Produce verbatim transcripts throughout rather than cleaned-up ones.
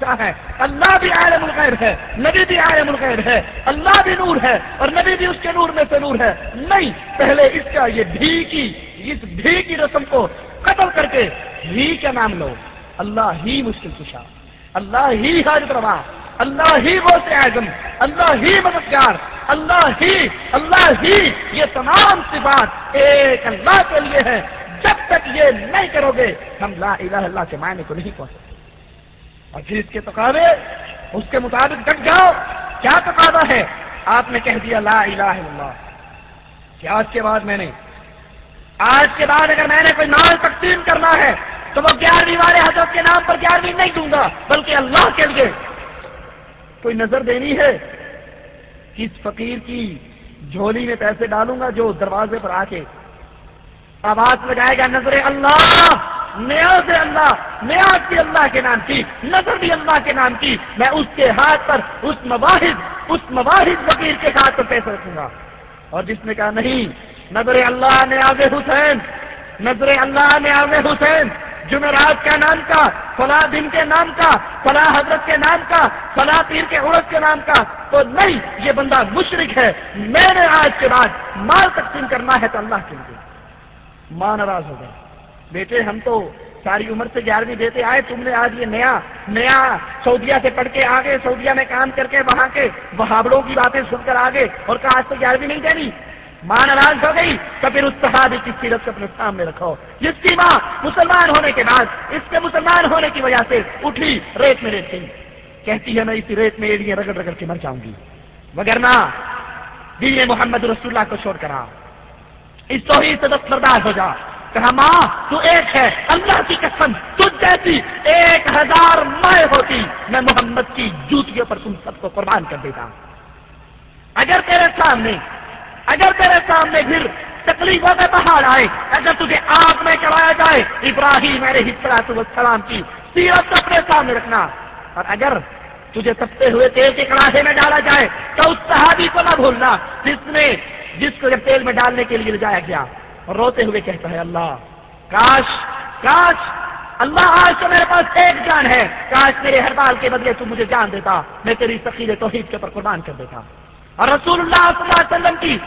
کیا ہے؟ اللہ بھی عالم الغیب ہے، نبی بھی عالم الغیب ہے، اللہ بھی نور ہے اور نبی بھی اس کے نور میں سے نور ہے؟ نہیں، پہلے اس کا یہ بھی کی اس بھی کی رسم کو قتل کر کے ہی کا نام لو۔ اللہ ہی مشکل کشا، اللہ ہی حاجت روا، اللہ ہی غوث اعظم، اللہ ہی مددگار، اللہ ہی اللہ ہی یہ تمام صفات ایک اللہ کے لیے ہے۔ جب تک یہ نہیں کرو گے ہم لا الہ الا اللہ کے معنی کو نہیں پہنچ سکتے۔ اور پھر اس کے تقاضے اس کے مطابق ڈٹ جاؤ۔ کیا تقاضا ہے؟ آپ نے کہہ دیا لا الہ الا اللہ کہ آج کے بعد میں نے آج کے بعد اگر میں نے کوئی مال تقسیم کرنا ہے تو وہ گیارہویں والے حضرت کے نام پر گیارہویں نہیں دوں گا، بلکہ اللہ کے لیے کوئی نظر دینی ہے، کس فقیر کی جھولی میں پیسے ڈالوں گا جو دروازے پر آ کے آواز لگائے گا نظر اللہ، نیاز اللہ، نیاز بھی اللہ کے نام کی، نظر بھی اللہ کے نام کی، میں اس کے ہاتھ پر اس مواحد اس مواحد فقیر کے ہاتھ پر پیسے رکھوں گا۔ اور جس نے کہا نہیں، نظر اللہ نیاز حسین، نظر اللہ نیاز حسین، جمعرات کا نام کا، فلاں دن کے نام کا، فلاں حضرت کے نام کا، فلاں پیر کے عورت کے نام کا، تو نہیں، یہ بندہ مشرک ہے۔ میں نے آج کے بعد مال تقسیم کرنا ہے تو اللہ کے لیے۔ ماں ناراض ہو گئی، بیٹے ہم تو ساری عمر سے گیارہویں دیتے آئے، تم نے آج یہ نیا نیا سعودیہ سے پڑھ کے آگے، سعودیہ میں کام کر کے وہاں کے وہابڑوں کی باتیں سن کر آگے اور کہا آج تو گیارہویں نہیں دینی۔ ماں ناراض ہو گئی تو پھر اس صحابی کی سیرت کو اپنے سامنے رکھو جس کی ماں مسلمان ہونے کے بعد اس کے مسلمان ہونے کی وجہ سے اٹھی ریت میں ریت گئی، کہتی ہے میں اسی ریت میں ایڑیاں رگڑ رگڑ کے مر جاؤں گی، وگرنہ دین محمد رسول اللہ کو چھوڑ کر آ، اس توحید سے دستبردار ہو جا۔ کہا ماں تو ایک ہے، اللہ کی قسم تجھ جیسی ایک ہزار مائیں ہوتی میں محمد کی جوتیوں پر تم سب کو قربان کر دیتا۔ اگر تیرے سامنے اگر تیرے سامنے پھر تکلیفوں کا پہاڑ آئے، اگر تجھے آگ میں چڑھایا جائے، ابراہیم علیہ السلام کی سیرت کو اپنے سامنے رکھنا، اور اگر تجھے تپتے ہوئے تیل کے کڑاہے میں ڈالا جائے تو اس صحابی کو نہ بھولنا جس نے جس کو جب تیل میں ڈالنے کے لیے لے جایا گیا اور روتے ہوئے کہتا ہے اللہ کاش کاش اللہ آج تو میرے پاس ایک جان ہے، کاش میرے ہر بال کے بدلے تم مجھے جان دیتا، میں تیری سخیر توحید کے اوپر قربان کر دیتا۔ اور رسول اللہ صلی اللہ علیہ وسلم کی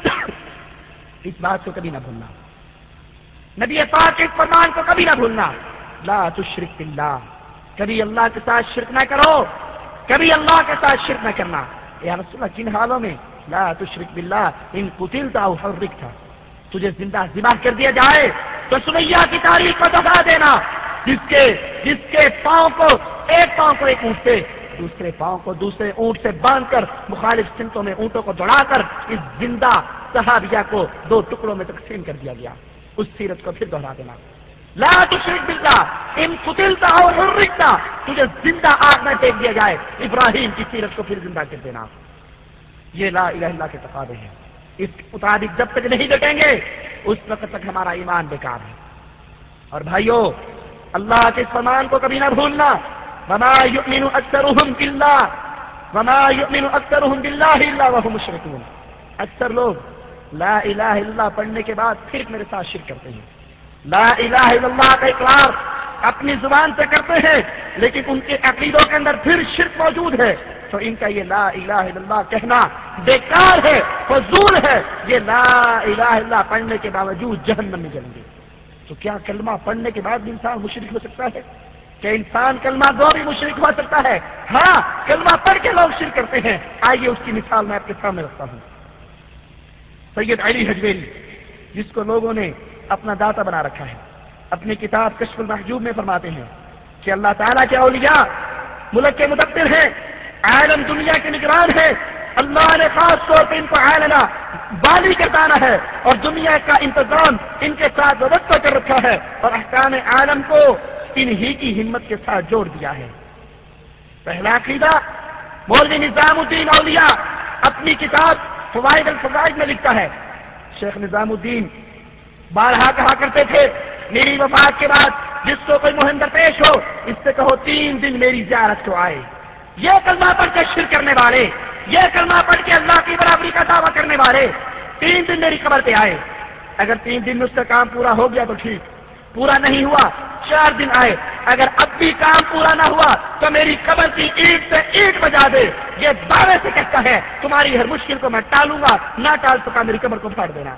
اس بات کو کبھی نہ بھولنا، نبی پاک کے اس فرمان کو کبھی نہ بھولنا، لا تشرک باللہ، کبھی اللہ کے ساتھ شرک نہ کرو، کبھی اللہ کے ساتھ شرک نہ کرنا۔ یا رسول اللہ کن حالوں میں؟ لا تشرک باللہ ان قتلت او حرقت، تجھے زندہ ذبح کر دیا جائے تو سمیہ کی تاریخ کو دہرا دینا، جس کے جس کے پاؤں کو ایک پاؤں کو ایک اونٹ سے، دوسرے پاؤں کو دوسرے اونٹ سے باندھ کر مخالف سمتوں میں اونٹوں کو دوڑا کر اس زندہ صحابیہ کو دو ٹکڑوں میں تقسیم کر دیا گیا، اس سیرت کو پھر دہرا دینا۔ لا تشرک باللہ ان قتلت او حرقت، تجھے زندہ آگ میں پھینک دیا جائے، ابراہیم کی سیرت کو پھر زندہ کر دینا۔ یہ لا الہ الا اللہ کے تقاضے ہیں، اس مطابق جب تک نہیں ڈٹیں گے اس وقت تک ہمارا ایمان بیکار ہے۔ اور بھائیو اللہ کے فرمان کو کبھی نہ بھولنا، وما یؤمن اکثرهم باللہ وما یؤمن اکثرهم باللہ الا وهم مشرکون، اکثر لوگ لا الہ الا اللہ پڑھنے کے بعد پھر میرے ساتھ شرک کرتے ہیں، لا الہ الا اللہ کا اقرار اپنی زبان سے کرتے ہیں لیکن ان کے عقیدوں کے اندر پھر شرک موجود ہے، تو ان کا یہ لا الہ الا اللہ کہنا بیکار ہے، فضول ہے، یہ لا الہ الا اللہ پڑھنے کے باوجود جہنم میں جلیں گے۔ تو کیا کلمہ پڑھنے کے بعد بھی انسان مشرک ہو سکتا ہے؟ کہ انسان کلمہ گو بھی مشرک ہو سکتا ہے؟ ہاں، کلمہ پڑھ کے لوگ شرک کرتے ہیں۔ آئیے اس کی مثال میں آپ کے سامنے رکھتا ہوں۔ سید علی حجویری جس کو لوگوں نے اپنا داتا بنا رکھا ہے، اپنی کتاب کشف المحجوب میں فرماتے ہیں کہ اللہ تعالیٰ کے اولیاء ملک کے مدبر ہیں، عالم دنیا کے نگران ہے، اللہ نے خاص طور پہ ان کو عالمہ بالی کردانا ہے اور دنیا کا انتظام ان کے ساتھ وابستہ کر رکھا ہے اور احکام عالم کو انہی کی ہمت کے ساتھ جوڑ دیا ہے۔ پہلا عقیدہ مولوی نظام الدین اولیاء اپنی کتاب فوائد الفوائد میں لکھتا ہے، شیخ نظام الدین بارہا کہا کرتے تھے میری وفات کے بعد جس کو کوئی مہم درپیش ہو اس سے کہو تین دن میری زیارت کو آئے، یہ کلمہ پڑھ کے شرک کرنے والے، یہ کلمہ پڑھ کے اللہ کی برابری کا دعویٰ کرنے والے تین دن میری قبر پہ آئے، اگر تین دن میں اس کا کام پورا ہو گیا تو ٹھیک، پورا نہیں ہوا چار دن آئے، اگر اب بھی کام پورا نہ ہوا تو میری قبر کی اینٹ سے اینٹ بجا دے، یہ دعوے سے کہتا ہے تمہاری ہر مشکل کو میں ٹالوں گا، نہ ٹال سکا میری قبر کو پھاڑ دینا۔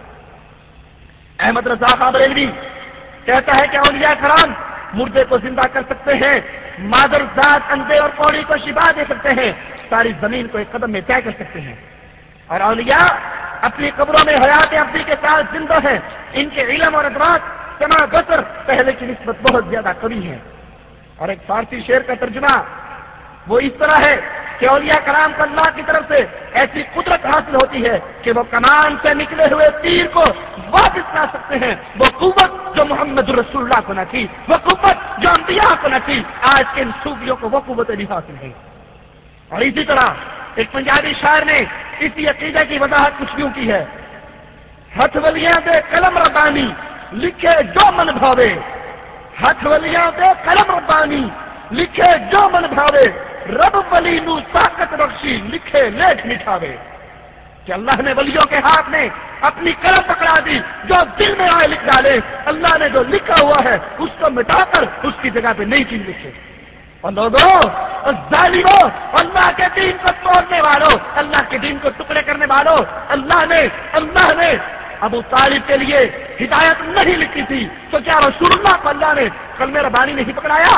احمد رضا خان بریلوی کہتا ہے کہ اولیاء کرام مردے کو زندہ کر سکتے ہیں، مادر ذات اندھے اور کوڑی کو شفا دے سکتے ہیں، ساری زمین کو ایک قدم میں طے کر سکتے ہیں، اور اولیاء اپنی قبروں میں حیات ابدی کے ساتھ زندہ ہیں، ان کے علم اور ادراک سما بصر پہلے کی نسبت بہت زیادہ کمی ہے۔ اور ایک فارسی شعر کا ترجمہ وہ اس طرح ہے کہ اولیاء کرام کو اللہ کی طرف سے ایسی قدرت حاصل ہوتی ہے کہ وہ کمان سے نکلے ہوئے تیر کو واپس لا سکتے ہیں، وہ قوت جو محمد رسول اللہ کو نہ تھی، وہ قوت جو انبیاء کو نہ تھی، آج کے ان صوفیوں کو وہ قوت نہیں حاصل ہے۔ اور اسی طرح ایک پنجابی شاعر نے اسی عقیدے کی وضاحت کچھ یوں کی ہے، ہتھ ولیاں دے قلم ربانی لکھے جو من بھاوے، ہتھ ولیاں دے قلم ربانی لکھے جو من بھاوے، رب ولی نو طاقت بخشی لکھے لیٹ مٹھاوے، کہ اللہ نے ولیوں کے ہاتھ میں اپنی قلم پکڑا دی، جو دل میں آئے لکھ ڈالے، اللہ نے جو لکھا ہوا ہے اس کو مٹا کر اس کی جگہ پہ نئی چیز لکھے۔ اور لوگوں اور ظالموں، اللہ کے دین کو توڑنے والوں، اللہ کے دین کو ٹکڑے کرنے والوں، اللہ نے اللہ نے ابو طالب کے لیے ہدایت نہیں لکھی تھی تو کیا رسول اللہ کو اللہ نے کلمہ ربانی نہیں پکڑایا؟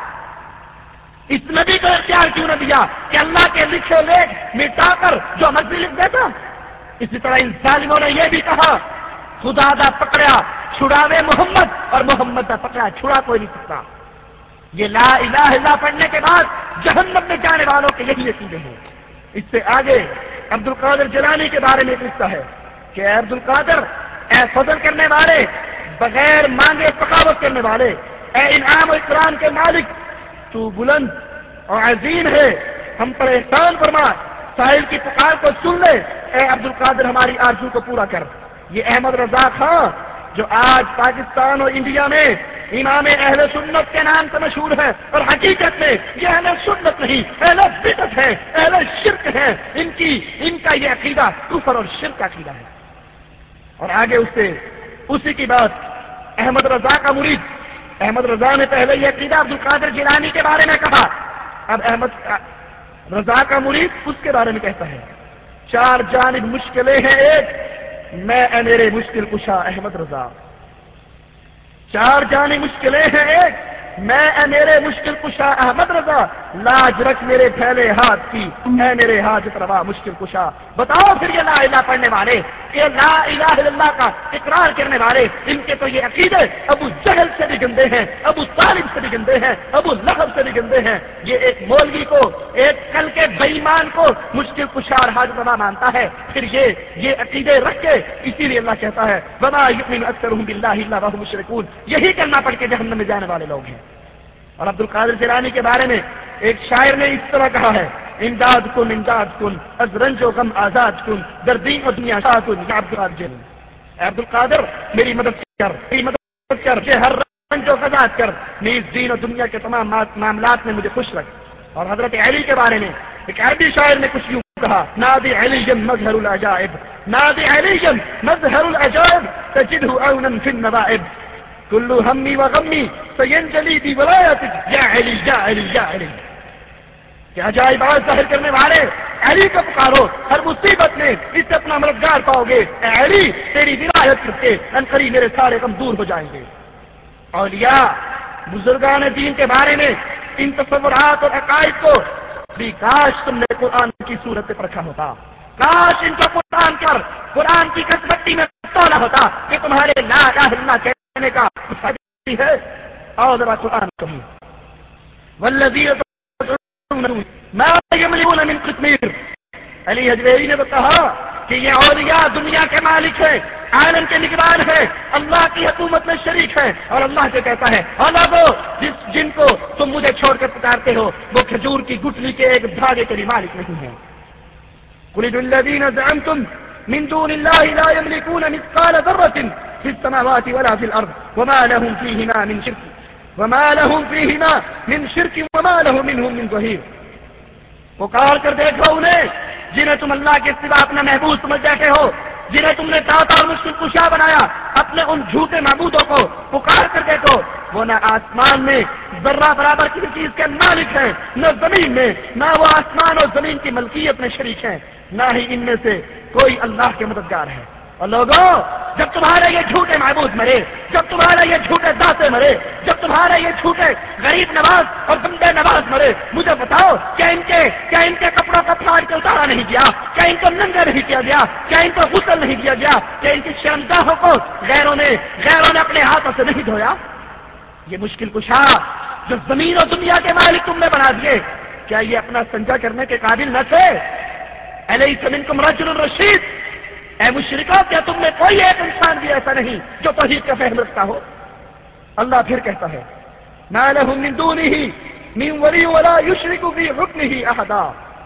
اس نبی کو اختیار کیوں نہ دیا کہ اللہ کے لکھے لیکھ مٹا کر جو مرضی لکھ دیتا؟ اسی طرح ان ظالموں نے یہ بھی کہا خدا دا پکڑا چھڑاوے محمد، اور محمد دا پکڑا چھڑا کوئی نہیں سکتا۔ یہ لا الہ الا اللہ پڑھنے کے بعد جہنم میں جانے والوں کے یہی عقیدے ہیں۔ اس سے آگے عبد القادر جیلانی کے بارے میں قصہ ہے کہ اے عبد القادر، اے فضل کرنے والے، بغیر مانگے بغاوت کرنے والے، اے انعام و اکرام کے مالک، تو بلند اور عظیم ہے، ہم پر احسان فرما، ساحل کی پکار کو سن لے، اے عبد القادر ہماری آرزو کو پورا کر۔ یہ احمد رضا خان جو آج پاکستان اور انڈیا میں امام اہل سنت کے نام سے مشہور ہے، اور حقیقت میں یہ اہل سنت نہیں، اہل بدعت ہے، اہل شرک ہے، ان کی ان کا یہ عقیدہ کفر اور شرک کا عقیدہ ہے۔ اور آگے اس سے اسی کی بات احمد رضا کا مرید، احمد رضا نے پہلے یہ عقیدہ عبد القادر جیلانی کے بارے میں کہا، اب احمد رضا کا مرید اس کے بارے میں کہتا ہے چار جانب مشکلیں ہیں ایک، میں اے میرے مشکل کشا احمد رضا، چار جانب مشکلیں ہیں ایک، میں اے میرے مشکل کشا احمد رضا، لاج رکھ میرے پھیلے ہاتھ کی اے میرے حاجت روا مشکل کشا۔ بتاؤ پھر یہ لا الہ پڑھنے والے، یہ لا الہ الا اللہ کا اقرار کرنے والے، ان کے تو یہ عقیدے ابو جہل سے بھی گندے ہیں، ابو طالب سے بھی گندے ہیں، ابو لہب سے بھی گندے ہیں۔ یہ ایک مولوی کو، ایک کل کے بے ایمان کو مشکل کشا اور حاجت روا مانتا ہے، پھر یہ یہ عقیدے رکھ کے اسی لیے اللہ کہتا ہے وما یؤمن اکثرهم باللہ الا وهم مشرکون، یہی کلمہ پڑھ کے جہنم میں جانے والے لوگ ہیں۔ اور عبد القادر جیلانی کے بارے میں ایک شاعر نے اس طرح کہا ہے امداد کن امداد کن از رنج و غم آزاد کن در دین و دنیا شاد کن یا عبد القادر جیلانی، اے عبد القادر میری مدد کر، میری مدد کر، مجھے ہر رنج و غم کر، نیز دین و دنیا کے تمام معاملات میں مجھے خوش رکھ۔ اور حضرت علی کے بارے میں ایک عربی شاعر نے کچھ یوں کہا نادی علی مظہر العجائب، نادی علی مظہر العجائب تجدہ عونا فی النوائب، کل ہمی و غمی سینجلی بی ولایتک یا علی یا علی یا علی، کہ عجائبات ظاہر کرنے والے علی کو پکارو، ہر مصیبت میں اس سے اپنا مددگار پاؤ گے، اے علی تیری ولایت کر کے انقریب میرے سارے غم دور ہو جائیں گے۔ اولیاء بزرگان دین کے بارے میں ان تصورات اور عقائد کو بھی کاش تم نے قرآن کی صورت پر رکھا ہوتا، کاش ان کو قرآن پر قرآن کی کسبٹی میں تولا ہوتا کہ تمہارے لا الہ الا اللہ کہنے کا ہے۔ اور ذرا قرآن کہوں والذین ما یملئون من قطمیر، علی حجویری نے تو کہا کہ یہ اولیاء دنیا کے مالک ہے، عالم کے نگران ہے، اللہ کی حکومت میں شریک ہے، اور اللہ سے کہتا ہے اور لوگوں جس جن کو تم مجھے چھوڑ کر پکارتے ہو وہ کھجور کی گٹلی کے ایک دھاگے کے بھی مالک نہیں ہے۔ قل ادعوا الذین زعمتم من دون اللہ لا یملکون مثقال ذرة في السماوات ولا في الارض وما لهم فيهما من شرك وما لهم فيهما من شرك وما له منهم من ظهير۔ پکار کر دیکھو انہیں جنہیں تم اللہ کے سوا اپنا محبوب سمجھ بیٹھے ہو، جنہیں تم نے داتا اور مشکل کشا بنایا، اپنے اپنے ان جھوٹے معبودوں کو پکار کر دیکھو، وہ نہ آسمان میں ذرہ برابر کسی چیز کے مالک ہیں، نہ زمین میں، نہ وہ آسمان اور زمین کی ملکیت میں شریک ہیں، نہ ہی ان میں سے کوئی اللہ کے مددگار ہے۔ اور لوگوں، جب تمہارے یہ جھوٹے معبود مرے، جب تمہارے یہ جھوٹے داتے مرے، جب تمہارے یہ جھوٹے غریب نواز اور بندے نواز مرے، مجھے بتاؤ کیا ان کے کیا ان کے کپڑوں کو پھاڑ کے اتارا نہیں گیا؟ کیا ان کو ننگا نہیں کیا گیا؟ کیا ان کو غسل نہیں کیا گیا؟ کیا ان کی شرمگاہوں کو غیروں نے غیروں نے اپنے ہاتھوں سے نہیں دھویا؟ یہ مشکل کشا جو زمین اور دنیا کے مالک تم نے بنا دیے، کیا یہ اپنا سنجا کرنے کے قابل نہ تھے؟ الیس منکم رجل رشید، اے مشرکو، کیا تم میں کوئی ایک انسان بھی ایسا نہیں جو توحید کا فہم رکھتا ہو؟ اللہ پھر کہتا ہے ما لهم من دونه من ولی ولا یشرک فی حکمہ احدا۔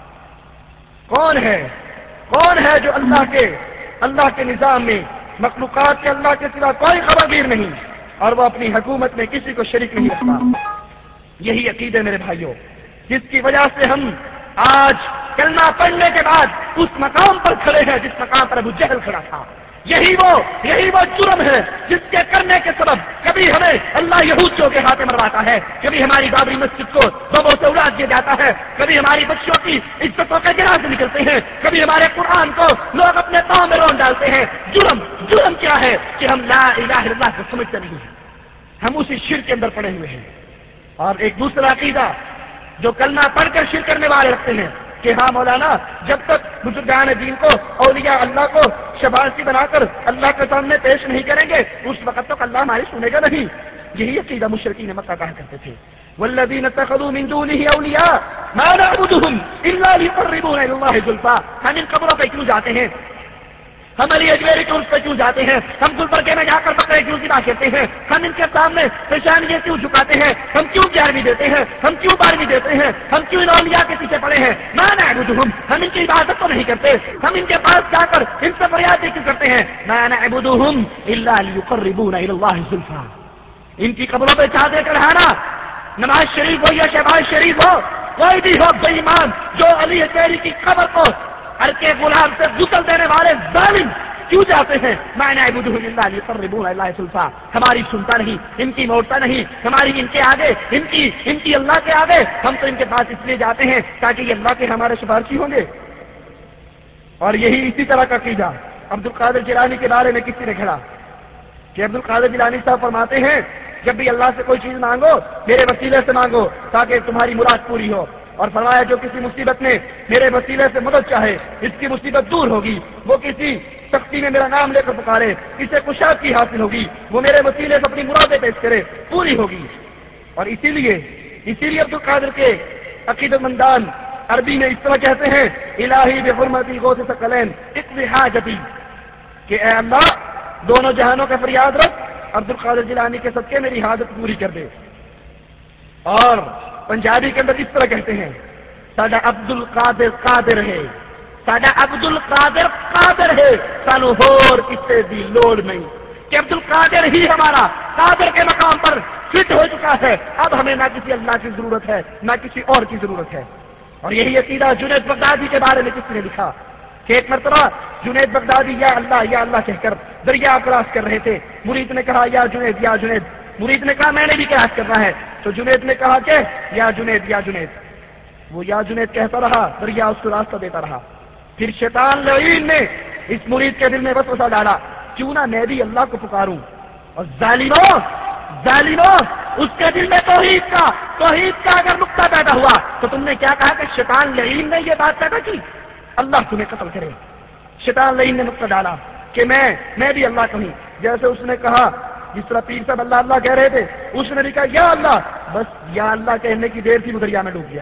کون ہے کون ہے جو اللہ کے اللہ کے نظام میں مخلوقات کے اللہ کے سوا کوئی خبرگیر نہیں اور وہ اپنی حکومت میں کسی کو شریک نہیں رکھتا؟ یہی عقیدے میرے بھائیوں جس کی وجہ سے ہم آج کلمہ پڑھنے کے بعد اس مقام پر کھڑے ہیں جس مقام پر ابو جہل کھڑا تھا۔ یہی وہ یہی وہ جرم ہے جس کے کرنے کے سبب کبھی ہمیں اللہ یہودیوں کے ہاتھ مرواتا ہے، کبھی ہماری بابری مسجد کو بموں سے اڑا دیا جاتا ہے، کبھی ہماری بچیوں کی عزتوں کے جنازے نکلتے ہیں، کبھی ہمارے قرآن کو لوگ اپنے پاؤں میں رون ڈالتے ہیں۔ جرم جرم کیا ہے کہ ہم لا الہ الا اللہ کو سمجھتے نہیں ہیں، ہم اسی شرک کے اندر پڑے ہوئے ہیں۔ اور ایک دوسرا عقیدہ جو کلمہ پڑھ کر شرک کرنے والے رکھتے ہیں کہ ہاں مولانا، جب تک بزرگان دین کو اولیاء اللہ کو شباسی بنا کر اللہ کے سامنے پیش نہیں کریں گے اس وقت تک اللہ ہماری سنے گا نہیں۔ یہی عقیدہ مشرکین مکہ کہا کرتے تھے، والذین اتخذوا من دونہ اولیاء ما نعبدهم الا ليقربونا الى الله زلفى۔ ہم ان قبروں پہ کیوں جاتے ہیں؟ ہم علی اجمیری کے اس پہ کیوں جاتے ہیں؟ ہم گلبرگے میں جا کر بکرے کیوں ذبح کرتے ہیں؟ ہم ان کے سامنے پیشانیاں کیوں جھکاتے ہیں؟ ہم کیوں گیارہویں دیتے ہیں؟ ہم کیوں بارہویں دیتے ہیں؟ ہم کیوں ان اولیاء کے پیچھے پڑے ہیں؟ ما نعبدهم، ہم ان کی عبادت تو نہیں کرتے، ہم ان کے پاس جا کر ان سے فریاد کیوں کرتے ہیں؟ ما نعبدهم الا ليقربونا الى الله زلفى۔ ان کی قبروں پہ چادریں چڑھانا، نماز شریف ہو یا شہباز شریف ہو، کوئی بھی ہو بے ایمان جو علی اجمیری کی قبر کو ہر کے غلام سے غسل دینے والے ظالم کیوں جاتے ہیں؟ میں نعبدهم الا ليقربونا الى الله زلفى۔ ہماری سنتا نہیں، ان کی موڑتا نہیں، ہماری ان کے آگے ان کی ان کی اللہ کے آگے، ہم تو ان کے پاس اس لیے جاتے ہیں تاکہ یہ اللہ کے ہمارے سفارشی ہوں گے۔ اور یہی اسی طرح کا عقیدہ عبد القادر جیلانی کے بارے میں کسی نے کھڑا کہ عبد القادر جیلانی صاحب فرماتے ہیں جب بھی اللہ سے کوئی چیز مانگو میرے وسیلے سے مانگو تاکہ تمہاری مراد پوری ہو، اور فرمایا جو کسی مصیبت میں میرے وسیلے سے مدد چاہے اس کی مصیبت دور ہوگی، وہ کسی سختی میں میرا نام لے کر پکارے اسے کشادگی حاصل ہوگی، وہ میرے وسیلے سے اپنی مرادیں پیش کرے پوری ہوگی۔ اور اسی لیے اسی لیے عبد القادر کے عقیدت مندان عربی میں اس طرح کہتے ہیں الہی بحرمتی غوث ثقلین اقض حاجتی، کہ اے اللہ دونوں جہانوں کا فریاد رکھ، عبد القادر جیلانی کے صدقے میری حاجت پوری کر دے۔ اور پنجابی کے اندر اس طرح کہتے ہیں ساڈا عبد القادر قادر ہے، ساڈا عبد القادر قادر ہے، سانو ہور کسے دی لوڑ نہیں، کہ عبد القادر ہی ہمارا قادر کے مقام پر فٹ ہو چکا ہے، اب ہمیں نہ کسی اللہ کی ضرورت ہے نہ کسی اور کی ضرورت ہے۔ اور یہی عقیدہ جنید بغدادی کے بارے میں کسی نے لکھا کہ ایک مرتبہ جنید بغدادی یا اللہ یا اللہ کہہ کر دریا کراس کر رہے تھے، مرید نے کہا یا جنید یا جنید، مرید نے کہا میں نے بھی کراس کرنا ہے، تو جنید نے کہا کہ یا جنید یا جنید، وہ یا جنید کہتا رہا، دریا اس کو راستہ دیتا رہا۔ پھر شیطان لعین نے اس مرید کے دل میں وسوسہ ڈالا کیوں نہ میں بھی اللہ کو پکاروں، اور ظالموں ظالموں اس کے دل میں توحید کا توحید کا اگر نقطہ پیدا ہوا تو تم نے کیا کہا کہ شیطان لعین نے یہ بات پیدا کی، اللہ تمہیں قتل کرے۔ شیطان لعین نے نقطہ ڈالا کہ میں میں بھی اللہ کہوں، جیسے اس نے کہا جس طرح پیر صاحب اللہ اللہ کہہ رہے تھے، اس نے بھی کہا یا اللہ، بس یا اللہ کہنے کی دیر تھی وہ دریا میں ڈوب گیا۔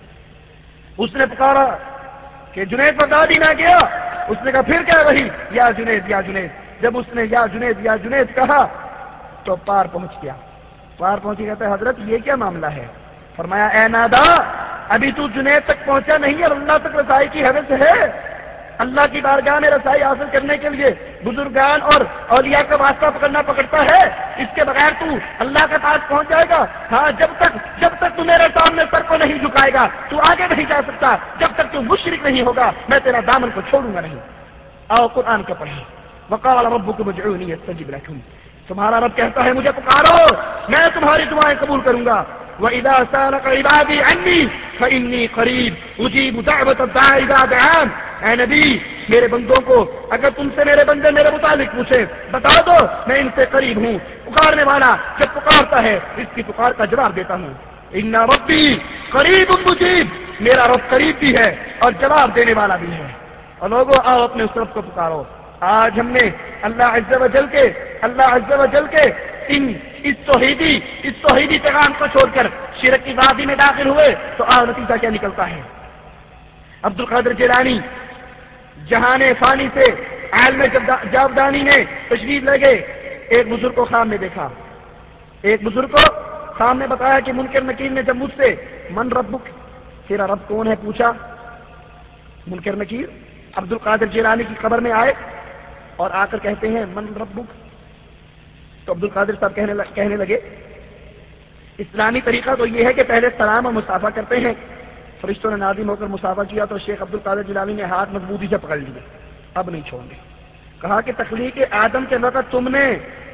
اس نے پکارا کہ جنید بغدادی نہ گیا، اس نے کہا پھر کیا وہی یا جنید یا جنید، جب اس نے یا جنید یا جنید کہا تو پار پہنچ گیا، پار پہنچ گیا۔ کہتا ہے حضرت یہ کیا معاملہ ہے؟ فرمایا اے نادا ابھی تو جنید تک پہنچا نہیں اور اللہ تک رسائی کی حوث ہے، اللہ کی بارگاہ میں رسائی حاصل کرنے کے لیے بزرگان اور اولیاء کا واسطہ پکڑنا پکڑتا ہے، اس کے بغیر تو اللہ کے پاس پہنچ جائے گا؟ ہاں جب تک جب تک تو میرے سامنے سر کو نہیں جھکائے گا تو آگے نہیں جا سکتا، جب تک تو مشرک نہیں ہوگا میں تیرا دامن کو چھوڑوں گا نہیں۔ آؤ قرآن کو پڑھیں، وقال ربكم ادعوني استجب لكم، تمہارا رب کہتا ہے مجھے پکارو میں تمہاری دعائیں قبول کروں گا. وَإِذَا سَأَلَكَ عِبَادِي عَنِّي فَإِنِّي قَرِيبٌ أُجِيبُ دَعْوَةَ الدَّاعِ إِذَا دَعَانِ. اے نبی میرے بندوں کو اگر تم سے میرے بندے میرے متعلق پوچھے بتا دو میں ان سے قریب ہوں، پکارنے والا جب پکارتا ہے اس کی پکار کا جواب دیتا ہوں. ان ربی قریب مجیب، میرا رب قریب بھی ہے اور جواب دینے والا بھی ہے. اور لوگوں آؤ اپنے اس رب کو پکارو. آج ہم نے اللہ عز و جل کے اللہ عز و جل کے ان اس توحیدی اس توحیدی پیغام کو چھوڑ کر شرک کی وادی میں داخل ہوئے تو آج نتیجہ کیا نکلتا ہے؟ عبد القادر جیلانی جہان فانی سے عالم جاودانی میں تشریف لے گئے. ایک بزرگ کو خواب میں دیکھا، ایک بزرگ کو سامنے بتایا کہ منکر نکیر نے جب مجھ سے من ربک، تیرا رب کون ہے پوچھا، منکر نکیر عبد القادر جیلانی کی قبر میں آئے اور آ کر کہتے ہیں من ربک. تو عبد القادر صاحب کہنے کہنے لگے اسلامی طریقہ تو یہ ہے کہ پہلے سلام اور مصافحہ کرتے ہیں. فرشتوں نے نازم ہو کر مصافحہ کیا تو شیخ عبد القادر جیلانی نے ہاتھ مضبوطی سے پکڑ لیے، اب نہیں چھوڑنے. کہا کہ تخلیق آدم کے وقت تم نے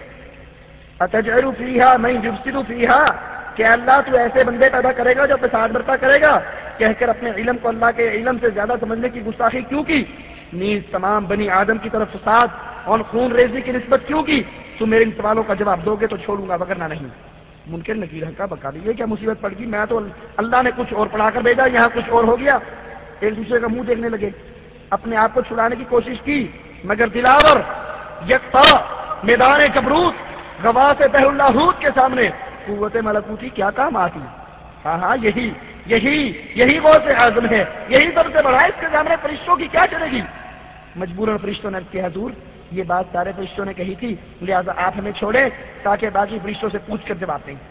اتجعل فیہا من یفسد فیہا کہ اللہ تو ایسے بندے پیدا کرے گا جو فساد برپا کرے گا، کہہ کر اپنے علم کو اللہ کے علم سے زیادہ سمجھنے کی گستاخی کیوں کی؟ نیز تمام بنی آدم کی طرف فساد اور خون ریزی کی نسبت کیوں کی؟ تم میرے ان سوالوں کا جواب دو گے تو چھوڑوں گا وگرنہ نہیں. منکر نکیر کا بکا دی یہ کیا مصیبت پڑ گئی، میں تو اللہ نے کچھ اور پڑھا کر بھیجا یہاں کچھ اور ہو گیا. ایک دوسرے کا منہ دیکھنے لگے، اپنے آپ کو چھڑانے کی کوشش کی مگر دلاور یکتا میدان جبروت غواث بحر اللاہوت کے سامنے قوت ملکوتی کیا کام آتی. ہاں ہاں یہی یہی یہی غوث اعظم ہے، یہی سب سے بڑا ہے، اس کے سامنے فرشتوں کی کیا چلے گی؟ مجبوراً فرشتوں نے کہا حضور یہ بات سارے فرشتوں نے کہی تھی لہذا آپ ہمیں چھوڑیں تاکہ باقی فرشتوں سے پوچھ کر جواب دیں.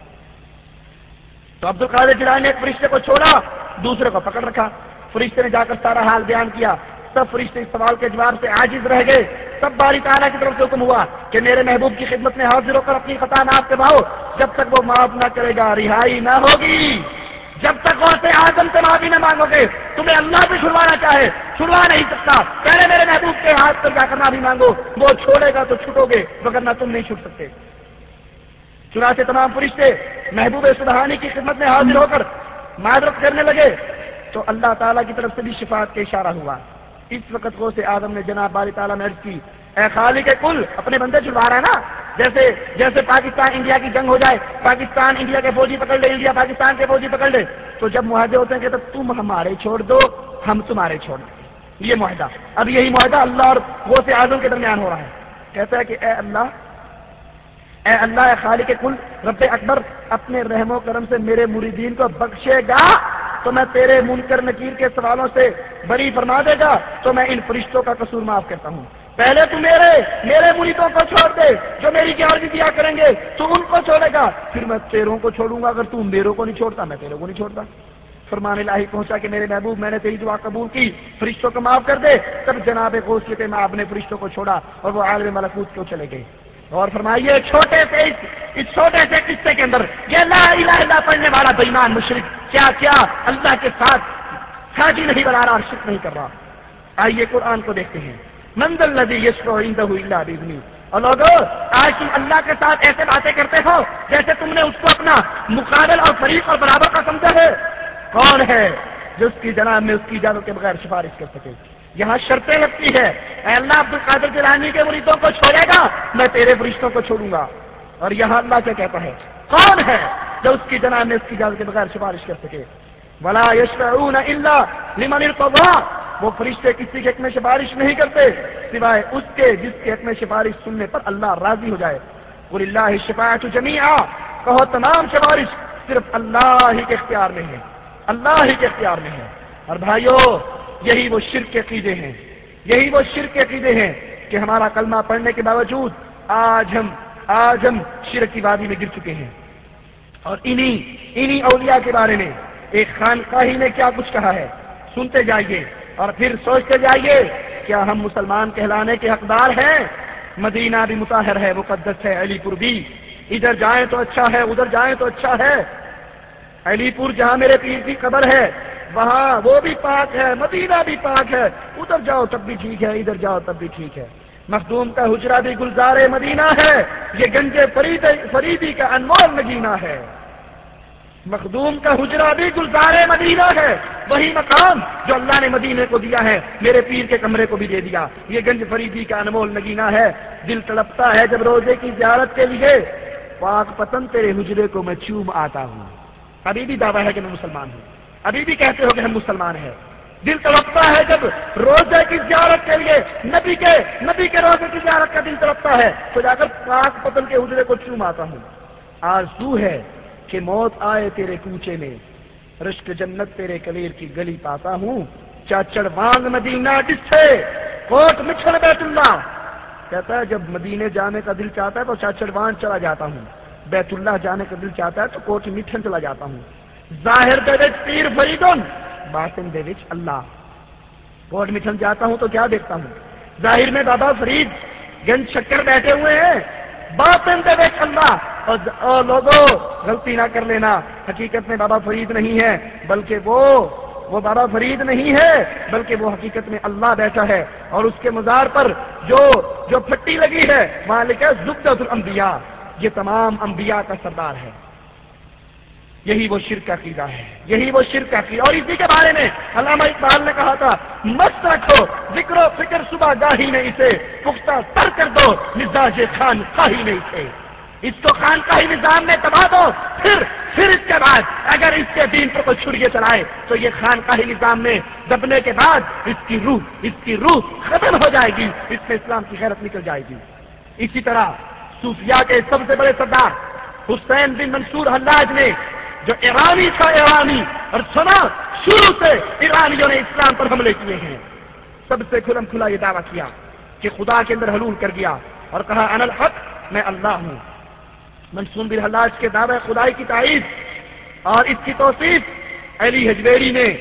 تو عبد القادر جیلانی نے ایک فرشتے کو چھوڑا دوسرے کو پکڑ رکھا. فرشتے نے جا کر سارا حال بیان کیا، سب فرشتے اس سوال کے جواب سے عاجز رہ گئے. تب باری تعالیٰ کی طرف سے حکم ہوا کہ میرے محبوب کی خدمت میں حاضر ہو کر اپنی خطا معاف کرواؤ. جب تک وہ معاف نہ کرے گا رہائی نہ ہوگی. جب تک غوث اعظم سے معافی نہ مانگو گے تمہیں اللہ بھی چھڑوانا چاہے چھڑوا نہیں سکتا. پہلے میرے محبوب کے ہاتھ پر جا کر معافی مانگو، وہ چھوڑے گا تو چھوٹو گے وگرنہ تم نہیں چھوٹ سکتے. چنانچہ تمام فرشتے محبوب سبحانی کی خدمت میں حاضر ہو کر معذرت کرنے لگے تو اللہ تعالیٰ کی طرف سے بھی شفاعت کا اشارہ ہوا. اس وقت غوث اعظم نے جناب باری تعالیٰ میں عرض کی اے خالق کل اپنے بندے چھڑوا رہا ہے نا، جیسے جیسے پاکستان انڈیا کی جنگ ہو جائے، پاکستان انڈیا کے فوجی پکڑ لے، انڈیا پاکستان کے فوجی پکڑ لے تو جب معاہدے ہوتے ہیں کہ تم ہمارے چھوڑ دو ہم تمہارے چھوڑ دیں، یہ معاہدہ. اب یہی معاہدہ اللہ اور غوث اعظم کے درمیان ہو رہا ہے. کہتا ہے کہ اے اللہ اے اللہ اے خالق کل رب اکبر اپنے رحم و کرم سے میرے مریدین کو بخشے گا تو میں تیرے منکر نکیر کے سوالوں سے بری فرما دے گا تو میں ان فرشتوں کا قصور معاف کرتا ہوں. پہلے تو میرے میرے مریدوں کو چھوڑ دے جو میری گیارہویں دیا کریں گے تو ان کو چھوڑے گا، پھر میں تیروں کو چھوڑوں گا. اگر تو میروں کو نہیں چھوڑتا میں تیروں کو نہیں چھوڑتا. فرمان الہی پہنچا کہ میرے محبوب میں نے تیری دعا قبول کی، فرشتوں کو معاف کر دے. تب جناب غوثیت میں آپ نے فرشتوں کو چھوڑا اور وہ عالم ملکوت کو چلے گئے. اور فرمائیے چھوٹے سے اس چھوٹے سے قصے کے اندر یہ لا الہ الا اللہ پڑھنے والا بے ایمان مشرک کیا کیا اللہ کے ساتھ ساجی نہیں بنا رہا اور شرک نہیں کر رہا. آئیے قرآن کو دیکھتے ہیں. من ذا الذی یشفع عنده الا باذنہ. اور لوگوں آج تم اللہ کے ساتھ ایسے باتیں کرتے ہو جیسے تم نے اس کو اپنا مقابل اور فریق اور برابر کا سمجھا ہے. کون ہے جو اس کی جناب میں اس کی اجازت کے بغیر سفارش کر سکے؟ یہاں شرطیں لگتی ہے اے اللہ عبد القادر جیلانی کے مریدوں کو چھوڑے گا میں تیرے فرشتوں کو چھوڑوں گا. اور یہاں اللہ کیا کہتا ہے کون ہے جو اس کی جناب میں اس کی اجازت کے بغیر سفارش کر سکے؟ ولا یشفعون الا لمن ارتضى. وہ فرشتے کسی کے حق میں سفارش نہیں کرتے سوائے اس کے جس کے حق میں سفارش سننے پر اللہ راضی ہو جائے. قل اللہ الشفاعۃ جمیعا، کہو تمام سفارش صرف اللہ ہی کے اختیار میں ہے، اللہ ہی کے اختیار میں ہے. اور بھائیو یہی وہ شرک کے عقیدے ہیں، یہی وہ شرک کے عقیدے ہیں کہ ہمارا کلمہ پڑھنے کے باوجود آج ہم آج ہم شرک کی وادی میں گر چکے ہیں. اور انہی انہی اولیاء کے بارے میں ایک خانقاہی نے کیا کچھ کہا ہے سنتے جائیے اور پھر سوچتے جائیے کیا ہم مسلمان کہلانے کے حقدار ہیں؟ مدینہ بھی مطہر ہے، مقدس ہے، علی پور بھی ادھر جائیں تو اچھا ہے ادھر جائیں تو اچھا ہے. علی پور جہاں میرے پیر کی قبر ہے وہاں وہ بھی پاک ہے، مدینہ بھی پاک ہے، ادھر جاؤ تب بھی ٹھیک ہے ادھر جاؤ تب بھی ٹھیک ہے. مخدوم کا حجرہ بھی گلزار مدینہ ہے، یہ گنج فرید فریدی کا انمول نگینہ ہے۔ مخدوم کا حجرہ بھی گلزار مدینہ ہے، وہی مقام جو اللہ نے مدینے کو دیا ہے میرے پیر کے کمرے کو بھی دے دیا۔ یہ گنج فریدی کا انمول نگینہ ہے۔ دل تڑپتا ہے جب روزے کی زیارت کے لیے پاک پتن تیرے حجرے کو میں چوم آتا ہوں۔ ابھی بھی دعویٰ ہے کہ میں مسلمان ہوں، ابھی بھی کہتے ہو کہ ہم مسلمان ہیں۔ دل تڑپتا ہے جب روزے کی زیارت کے لیے نبی کے نبی کے روزے کی زیارت کا دل تڑپتا ہے تو جا کر پاک پتن کے حجرے کو چوم آتا ہوں۔ آرزو ہے کہ موت آئے تیرے کوچے میں، رشک جنت تیرے کلیر کی گلی پاتا ہوں۔ چاچڑ وانگ مدینہ ڈسے کوٹ مچھڑ بیت اللہ، کہتا ہے جب مدینے جانے کا دل چاہتا ہے تو چاچڑ وان چلا جاتا ہوں، بیت اللہ جانے کا دل چاہتا ہے تو کوٹ مٹھن چلا جاتا ہوں۔ ظاہر دے وچ پیر فریدن، باطن دے وچ اللہ۔ کوٹ مٹھن جاتا ہوں تو کیا دیکھتا ہوں؟ ظاہر میں بابا فرید گنج شکر بیٹھے ہوئے ہیں، باطن دے وچ اللہ۔ اور لوگوں غلطی نہ کر لینا، حقیقت میں بابا فرید نہیں ہے بلکہ وہ وہ بابا فرید نہیں ہے بلکہ وہ حقیقت میں اللہ بیٹھا ہے، اور اس کے مزار پر جو جو پھٹی لگی ہے وہاں لکھا ہے زبدۃ الانبیاء، یہ تمام انبیاء کا سردار ہے۔ یہی وہ شرک کا عقیدہ ہے، یہی وہ شرک کا عقیدہ۔ اور اسی کے بارے میں علامہ اقبال نے کہا تھا، مت رکھو ذکر و فکر صبح گاہی میں اسے، پختہ تر کر دو مزاج خان خواہی میں اسے۔ اس کو خانقاہی نظام میں دبا دو، پھر پھر اس کے بعد اگر اس کے دین پر کوئی چھڑیے چلائے تو یہ خانقاہی نظام میں دبنے کے بعد اس کی روح اس کی روح ختم ہو جائے گی، اس میں اسلام کی غیرت نکل جائے گی۔ اسی طرح صوفیاء کے سب سے بڑے سردار حسین بن منصور حلاج نے، جو ایرانی تھا، ایرانی، اور سنا شروع سے ایرانیوں نے اسلام پر حملے کیے ہیں، سب سے کھلم کھلا یہ دعویٰ کیا کہ خدا کے اندر حلول کر گیا اور کہا انا الحق، میں اللہ ہوں۔ منصور بن حلاج کے دعوے خدائی کی تائید اور اس کی توصیف علی حجویری نے،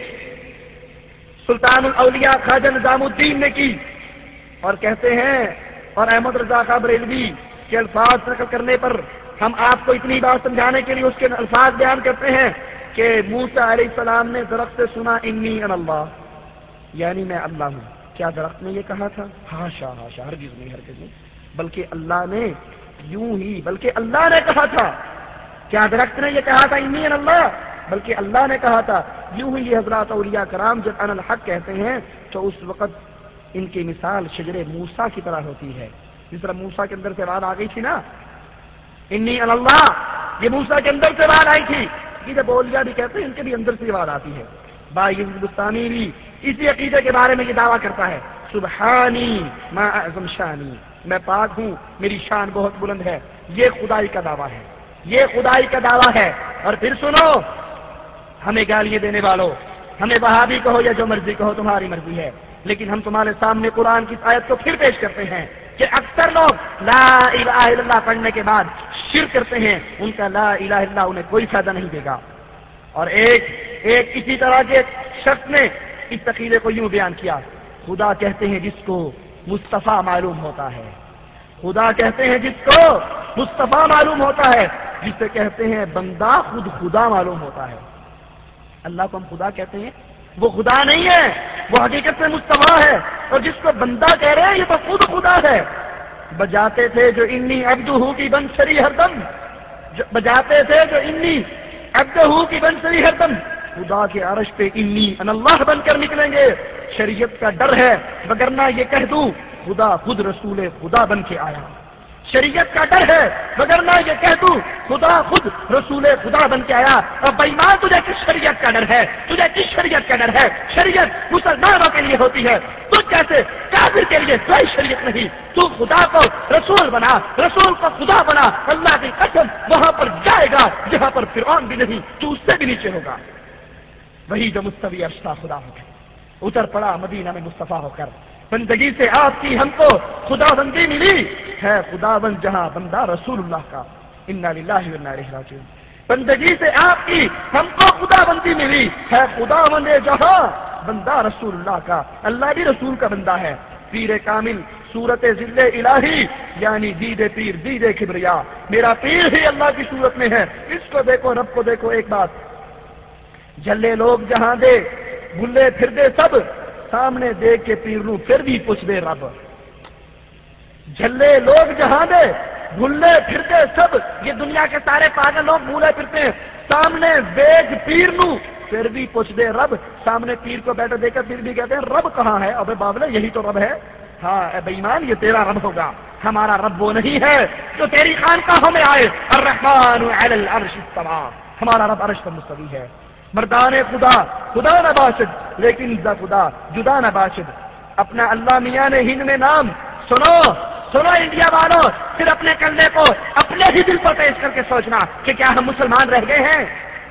سلطان الاولیاء خواجہ نظام الدین نے کی، اور کہتے ہیں، اور احمد رضا خان بریلوی کے الفاظ نقل کرنے پر ہم آپ کو اتنی بات سمجھانے کے لیے اس کے الفاظ بیان کرتے ہیں کہ موسیٰ علیہ السلام نے درخت سے سنا انی انا اللہ، یعنی میں اللہ ہوں۔ کیا درخت نے یہ کہا تھا؟ ہاشا ہاشا، ہرگز نہیں ہرگز نہیں، بلکہ اللہ نے یوں ہی بلکہ اللہ نے کہا تھا۔ کیا درخت نے یہ کہا تھا انی انا اللہ؟ بلکہ اللہ نے کہا تھا۔ یوں ہی یہ حضرات اولیاء کرام جب انا الحق کہتے ہیں تو اس وقت ان کی مثال شجر موسیٰ کی طرح ہوتی ہے، جس طرح موسیٰ کے اندر سے بات آ گئی تھی نا، انی انا اللہ، یہ موسیٰ کے اندر سے بات آئی تھی۔ یہ جب اولیاء بھی کہتے ہیں ان کے بھی اندر سے بات آتی ہے۔ بائی بستانی بھی اسی عقیدے کے بارے میں یہ دعویٰ کرتا ہے، سبحانی ما اعظم شانی، میں پاک ہوں، میری شان بہت بلند ہے۔ یہ خدائی کا دعویٰ ہے، یہ خدائی کا دعویٰ ہے۔ اور پھر سنو، ہمیں گالیاں دینے والوں، ہمیں وہابی کہو یا جو مرضی کہو، تمہاری مرضی ہے، لیکن ہم تمہارے سامنے قرآن کی آیت کو پھر پیش کرتے ہیں کہ اکثر لوگ لا الہ الا اللہ پڑھنے کے بعد شرک کرتے ہیں، ان کا لا الہ الا اللہ انہیں کوئی فائدہ نہیں دے گا۔ اور ایک ایک اسی طرح کے شخص نے اس عقیدے کو یوں بیان کیا، خدا کہتے ہیں جس کو مصطفیٰ معلوم ہوتا ہے، خدا کہتے ہیں جس کو مصطفیٰ معلوم ہوتا ہے، جسے کہتے ہیں بندہ خود خدا معلوم ہوتا ہے۔ اللہ کو ہم خدا کہتے ہیں، وہ خدا نہیں ہے، وہ حقیقت میں مصطفیٰ ہے، اور جس کو بندہ کہہ رہے ہیں یہ تو خود خدا ہے۔ بجاتے تھے جو انی عبدہ کی بنسری ہر دم، بجاتے تھے جو انی عبدہ کی بنسری ہر دم، خدا کے عرش پہ انی ان اللہ بن کر نکلیں گے۔ شریعت کا ڈر ہے، وگرنہ یہ کہہ دوں خدا خود رسول خدا بن کے آیا۔ شریعت کا ڈر ہے، وگرنہ یہ کہہ دوں خدا خود رسول خدا بن کے آیا۔ اور بے ایمان، تجھے کس شریعت کا ڈر ہے؟ تجھے کس شریعت کا ڈر ہے؟ شریعت مسلمانوں کے لیے ہوتی ہے، تجھ جیسے کافر کے لیے کوئی شریعت نہیں۔ تو خدا کو رسول بنا، رسول کو خدا بنا، اللہ کی قسم وہاں پر جائے گا جہاں پر فرعون بھی نہیں، تو اس سے بھی نیچے ہوگا۔ وہی جو مستوی عرش کا خدا ہو کر اتر پڑا مدینہ میں مصطفیٰ ہو کر، بندگی سے آپ کی ہم کو خدا بندی ملی ہے، خدا بند جہاں بندہ رسول اللہ کا، انا للہ و انا الیہ راجعون۔ بندگی سے آپ کی ہم کو خدا بندی ملی ہے، خدا بند جہاں بندہ رسول اللہ کا، اللہ بھی رسول کا بندہ ہے۔ پیر کامل صورت ذل الہی، یعنی دید پیر دید کبریا، میرا پیر ہی اللہ کی صورت میں ہے۔ اس کو دیکھو، رب کو دیکھو۔ ایک بات، جلے لوگ جہاں دے بھلے پھر دے سب، سامنے دیکھ کے پیر نو پھر بھی پوچھ دے رب۔ جھلے لوگ جہاں دے بھولے پھرتے سب، یہ دنیا کے سارے پاگل لوگ بھولے پھرتے ہیں، سامنے ویگ پیر نو پھر بھی پوچھ دے رب، سامنے پیر کو بیٹھے دے کر پھر بھی کہتے ہیں رب کہاں ہے؟ ابے بابلے یہی تو رب ہے۔ ہاں اے بے ایمان، یہ تیرا رب ہوگا، ہمارا رب وہ نہیں ہے جو تیری خانقاہوں میں آئے۔ الرحمن علی العرش استوی، ہمارا رب عرش پر مستوی ہے۔ مردان خدا خدا نہ باشد، لیکن ز خدا جدا نہ باشد۔ اپنا اللہ میاں نے ہند میں نام سنو سنو انڈیا والوں، پھر اپنے کندھے کو اپنے ہی دل پر پیش کر کے سوچنا کہ کیا ہم مسلمان رہ گئے ہیں؟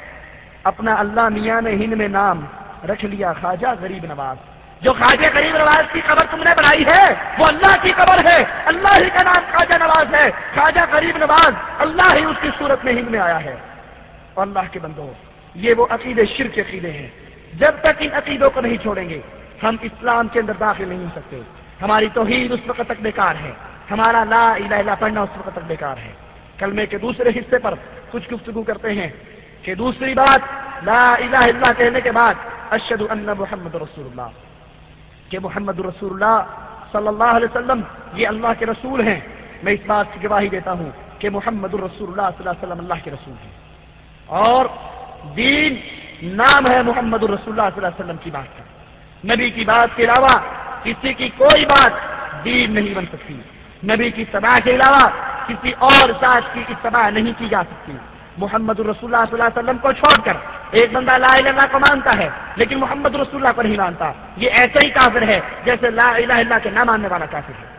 اپنا اللہ میاں نے ہند میں نام رکھ لیا خواجہ غریب نواز۔ جو خواجہ غریب نواز کی قبر تم نے بنائی ہے وہ اللہ کی قبر ہے، اللہ ہی کا نام خواجہ نواز ہے۔ خواجہ غریب نواز اللہ ہی اس کی صورت میں ہند میں آیا ہے۔ اور اللہ کے بندو، یہ وہ عقیدے شرک کے عقیدے ہیں، جب تک ان عقیدوں کو نہیں چھوڑیں گے ہم اسلام کے اندر داخل نہیں ہو سکتے۔ ہماری توحید اس وقت تک بیکار ہے، ہمارا لا الہ الا اللہ پڑھنا اس وقت تک بیکار ہے۔ کلمے کے دوسرے حصے پر کچھ گفتگو کرتے ہیں کہ دوسری بات لا الہ الا اللہ کہنے کے بعد اشہد ان محمد رسول اللہ، کہ محمد رسول اللہ صلی اللہ علیہ وسلم یہ اللہ کے رسول ہیں۔ میں اس بات کی گواہی دیتا ہوں کہ محمد رسول اللہ صلی اللہ علیہ وسلم اللہ کے رسول ہیں، اور دین نام ہے محمد رسول اللہ صلی اللہ علیہ وسلم کی بات کا۔ نبی کی بات کے علاوہ کسی کی کوئی بات دین نہیں بن سکتی، نبی کی اتباع کے علاوہ کسی اور ذات کی اتباع نہیں کی جا سکتی۔ محمد رسول اللہ صلی اللہ علیہ وسلم کو چھوڑ کر ایک بندہ لا الہ الا اللہ کو مانتا ہے لیکن محمد رسول اللہ کو نہیں مانتا، یہ ایسا ہی کافر ہے جیسے لا الہ الا اللہ کے نہ ماننے والا کافر ہے۔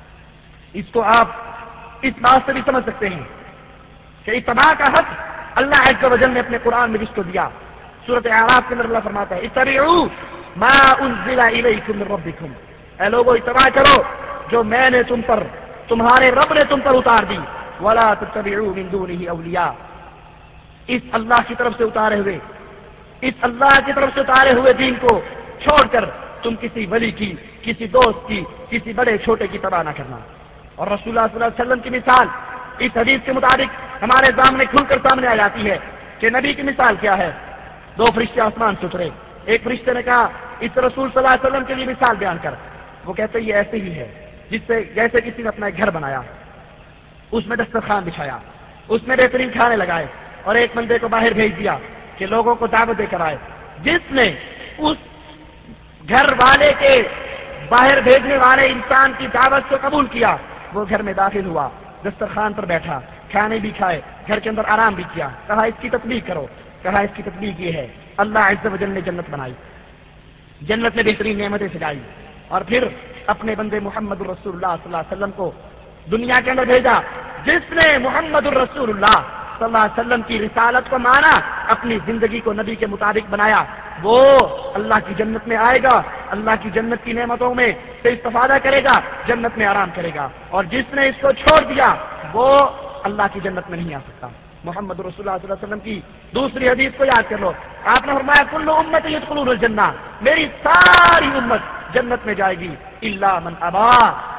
اس کو آپ اس بات سے بھی سمجھ سکتے ہیں کہ اتباع کا حق اللہ عز و جل نے اپنے قرآن میں جس کو دیا، سورۃ اعراف کے اندر اللہ فرماتا ہے اتبعوا ما انزل الیکم من ربکم، اے لوگوں اتباع کرو جو میں نے تم پر تمہارے رب نے تم پر اتار دی، ولا تتبعوا من دونه اولیاء، اس اللہ کی طرف سے اتارے ہوئے اس اللہ کی طرف سے اتارے ہوئے دین کو چھوڑ کر تم کسی ولی کی، کسی دوست کی، کسی بڑے چھوٹے کی تباہ نہ کرنا۔ اور رسول اللہ صلی اللہ علیہ وسلم کی مثال اس حدیث کے مطابق ہمارے سامنے کھل کر سامنے آ جاتی ہے کہ نبی کی مثال کیا ہے۔ دو فرشتے آسمان سے اترے، ایک فرشتے نے کہا اس رسول صلی اللہ علیہ وسلم کے لیے مثال بیان کر، وہ کہتے یہ ایسے ہی ہے جس سے جیسے کسی نے اپنا ایک گھر بنایا، اس میں دسترخوان بچھایا، اس میں بہترین کھانے لگائے اور ایک بندے کو باہر بھیج دیا کہ لوگوں کو دعوت دے کر آئے۔ جس نے اس گھر والے کے باہر بھیجنے والے انسان کی دعوت کو قبول کیا، وہ گھر میں داخل ہوا، دسترخوان پر بیٹھا، کھانے بھی کھائے، گھر کے اندر آرام بھی کیا، کہا اس کی تطبیق کرو، کہا اس کی تطبیق یہ ہے اللہ عز و جل نے جنت بنائی، جنت میں بہترین نعمتیں سجائی، اور پھر اپنے بندے محمد رسول اللہ صلی اللہ علیہ وسلم کو دنیا کے اندر بھیجا۔ جس نے محمد الرسول اللہ صلی اللہ علیہ وسلم کی رسالت کو مانا، اپنی زندگی کو نبی کے مطابق بنایا، وہ اللہ کی جنت میں آئے گا، اللہ کی جنت کی نعمتوں میں سے استفادہ کرے گا، جنت میں آرام کرے گا، اور جس نے اس کو چھوڑ دیا وہ اللہ کی جنت میں نہیں آ سکتا۔ محمد رسول اللہ صلی اللہ علیہ وسلم کی دوسری حدیث کو یاد کر لو، آپ نے فرمایا کل امت یدخلون الجنہ، میری ساری امت جنت میں جائے گی الا من ابا،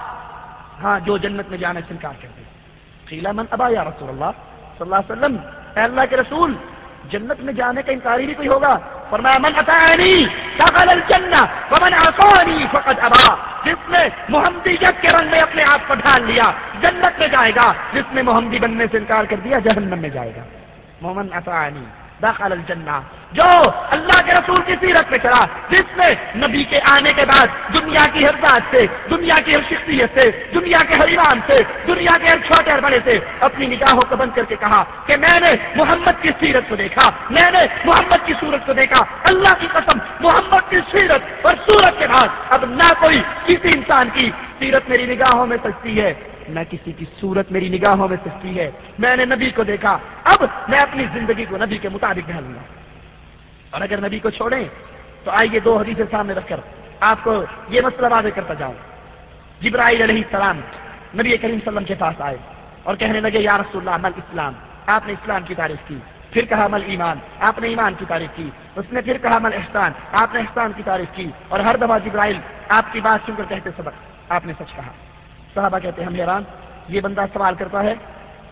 ہاں جو جنت میں جانے سے انکار کر دے۔ قیل من ابا یا رسول اللہ صلی اللہ علیہ وسلم، اے اللہ کے رسول جنت میں جانے کا انکاری بھی کوئی ہوگا؟ فرمایا من اطاعنی دخل الجنہ ومن عصانی فقد ابا، جس نے محمدیت کے رنگ میں اپنے آپ کو ڈھال لیا جنت میں جائے گا، جس نے محمدی بننے سے انکار کر دیا جہنم میں جائے گا۔ ومن اطاعنی دخل الجنہ، جو اللہ کے رسول کی سیرت میں چلا، جس نے نبی کے آنے کے بعد دنیا کی ہر ذات سے، دنیا کی ہر شخصیت سے، دنیا کے ہر امام سے، دنیا کے ہر چھوٹے اور بڑے سے اپنی نگاہوں کو بند کر کے کہا کہ میں نے محمد کی سیرت کو دیکھا، میں نے محمد کی صورت کو دیکھا، اللہ کی قسم محمد کی سیرت اور صورت کے بعد اب نہ کوئی کسی انسان کی سیرت میری نگاہوں میں سجتی ہے، نہ کسی کی صورت میری نگاہوں میں سجتی ہے، میں نے نبی کو دیکھا، اب میں اپنی زندگی کو نبی کے مطابق ڈھالوں گا۔ اور اگر نبی کو چھوڑیں تو آئیے دو حدیثیں سامنے رکھ کر آپ کو یہ مسئلہ واضح کرتا جاؤں۔ جبرائیل علیہ السلام نبی کریم صلی اللہ علیہ وسلم کے پاس آئے اور کہنے لگے یا رسول اللہ مل اسلام، آپ نے اسلام کی تعریف کی، پھر کہا مل ایمان، آپ نے ایمان کی تعریف کی، اس نے پھر کہا مل احسان، آپ نے احسان کی تعریف کی، اور ہر دفعہ جبرائیل آپ کی بات سن کر کہتے سبق، آپ نے سچ کہا۔ صحابہ کہتے ہیں ہم حیران، یہ بندہ سوال کرتا ہے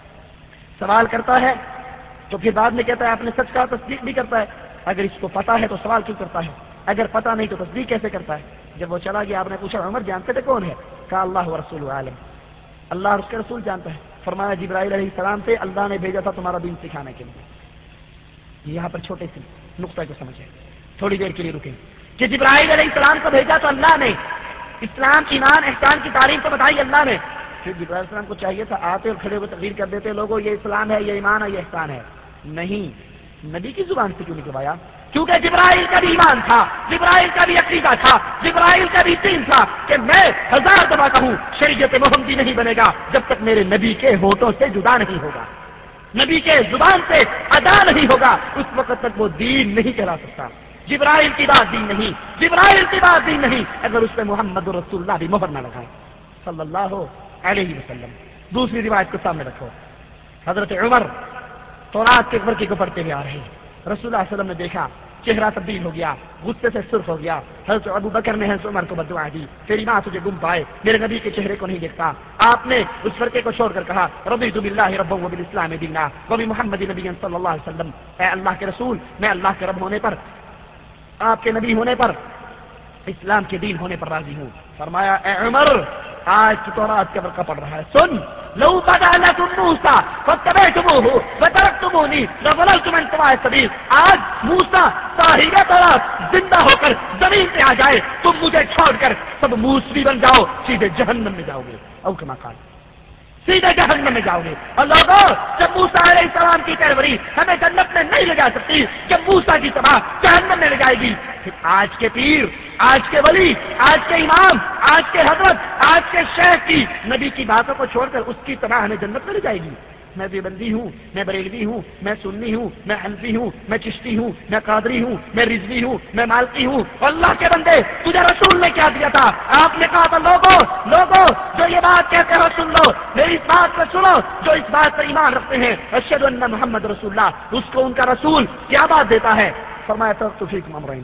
سوال کرتا ہے تو پھر بعد میں کہتا ہے آپ نے سچ کہا، تصدیق بھی کرتا ہے، اگر اس کو پتا ہے تو سوال کیوں کرتا ہے؟ اگر پتا نہیں تو تصدیق کیسے کرتا ہے؟ جب وہ چلا گیا آپ نے پوچھا عمر جانتے تھے کون ہے؟ کہا اللہ و رسول عالم۔ اللہ اور اس کے رسول جانتا ہے. فرمایا جبرائیل علیہ السلام سے اللہ نے بھیجا تھا تمہارا دین سکھانے کے لیے. یہاں پر چھوٹے سے نقطہ کو سمجھیں, تھوڑی دیر کے لیے رکیں کہ جبرائیل علیہ السلام کو بھیجا تو اللہ نے, اسلام ایمان احسان کی تعریف تو بتائی اللہ نے. پھر جبرائیل علیہ السلام کو چاہیے تھا آتے اور کھڑے ہوئے تقریر کر دیتے لوگوں یہ اسلام ہے, یہ ایمان ہے, یہ احسان ہے. نہیں, نبی کی زبان سے کیوں نکلوایا؟ کیونکہ جبرائیل کا بھی ایمان تھا, جبرائیل کا بھی عقیدہ تھا, جبرائیل کا بھی دین تھا کہ میں ہزار دفعہ کہوں شریعت محمدی نہیں بنے گا جب تک میرے نبی کے ہونٹوں سے جدا نہیں ہوگا, نبی کے زبان سے ادا نہیں ہوگا, اس وقت تک وہ دین نہیں چلا سکتا. جبرائیل کی بات دین نہیں, جبرائیل کی بات دین نہیں اگر اس پہ محمد رسول اللہ بھی مہر نہ لگائے صلی اللہ علیہ وسلم. دوسری روایت کو سامنے رکھو. حضرت عمر تورات کے ورقے کو پڑھتے ہوئے آ رہے ہیں. رسول اللہ صلی اللہ علیہ وسلم نے دیکھا چہرہ تبدیل ہو گیا, غصے سے سرخ ہو گیا. حضرت ابو بکر نے حضرت عمر کو بددعا دی, تیری ماں تجھے گم پائے, میرے نبی کے چہرے کو نہیں دیکھتا. آپ نے اس فرقے کو چھوڑ کر کہا رضیت باللہ ربا وبالاسلام دینا وبمحمد نبی صلی اللہ علیہ وسلم, اے اللہ کے رسول میں اللہ کے رب ہونے پر, آپ کے نبی ہونے پر, اسلام کے دین ہونے پر راضی ہوں. فرمایا اے عمر آج کی تورات کا ورقہ پڑھ رہا ہے, سن لو بدا لکم موسیٰ فاتبعتموہ وترکتمونی لضللتم عن سواء السبیل. آج موسیٰ صاحب تورات زندہ ہو کر زمین پہ آ جائے, تم مجھے چھوڑ کر سب موسوی بن جاؤ, سیدھے جہنم میں جاؤ گے. او کما قال, سیدھے جہنم میں جاؤ گے. اور لوگوں جب موسیٰ علیہ السلام کی پیروی ہمیں جنت میں نہیں لے جا سکتی, جب موسیٰ کی تباہ جہنم میں لے جائے گی, پھر آج کے پیر, آج کے ولی, آج کے امام, آج کے حضرت, آج کے شیخ کی نبی کی باتوں کو چھوڑ کر اس کی تباہ ہمیں جنت میں لے جائے گی. میں دیوبندی ہوں, میں بریلوی ہوں, میں سنی ہوں, میں حنفی ہوں, میں چشتی ہوں, میں قادری ہوں, میں رضوی ہوں, میں مالکی ہوں. اللہ کے بندے تجھے رسول نے کیا دیا تھا؟ آپ نے کہا تھا لوگوں لوگوں جو یہ بات کہتے ہو سن لو, میری اس بات کو سنو, جو اس بات پر ایمان رکھتے ہیں اشہد ان محمد رسول اللہ, اس کو ان کا رسول کیا بات دیتا ہے؟ فرمایا ترکت فیکم امرین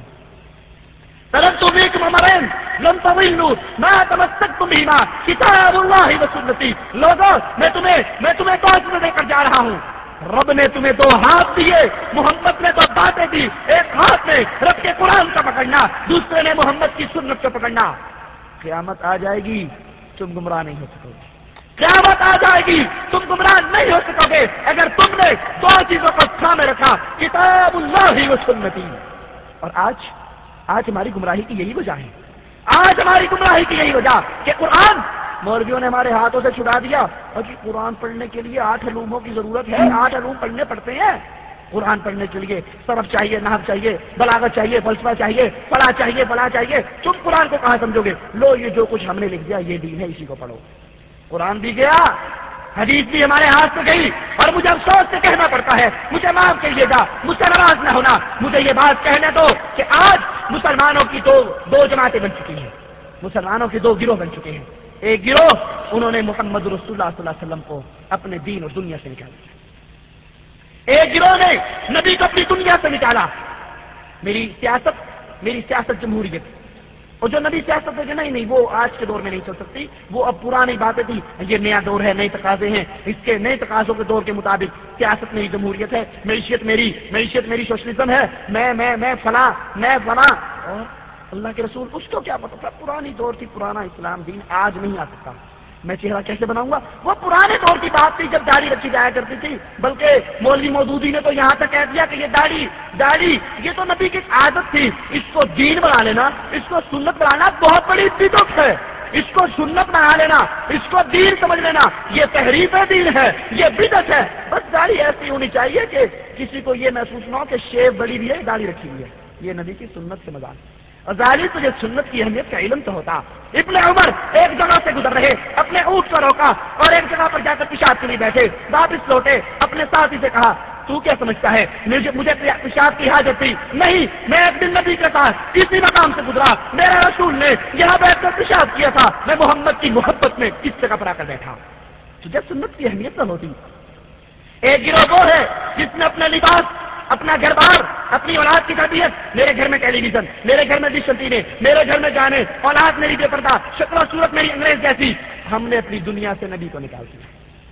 ترکت فیکم امرین لن تضلوا ما تمسکتم بہما کتاب اللہ وسنتی. لوگوں میں تمہیں میں تمہیں دو چیزیں دے کر جا رہا ہوں. رب نے تمہیں دو ہاتھ دیے, محمد نے دو باتیں دی, ایک ہاتھ میں رب کے قرآن کا پکڑنا, دوسرے نے محمد کی سنت کو پکڑنا. قیامت آ جائے گی تم گمراہ نہیں ہو سکو گے, قیامت آ جائے گی تم گمراہ نہیں ہو سکو گے اگر تم نے دو چیزوں کو سامنے رکھا, کتاب اللہ و سنتی. اور آج آج ہماری گمراہی کی یہی وجہ ہے, آج ہماری گمراہی کی یہی وجہ کہ قرآن مولویوں نے ہمارے ہاتھوں سے چھڑا دیا. اور جی قرآن پڑھنے کے لیے آٹھ علوموں کی ضرورت ہے, آٹھ علوم پڑھنے پڑتے ہیں. قرآن پڑھنے کے لیے صرف چاہیے, نحو چاہیے, بلاغت چاہیے, فلسفہ چاہیے, پڑھا چاہیے, بڑا چاہیے. تم قرآن کو کہاں سمجھو گے؟ لو یہ جو کچھ ہم نے لکھ دیا یہ دین ہے, اسی کو پڑھو. قرآن بھی گیا, حدیث بھی ہمارے ہاتھ سے گئی, اور مجھے افسوس سے کہنا پڑتا ہے, مجھے معاف کریے گا, مجھ سے ناراض نہ ہونا, مجھے یہ بات کہنے دو کہ آج مسلمانوں کی دو دو جماعتیں بن چکی ہیں, مسلمانوں کے دو گروہ بن چکے ہیں. ایک گروہ انہوں نے محمد رسول اللہ صلی اللہ علیہ وسلم کو اپنے دین اور دنیا سے نکال دیا, ایک گروہ نے نبی کو اپنی دنیا سے نکالا. میری سیاست میری سیاست جمہوریت, اور جو نبی سیاست ہے کہ نہیں نہیں وہ آج کے دور میں نہیں چل سکتی, وہ اب پرانی باتیں تھی, یہ نیا دور ہے, نئے تقاضے ہیں, اس کے نئے تقاضوں کے دور کے مطابق سیاست میری جمہوریت ہے, معیشت میری معیشت میری سوشلزم ہے, میں میں میں فلاں میں فلاں. اور اللہ کے رسول اس کو کیا پتا تھا, پرانی دور تھی, پرانا اسلام دین آج نہیں آ سکتا. میں چہرہ کیسے بناؤں گا؟ وہ پرانے دور کی بات تھی جب داڑھی رکھی جایا کرتی تھی, بلکہ مولوی مودودی نے تو یہاں تک کہہ دیا کہ یہ داڑھی داڑھی یہ تو نبی کی عادت تھی, اس کو دین بنا لینا, اس کو سنت بنانا بہت بڑی بدعت ہے. اس کو سنت بنا لینا, اس کو دین سمجھ لینا, یہ تحریف دین ہے, یہ بدعت ہے. بس داڑھی ایسی ہونی چاہیے کہ کسی کو یہ محسوس نہ ہو کہ شیب بڑی بھی ہے, داڑھی رکھی ہوئی ہے. یہ نبی کی سنت سے مذاق. اور ظاہر تجھے سنت کی اہمیت کا علم تو ہوتا. ابن عمر ایک جگہ سے گزر رہے, اپنے اونٹ کو روکا اور ایک جگہ پر جا کر پیشاب کے لیے بیٹھے, واپس لوٹے, اپنے ساتھی سے کہا تو کیا سمجھتا ہے مجھے مجھے پیشاب کی حاجت تھی؟ نہیں, میں ایک دن نبی کے ساتھ اسی مقام سے گزرا, میرے رسول نے یہاں بیٹھ کر پیشاب کیا تھا, میں محمد کی محبت میں اس جگہ پر آ کر بیٹھا. تجھے سنت کی اہمیت نہ ہوتی. ایک گروہ وہ ہے جس نے اپنا لباس, اپنا گھر بار, اپنی اولاد کی تربیت, میرے گھر میں ٹیلی ویژن, میرے گھر میں ڈش ٹی وی, میرے گھر میں گانے, اولاد میری بے پردہ, شکل و صورت میری انگریز جیسی. ہم نے اپنی دنیا سے نبی کو نکال دیا.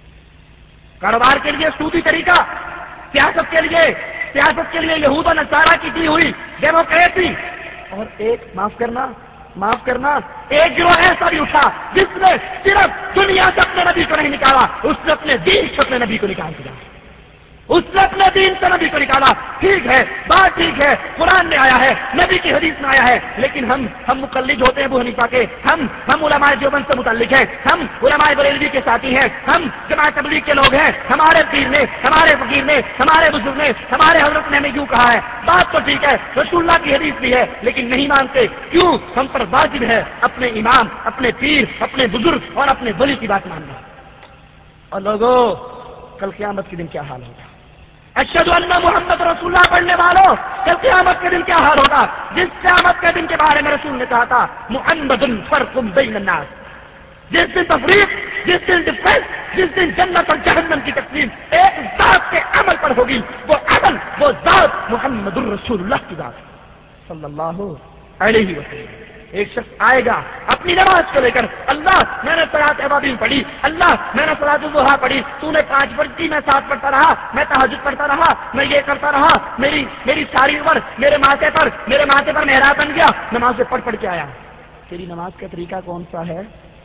کاروبار کے لیے سودی طریقہ, سیاست کے لیے سیاست کے لیے یہود و نصارہ کی دی ہوئی ڈیموکریسی, اور ایک معاف کرنا معاف کرنا، ایک گروہ ایسا بھی اٹھا جس نے صرف دنیا سے اپنے نبی کو نہیں نکالا، اس نے اپنے دین سے اپنے نبی کو نکال دیا، اس نے اپنے دین سے نبی کو نکالا۔ ٹھیک ہے، بات ٹھیک ہے، قرآن میں آیا ہے، نبی کی حدیث میں آیا ہے، لیکن ہم ہم مقلد ہوتے ہیں ابو حنیفہ کے، ہم ہم علماء دیوبند سے متعلق ہیں، ہم علماء بریلوی کے ساتھی ہیں، ہم جماعت تبلیغ کے لوگ ہیں، ہمارے پیر نے، ہمارے فقیر نے، ہمارے بزرگ نے، ہمارے حضرت نے ہمیں یوں کہا ہے۔ بات تو ٹھیک ہے، رسول اللہ کی حدیث بھی ہے، لیکن نہیں مانتے کیوں؟ ہم پر واجب ہے اپنے امام، اپنے پیر، اپنے بزرگ اور اپنے ولی کی بات ماننا۔ اور لوگوں، کل قیامت کے دن کیا حال ہوگا؟ اشہد ان محمد رسول اللہ پڑھنے والوں، کل قیامت کے دن کیا حال ہوگا؟ جس قیامت کے دن کے بارے میں رسول نے کہا تھا محمد فرق بین الناس، جس دن تفریق، جس دن ڈفرینس، جس دن جنت اور جہنم کی تقسیم ایک ذات کے عمل پر ہوگی، وہ عمل، وہ ذات محمد الرسول اللہ کی ذات صلی اللہ علیہ وسلم۔ ایک شخص آئے گا اپنی نماز کو لے کر، اللہ میں نے صلاۃ ابابیل پڑھی، اللہ میں نے صلاۃ الضحیٰ پڑھی، تو نے پانچ پڑھی، میں سات پڑھتا رہا، میں تہجد پڑھتا رہا، میں یہ کرتا رہا، میری میری ساری عمر میرے ماتھے پر میرے ماتھے پر محراب بن گیا، نماز پڑھ پڑھ کے آیا۔ تیری نماز کا طریقہ کون سا ہے؟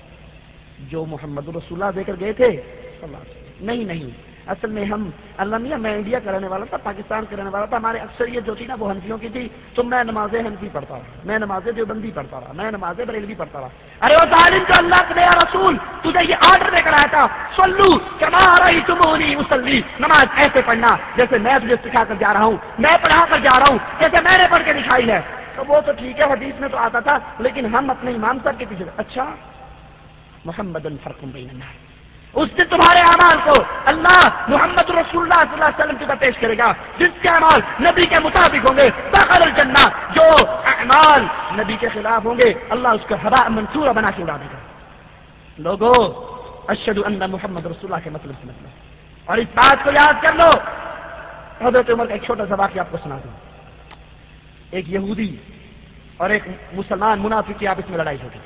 جو محمد رسول اللہ دے کر گئے تھے؟ نہیں نہیں، اصل میں ہم اللہ میاں، میں انڈیا کا رہنے والا تھا، پاکستان کا رہنے والا تھا، ہمارے اکثریت جو تھی نا وہ ہنفیوں کی تھی، تو میں نمازیں ہنفی پڑھتا رہا، میں نمازیں دیوبندی پڑھتا رہا، میں نمازیں بریلوی پڑھتا رہا۔ ارے وہ ظالم جو اللہ کے نیا رسول تجھے یہ آرڈر دے کر آیا تھا، صلو کما رأیتمونی اصلی، نماز ایسے پڑھنا جیسے میں تجھے سکھا کر جا رہا ہوں، میں پڑھا کر جا رہا ہوں، جیسے میں نے پڑھ کے دکھائی ہے۔ تو وہ تو ٹھیک ہے، حدیث میں تو آتا تھا، لیکن ہم اپنے امام صاحب کے پیچھے اچھا محمد فرق بین الناس، اس دن تمہارے اعمال کو اللہ محمد رسول اللہ صلی اللہ علیہ وسلم کی طرف پیش کرے گا، جس کے اعمال نبی کے مطابق ہوں گے دخل الجنہ، جو اعمال نبی کے خلاف ہوں گے اللہ اس کو ہباء منصورہ بنا کے اڑا دے گا۔ لوگوں، اشہد ان محمد رسول اللہ کے مطلب سے مطلب، اور اس بات کو یاد کر لو۔ حضرت عمر کا ایک چھوٹا سا واقعہ آپ کو سنا دوں۔ ایک یہودی اور ایک مسلمان منافق کی آپس میں لڑائی ہو گئی،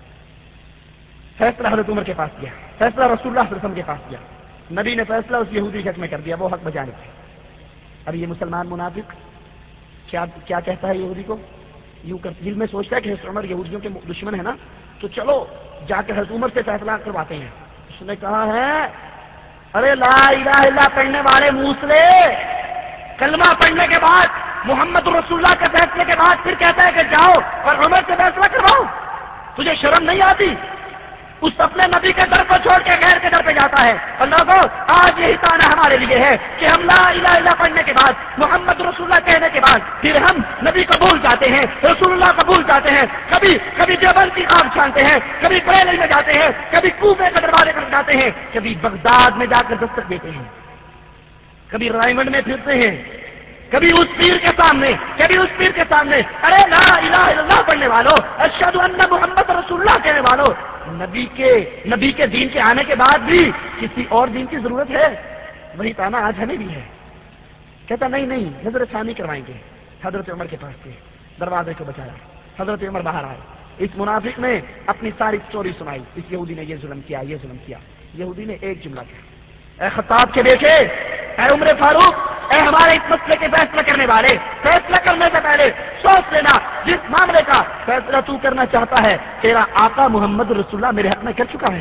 فیصلہ حضرت عمر کے پاس گیا، فیصلہ رسول اللہ صلی اللہ علیہ وسلم کے پاس گیا، نبی نے فیصلہ اس یہودی کے حق میں کر دیا، وہ حق بجانے تھے۔ اب یہ مسلمان منافق کیا کیا کہتا ہے یہودی کو؟ یوں کر دل میں سوچتا ہے کہ حضرت عمر یہودیوں کے دشمن ہے نا، تو چلو جا کے حضرت عمر سے فیصلہ کرواتے ہیں۔ اس نے کہا ہے ارے لا الہ الا پڑھنے والے موسلے، کلمہ پڑھنے کے بعد محمد رسول اللہ کے فیصلے کے بعد پھر کہتا ہے کہ جاؤ اور عمر سے فیصلہ کرواؤ، تجھے شرم نہیں آتی؟ اس اپنے نبی کے در کو چھوڑ کے غیر کے در پہ جاتا ہے۔ اور لوگوں، آج یہی تانا ہمارے لیے ہے کہ ہم لا الہ الا پڑھنے کے بعد محمد رسول اللہ کہنے کے بعد پھر ہم نبی کو بھول جاتے ہیں، رسول اللہ کو بھول جاتے ہیں، کبھی کبھی دیوبند کی خواب چھانتے ہیں، کبھی بریلوی میں جاتے ہیں، کبھی کوفے کے دروازے پر جاتے ہیں، کبھی بغداد میں جا کر دستک دیتے ہیں، کبھی رائمنڈ میں پھرتے ہیں، کبھی اس پیر کے سامنے، کبھی اس پیر کے سامنے۔ ارے لا الہ الا اللہ پڑھنے والوں، اشہد ان محمد رسول اللہ کہنے والوں، نبی کے نبی کے دین کے آنے کے بعد بھی کسی اور دین کی ضرورت ہے؟ وہی تانا آج ہمیں بھی ہے۔ کہتا نہیں نہیں، نظر ثانی کروائیں گے۔ حضرت عمر کے پاس گئے، دروازے کو بچایا، حضرت عمر باہر آئے، اس منافق نے اپنی ساری اسٹوری سنائی، اس یہودی نے یہ ظلم کیا، یہ ظلم کیا۔ یہودی نے ایک جملہ کہا، اے خطاب کے بیٹے، اے عمر فاروق، اے ہمارے اس مسئلے کے فیصلہ کرنے والے، فیصلہ کرنے سے پہلے سوچ لینا، جس معاملے کا فیصلہ تو کرنا چاہتا ہے تیرا آقا محمد رسول اللہ میرے حق میں کر چکا ہے۔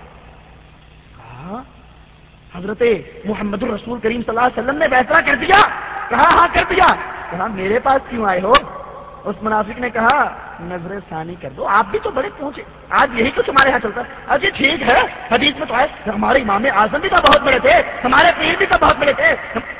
کہا حضرت محمد الرسول کریم صلی اللہ علیہ وسلم نے فیصلہ کر دیا؟ کہا ہاں کر دیا۔ کہا میرے پاس کیوں آئے ہو؟ اس منافق نے کہا نظر ثانی کر دو، آپ بھی تو بڑے پہنچے، آج یہی تو تمہارے یہاں چلتا ہے۔ اجی ٹھیک ہے، حدیث میں تو ہے ہمارے امام اعظم بھی تو بہت بڑے تھے، ہمارے پیر بھی تو بہت بڑے تھے،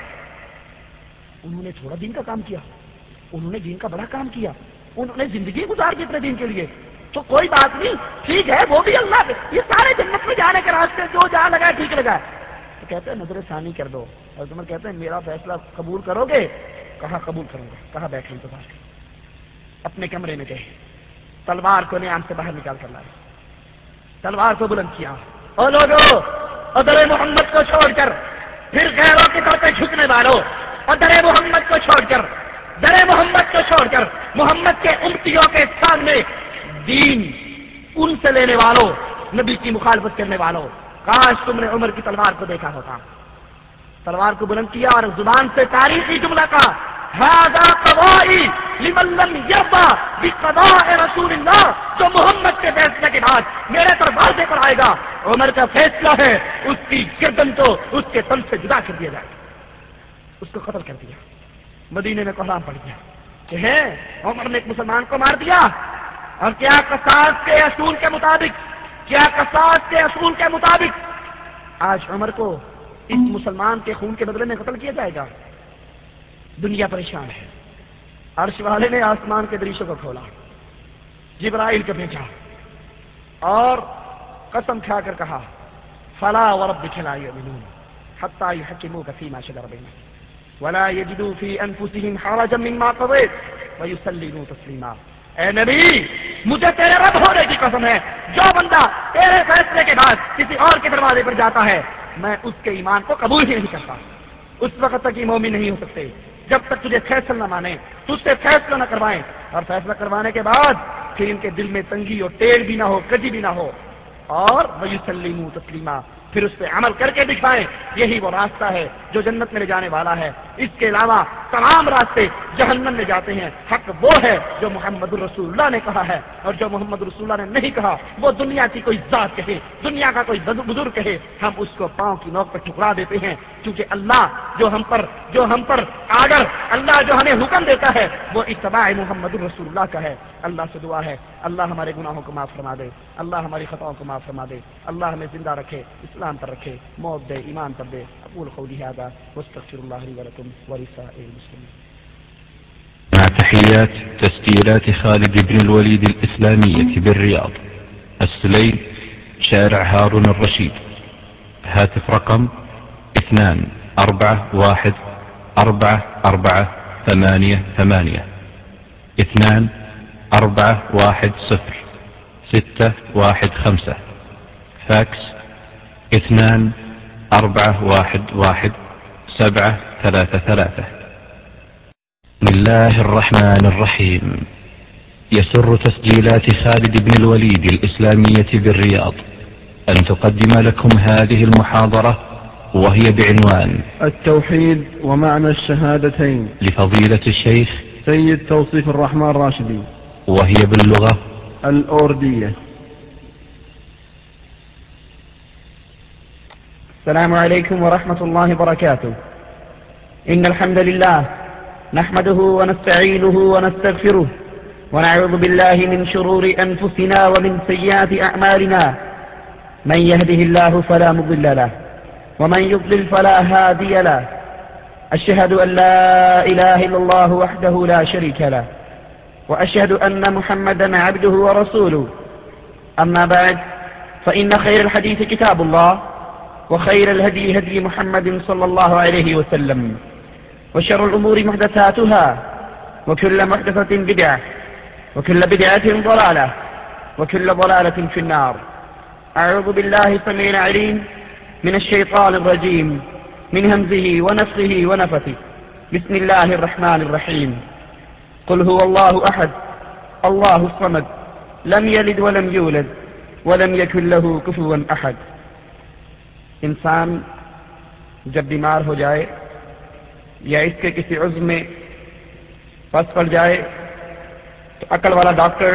انہوں نے تھوڑا دین کا کام کیا، انہوں نے دین کا بڑا کام کیا، انہوں نے زندگی گزار دی اپنے دین کے لیے، تو کوئی بات نہیں، ٹھیک ہے، وہ بھی اللہ کے، یہ سارے جنت میں جانے کے راستے جو جہاں لگا ٹھیک لگا۔ تو کہتے ہیں نظر ثانی کر دو، اور تمہیں کہتے ہیں میرا فیصلہ قبول کرو گے؟ کہا قبول کروں گا۔ کہا بیٹھ لیں تو بات اپنے کمرے میں گئے، تلوار کو نیام سے باہر نکال کر لائے، تلوار کو بلند کیا، اور لوگوں ادر محمد کو چھوڑ کر پھر غیروں کی طرف جھکنے والوں، اور در محمد کو چھوڑ کر در محمد کو چھوڑ کر محمد کے امتیوں کے سامنے دین ان سے لینے والوں، نبی کی مخالفت کرنے والوں، کاش تم نے عمر کی تلوار کو دیکھا ہوتا۔ تلوار کو بلند کیا اور زبان سے تاریخی جملہ کہا، هذا قضائی لمن لم يرضى بقضاء رسول اللہ، جو محمد کے فیصلے کے بعد میرے دروازے پر آئے گا، عمر کا فیصلہ ہے اس کی گردن کو اس کے تن سے جدا کر دیا جائے، اس کو قتل کر دیا۔ مدینے میں قحط پڑ گیا کہ ہے عمر نے ایک مسلمان کو مار دیا، اور کیا قصاص کے اصول کے مطابق کیا قصاص کے اصول کے مطابق آج عمر کو اس مسلمان کے خون کے بدلے میں قتل کیا جائے گا؟ دنیا پریشان ہے۔ عرش والے نے آسمان کے دریچوں کو کھولا، جبرائیل کو بھیجا اور قسم کھا کر کہا فلا وربک لا یؤمنون حتی یحکموک فیما شجر بینہم ولا یجدوا فی انفسہم حرجا مما قضیت ویسلموا تسلیما۔ اے نبی، مجھے تیرے رب ہونے کی قسم ہے، جو بندہ تیرے فیصلے کے بعد کسی اور کے دروازے پر جاتا ہے میں اس کے ایمان کو قبول ہی نہیں کرتا۔ اس وقت تک یہ مومن نہیں ہو سکتے جب تک تجھے فیصلہ نہ مانے، تجھ سے فیصلہ نہ کروائیں، اور فیصلہ کروانے کے بعد پھر ان کے دل میں تنگی اور ٹیڑھ بھی نہ ہو، کجی بھی نہ ہو، اور وَيُسَلِّمُوا تسلیما، پھر اس پہ عمل کر کے دکھائیں۔ یہی وہ راستہ ہے جو جنت میں لے جانے والا ہے۔ اس کے علاوہ تمام راستے جہنم میں جاتے ہیں۔ حق وہ ہے جو محمد الرسول اللہ نے کہا ہے، اور جو محمد رسول اللہ نے نہیں کہا وہ دنیا کی کوئی ذات کہے، دنیا کا کوئی بزرگ کہے، ہم اس کو پاؤں کی نوک پر ٹھکرا دیتے ہیں، کیونکہ اللہ جو ہم پر جو ہم پر اگر اللہ جو ہمیں حکم دیتا ہے وہ اتباع محمد الرسول اللہ کا ہے۔ اللہ سے دعا ہے اللہ ہمارے گناہوں کو معاف فرما دے، اللہ ہماری خطاؤں کو معاف فرما دے، اللہ ہمیں زندہ رکھے، اسلام پر رکھے، موت دے، ایمان پر دے۔ اقول قولی هذا واستغفر الله لي ولكم ولسائر المسلمين. مع تحيات تسجيلات خالد بن الوليد الإسلامية بالرياض، السليم، شارع هارون الرشيد. هاتف رقم اثنان أربعة واحد أربعة أربعة ثمانية ثمانية اثنان أربعة واحد صفر ستة واحد خمسة. فاكس اثنان أربعة واحد واحد سبعة ثلاثة ثلاثة. بسم الله الرحمن الرحيم. يسر تسجيلات خالد بن الوليد الإسلامية بالرياض أن تقدم لكم هذه المحاضرة وهي بعنوان التوحيد ومعنى الشهادتين لفضيلة الشيخ سيد توصيف الرحمن الراشدي، وهي باللغة الأوردية. السلام عليكم ورحمة الله وبركاته. إن الحمد لله نحمده ونستعينه ونستغفره ونعوذ بالله من شرور أنفسنا ومن سيئات أعمالنا، من يهده الله فلا مضل له ومن يضلل فلا هادي له. أشهد أن لا إله إلا الله وحده لا شريك له، وأشهد أن محمدا عبده ورسوله. أما بعد، فإن خير الحديث كتاب الله، وخير الهدي هدي محمد صلى الله عليه وسلم، وشر الأمور محدثاتها، وكل محدثة بدعة، وكل بدعة ضلالة، وكل ضلالة في النار. أعوذ بالله السميع العليم من الشيطان الرجيم، من همزه ونفخه ونفثه. بسم الله الرحمن الرحيم. قل هو الله أحد الله الصمد لم يلد ولم يولد ولم يكن له كفوا أحد. انسان جب بیمار ہو جائے یا اس کے کسی عضو میں پس پڑ جائے تو عقل والا ڈاکٹر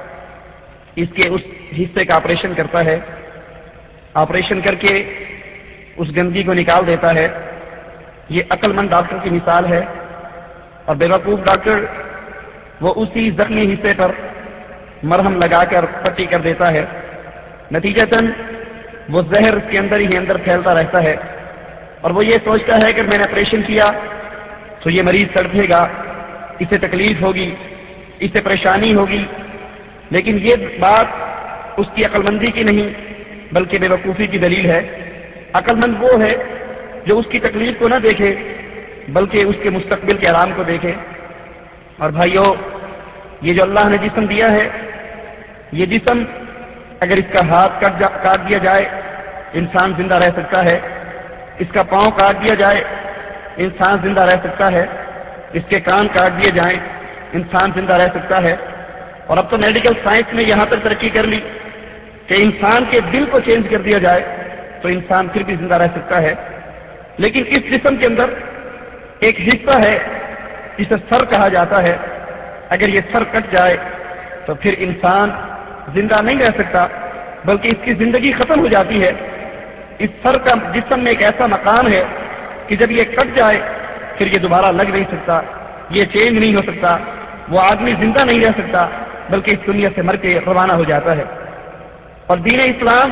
اس کے اس حصے کا آپریشن کرتا ہے، آپریشن کر کے اس گندگی کو نکال دیتا ہے۔ یہ عقل مند ڈاکٹر کی مثال ہے، اور بیوقوف ڈاکٹر وہ اسی زخمی حصے پر مرہم لگا کر پٹی کر دیتا ہے، نتیجتاً وہ زہر اس کے اندر ہی اندر پھیلتا رہتا ہے، اور وہ یہ سوچتا ہے کہ میں نے آپریشن کیا تو یہ مریض تڑپے گا، اسے تکلیف ہوگی، اسے پریشانی ہوگی، لیکن یہ بات اس کی عقل مندی کی نہیں بلکہ بے وقوفی کی دلیل ہے۔ عقل مند وہ ہے جو اس کی تکلیف کو نہ دیکھے بلکہ اس کے مستقبل کے آرام کو دیکھے۔ اور بھائیو، یہ جو اللہ نے جسم دیا ہے، یہ جسم اگر اس کا ہاتھ کاٹ دیا جائے انسان زندہ رہ سکتا ہے، اس کا پاؤں کاٹ دیا جائے انسان زندہ رہ سکتا ہے، اس کے کان کاٹ دیے جائیں انسان زندہ رہ سکتا ہے، اور اب تو میڈیکل سائنس نے یہاں تک ترقی کر لی کہ انسان کے دل کو چینج کر دیا جائے تو انسان پھر بھی زندہ رہ سکتا ہے۔ لیکن اس جسم کے اندر ایک حصہ ہے جسے سر کہا جاتا ہے، اگر یہ سر کٹ جائے تو پھر انسان زندہ نہیں رہ سکتا، بلکہ اس کی زندگی ختم ہو جاتی ہے۔ اس سر کا جسم میں ایک ایسا مقام ہے کہ جب یہ کٹ جائے پھر یہ دوبارہ لگ نہیں سکتا، یہ چینج نہیں ہو سکتا، وہ آدمی زندہ نہیں رہ سکتا، بلکہ اس دنیا سے مر کے روانہ ہو جاتا ہے۔ اور دین اسلام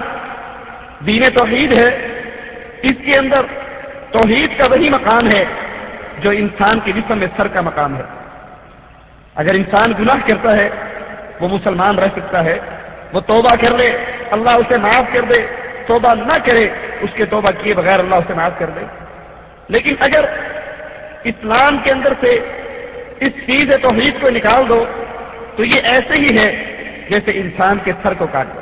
دین توحید ہے، اس کے اندر توحید کا وہی مقام ہے جو انسان کے جسم میں سر کا مقام ہے۔ اگر انسان گناہ کرتا ہے وہ مسلمان رہ سکتا ہے، وہ توبہ کر لے اللہ اسے معاف کر دے، توبہ نہ کرے اس کے توبہ کیے بغیر اللہ اسے معاف کر دے۔ لیکن اگر اسلام کے اندر سے اس چیز توحید کو نکال دو تو یہ ایسے ہی ہے جیسے انسان کے سر کو کاٹ دو۔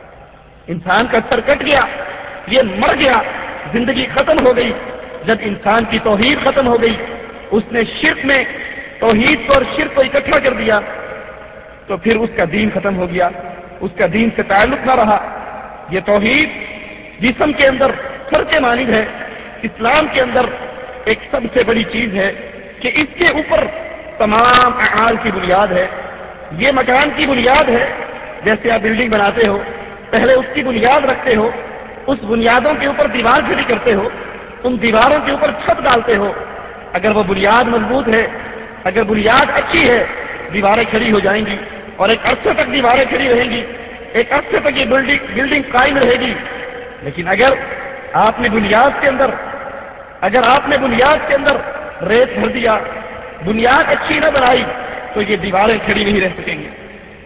انسان کا سر کٹ گیا، یہ مر گیا، زندگی ختم ہو گئی۔ جب انسان کی توحید ختم ہو گئی، اس نے شرک میں توحید کو اور شرک کو اکٹھا کر دیا، تو پھر اس کا دین ختم ہو گیا، اس کا دین سے تعلق نہ رہا۔ یہ توحید جسم کے اندر سر کے مانند ہے، اسلام کے اندر ایک سب سے بڑی چیز ہے کہ اس کے اوپر تمام اعمال کی بنیاد ہے۔ یہ مکان کی بنیاد ہے، جیسے آپ بلڈنگ بناتے ہو پہلے اس کی بنیاد رکھتے ہو، اس بنیادوں کے اوپر دیوار کھڑی کرتے ہو، ان دیواروں کے اوپر چھت ڈالتے ہو۔ اگر وہ بنیاد مضبوط ہے، اگر بنیاد اچھی ہے، دیواریں کھڑی ہو جائیں گی اور ایک عرصے تک دیواریں کھڑی رہیں گی، ایک عرصے تک یہ بلڈنگ بلڈنگ قائم رہے گی۔ لیکن اگر آپ نے بنیاد کے اندر اگر آپ نے بنیاد کے اندر ریت بھر دیا، بنیاد اچھی نہ بنائی، تو یہ دیواریں کھڑی نہیں رہ سکیں گی۔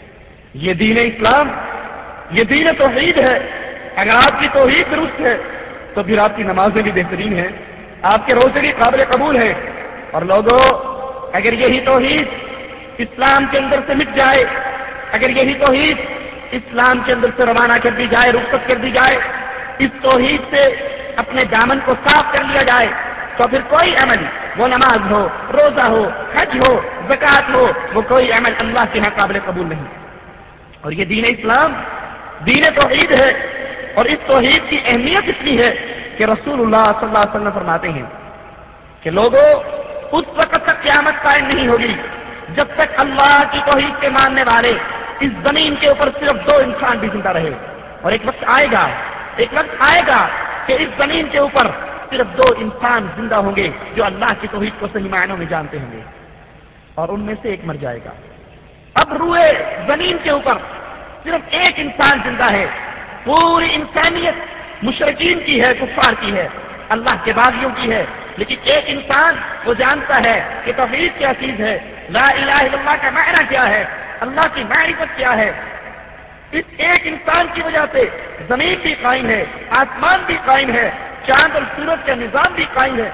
یہ دین اسلام، یہ دین توحید ہے۔ اگر آپ کی توحید درست ہے تو پھر آپ کی نمازیں بھی بہترین ہیں، آپ کے روزے بھی قابل قبول ہیں۔ اور لوگوں، اگر یہی توحید اسلام کے اندر سے مٹ جائے، اگر یہی توحید اسلام کے اندر سے روانہ کر دی جائے، رخصت کر دی جائے، اس توحید سے اپنے دامن کو صاف کر لیا جائے، تو پھر کوئی عمل، وہ نماز ہو، روزہ ہو، حج ہو، زکوٰۃ ہو، وہ کوئی عمل اللہ کے یہاں قابل قبول نہیں۔ اور یہ دین اسلام دین توحید ہے، اور اس توحید کی اہمیت اتنی ہے کہ رسول اللہ صلی اللہ علیہ وسلم فرماتے ہیں کہ لوگوں، اس وقت تک قیامت قائم نہیں ہوگی جب تک اللہ کی توحید کے ماننے والے اس زمین کے اوپر صرف دو انسان بھی زندہ رہے۔ اور ایک وقت آئے گا ایک وقت آئے گا کہ اس زمین کے اوپر صرف دو انسان زندہ ہوں گے جو اللہ کی توحید کو صحیح معنوں میں جانتے ہوں گے، اور ان میں سے ایک مر جائے گا۔ اب روئے زمین کے اوپر صرف ایک انسان زندہ ہے، پوری انسانیت مشرکین کی ہے، کفار کی ہے، اللہ کے باغیوں کی ہے، لیکن ایک انسان وہ جانتا ہے کہ توحید کیا چیز ہے، لا الہ الا اللہ کا معنی کیا ہے، اللہ کی معرفت کیا ہے۔ اس ایک انسان کی وجہ سے زمین بھی قائم ہے، آسمان بھی قائم ہے، چاند اور سورج کا نظام بھی قائم ہے۔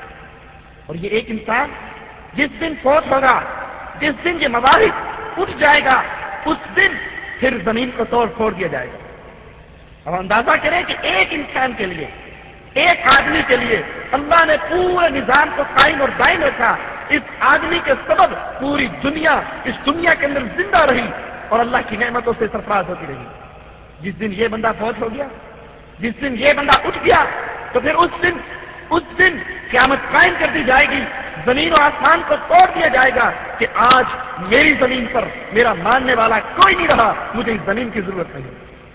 اور یہ ایک انسان جس دن فوت ہوگا، جس دن یہ مواہب اٹھ جائے گا، اس دن پھر زمین کو توڑ پھوڑ دیا جائے گا۔ اب اندازہ کریں کہ ایک انسان کے لیے، ایک آدمی کے لیے اللہ نے پورے نظام کو قائم اور دائم رکھا۔ اس آدمی کے سبب پوری دنیا اس دنیا کے اندر زندہ رہی اور اللہ کی نعمتوں سے سرفراز ہوتی رہی۔ جس دن یہ بندہ فوت ہو گیا، جس دن یہ بندہ اٹھ گیا، تو پھر اس دن اس دن قیامت قائم کر دی جائے گی، زمین و آسمان کو توڑ دیا جائے گا کہ آج میری زمین پر میرا ماننے والا کوئی نہیں رہا، مجھے اس زمین کی ضرورت نہیں۔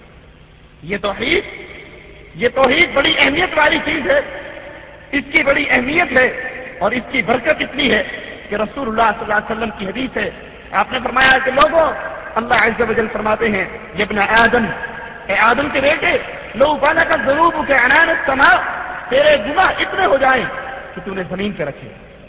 یہ توحید یہ توحید بڑی اہمیت والی چیز ہے، اس کی بڑی اہمیت ہے اور اس کی برکت اتنی ہے کہ رسول اللہ صلی اللہ علیہ وسلم کی حدیث ہے، آپ نے فرمایا کہ لوگوں، اللہ عز و جل فرماتے ہیں، یہ ابن آدم، اے آدم کے بیٹے، لو بالغ ذنوبک عنان السماء، تیرے گناہ اتنے ہو جائیں کہ تو نے زمین پہ رکھے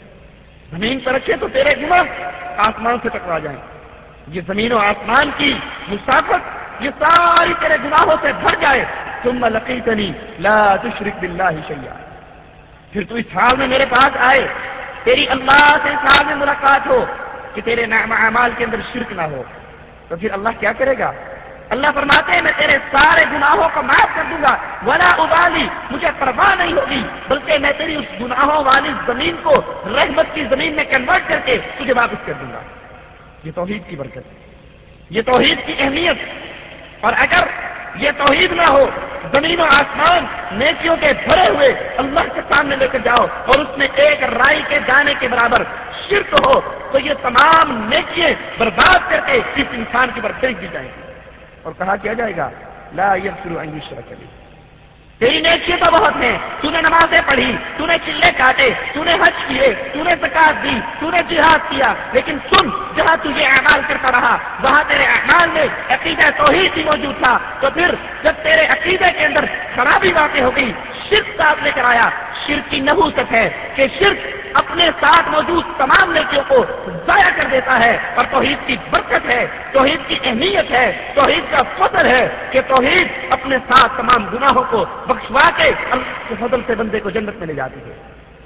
زمین پہ رکھے تو تیرے گناہ آسمان سے ٹکرا جائیں۔ یہ زمین و آسمان کی مسافت، یہ ساری تیرے گناہوں سے بھر جائے، ثم لقیتنی لا تشرک باللہ شیئا، پھر تو اس حال میں میرے پاس آئے، تیری اللہ سے اس حال میں ملاقات ہو کہ تیرے نعم اعمال کے اندر شرک نہ ہو، تو پھر اللہ کیا کرے گا؟ اللہ فرماتے ہیں میں تیرے سارے گناہوں کو معاف کر دوں گا، ولا ابالی، مجھے پرواہ نہیں ہوگی، بلکہ میں تیری اس گناہوں والی زمین کو رحمت کی زمین میں کنورٹ کر کے تجھے واپس کر دوں گا۔ یہ توحید کی برکت، یہ توحید کی اہمیت۔ اور اگر یہ توحید نہ ہو، زمین و آسمان نیکیوں کے بھرے ہوئے اللہ کے سامنے لے کر جاؤ اور اس میں ایک رائی کے دانے کے برابر شرک ہو تو یہ تمام نیکیاں برباد کر کے اس انسان کے اوپر پھینک دی جائیں گی اور کہا کیا جائے گا لا یغفر ان یشرک بہ، تیری نیکیاں تو بہت ہیں، تو نے نمازیں پڑھی، تو نے چلے کاٹے، تو نے حج کیے، تو نے زکات دی، تو نے جہاد کیا، لیکن سن جہاں تو یہ اعمال کرتا رہا وہاں تیرے اعمال میں عقیدہ توحید ہی موجود تھا، تو پھر جب تیرے عقیدے کے اندر خرابی واقع ہو گئی، شرک ساتھ لے کر آیا۔ شرک کی نحوست ہے کہ شرک اپنے ساتھ موجود تمام نیکیوں کو ضائع کر دیتا ہے، اور توحید کی برکت ہے، توحید کی اہمیت ہے، توحید کا فضل ہے کہ توحید اپنے ساتھ تمام گناہوں کو بخشوا کے اللہ کے فضل سے بندے کو جنت میں لے جاتی ہے۔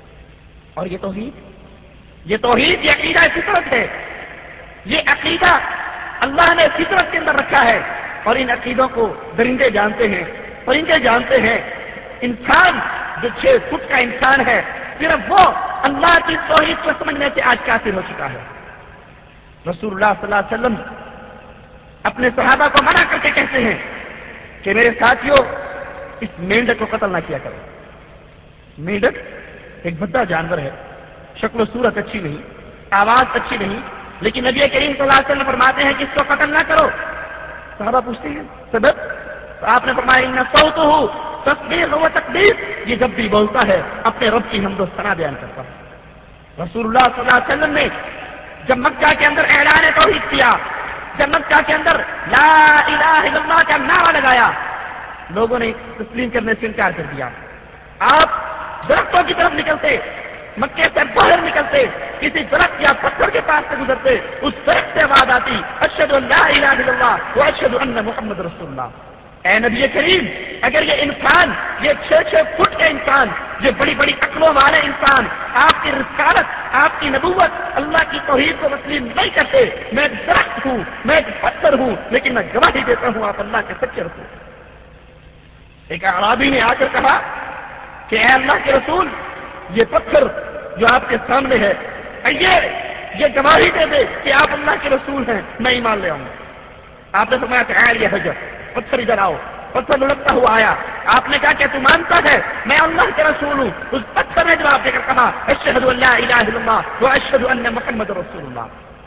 اور یہ توحید یہ توحید یہ عقیدہ فطرت ہے، یہ عقیدہ اللہ نے فطرت کے اندر رکھا ہے، اور ان عقیدوں کو درندے جانتے ہیں، پرندے جانتے ہیں۔ انسان جو چھ فٹ کا انسان ہے صرف وہ اللہ کی توحید کو سمجھنے سے آج کافر ہو چکا ہے۔ رسول اللہ صلی اللہ علیہ وسلم اپنے صحابہ کو منع کر کے کہتے ہیں کہ میرے ساتھیوں اس مینڈک کو قتل نہ کیا کرو۔ مینڈک ایک بھدا جانور ہے، شکل و صورت اچھی نہیں، آواز اچھی نہیں، لیکن نبی کریم صلی اللہ علیہ وسلم فرماتے ہیں کہ اس کو قتل نہ کرو۔ صحابہ پوچھتے ہیں سبب؟ تو آپ نے فرمایا ان صوتہ تسبیح و تقدیس، یہ جب بھی بولتا ہے اپنے رب کی حمد و ثنا بیان کرتا ہے۔ رسول اللہ صلی اللہ علیہ وسلم نے جب مکہ کے اندر اعلان توحید کیا، جب مکہ کے اندر لا الہ الا اللہ کا نعرہ لگایا، لوگوں نے تسلیم کرنے سے انکار کر دیا۔ آپ درختوں کی طرف نکلتے، مکے سے باہر نکلتے، کسی درخت یا پتھر کے پاس سے گزرتے، اس درخت سے آواز آتی اشہد ان لا الہ الا اللہ واشہد ان محمد رسول اللہ۔ اے نبی کریم، اگر یہ انسان، یہ چھ چھ فٹ کا انسان، یہ بڑی بڑی عقلوں والے انسان آپ کی رسالت، آپ کی نبوت، اللہ کی توحید کو تسلیم نہیں کرتے، میں ایک درخت ہوں، میں ایک پتھر ہوں، لیکن میں گواہی دیتا ہوں آپ اللہ کے سچے رسول۔ ایک اعرابی نے آ کر کہا کہ اے اللہ کے رسول، یہ پتھر جو آپ کے سامنے ہے یہ یہ گواہی دے دے کہ آپ اللہ کے رسول ہیں، میں ایمان لے آؤں۔ آپ نے فرمایا کہ اے یہ حجر، پتھر ادھر آؤ۔ پتھر لڑکتا ہوا آیا، آپ نے کہا کہ تو مانتا ہے میں اللہ کے رسول ہوں؟ اس پتھر نے جواب دے کر کہا اشہد ان لا الہ الا اللہ واشہد ان محمد رسول اللہ۔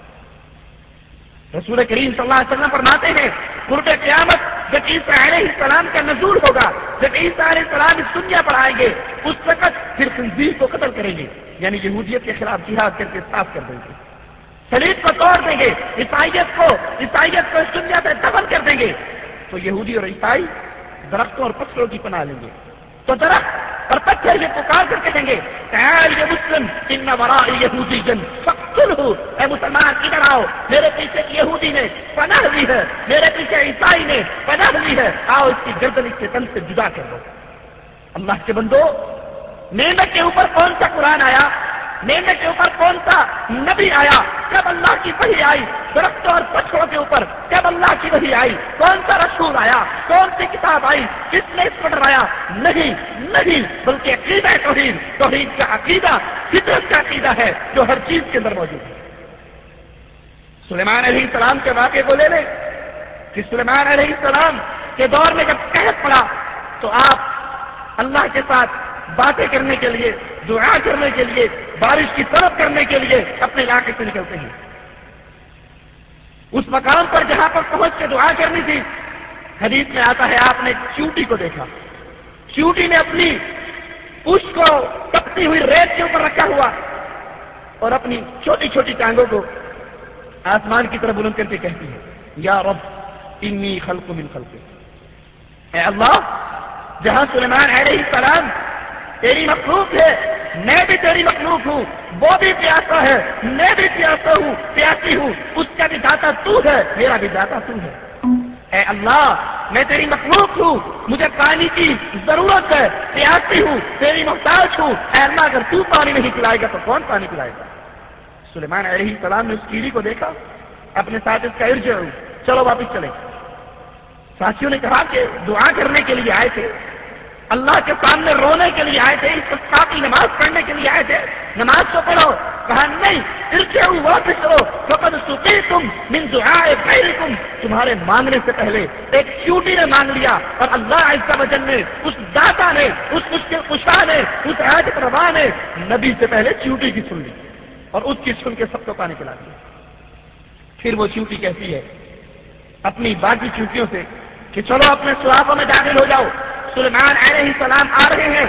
رسول کریم صلی اللہ علیہ وسلم فرماتے ہیں قرب قیامت جب عیسیٰ علیہ السلام کا نزول ہوگا، جب عیسیٰ علیہ السلام اس دنیا پر آئیں گے، اس وقت پھر خنزیر کو قتل کریں گے، یعنی یہودیت کے خلاف جہاد کر کے صاف کر دیں گے، صلیب کو توڑ دیں گے، عیسائیت کو عیسائیت کو اس دنیا میں دفن کر دیں گے، تو یہودی اور عیسائی درختوں اور پتھروں کی پناہ لیں گے۔ تو درخت اور پتھر یہ پکار کر کہیں گے تعال یا مسلم ان وراء یہودی جن فقتلہ، اے مسلمان ادھر آؤ، میرے پیچھے یہودی نے پناہ لی ہے، میرے پیچھے عیسائی نے پناہ لی ہے، آؤ اس کی گردن اس کے تن سے جدا کر دو۔ اللہ کے بندو، مینڈک کے اوپر کون سا قرآن آیا؟ مینڈک کے اوپر کون سا نبی آیا؟ کب اللہ کی وحی آئی؟ درختوں اور پتھروں کے اوپر کب اللہ کی وحی آئی؟ کون سا رسول آیا؟ کون سی کتاب آئی؟ کس نے اس کو ڈرایا؟ نہیں نہیں، بلکہ عقیدہ توحید، توحید کا عقیدہ فطرت کا عقیدہ ہے جو ہر چیز کے اندر موجود ہے۔ سلیمان علیہ السلام کے واقعے کو لے لیں کہ سلیمان علیہ السلام کے دور میں جب قحط پڑا تو آپ اللہ کے ساتھ باتیں کرنے کے لیے، دعا کرنے کے لیے، بارش کی طلب کرنے کے لیے اپنے علاقے سے نکلتے ہیں۔ اس مقام پر جہاں پر پہنچ کے دعا کرنی تھی، حدیث میں آتا ہے آپ نے چیونٹی کو دیکھا، چیونٹی نے اپنی پشت کو تپتی ہوئی ریت کے اوپر رکھا ہوا اور اپنی چھوٹی چھوٹی ٹانگوں کو آسمان کی طرف بلند کر کے کہتی ہے یا رب انی خلق من خلق، اے اللہ جہاں سلیمان علیہ السلام تیری مخلوق ہے، میں بھی تیری مخلوق ہوں، وہ بھی پیاسا ہے، میں بھی پیاسا ہوں، پیاسی ہوں، اس کا بھی داتا تو ہے، میرا بھی داتا تو ہے۔ اے اللہ میں تیری مخلوق ہوں، مجھے پانی کی ضرورت ہے، پیاسی ہوں، تیری محتاج ہوں، اے اللہ اگر تو پانی نہیں پلائے گا تو کون پانی پلائے گا؟ سلیمان علیہ السلام نے اس کیڑی کو دیکھا، اپنے ساتھ اس کا ارجع ہوں، چلو واپس چلے۔ ساتھیوں نے کہا کہ دعا کرنے کے لیے آئے تھے، اللہ کے سامنے رونے کے لیے آئے تھے، استسقاء کی نماز پڑھنے کے لیے آئے تھے، نماز تو پڑھو، کہا نہیں، ارجعوا واپس کرو، فقد سقیتم من دعاء غیرکم، تمہارے مانگنے سے پہلے ایک چیونٹی نے مانگ لیا اور اللہ عز و جل نے، اس داتا نے، اس مشکل کشا نے، اس حاجت روا نے نبی سے پہلے چیونٹی کی سن لی اور اس کی سن کے سب کو پانی پلا دیا۔ پھر وہ چیونٹی کہتی ہے اپنی باقی چیونٹیوں سے کہ چلو اپنے سوراخوں میں داخل ہو جاؤ، سلیمان علیہ السلام آ رہے ہیں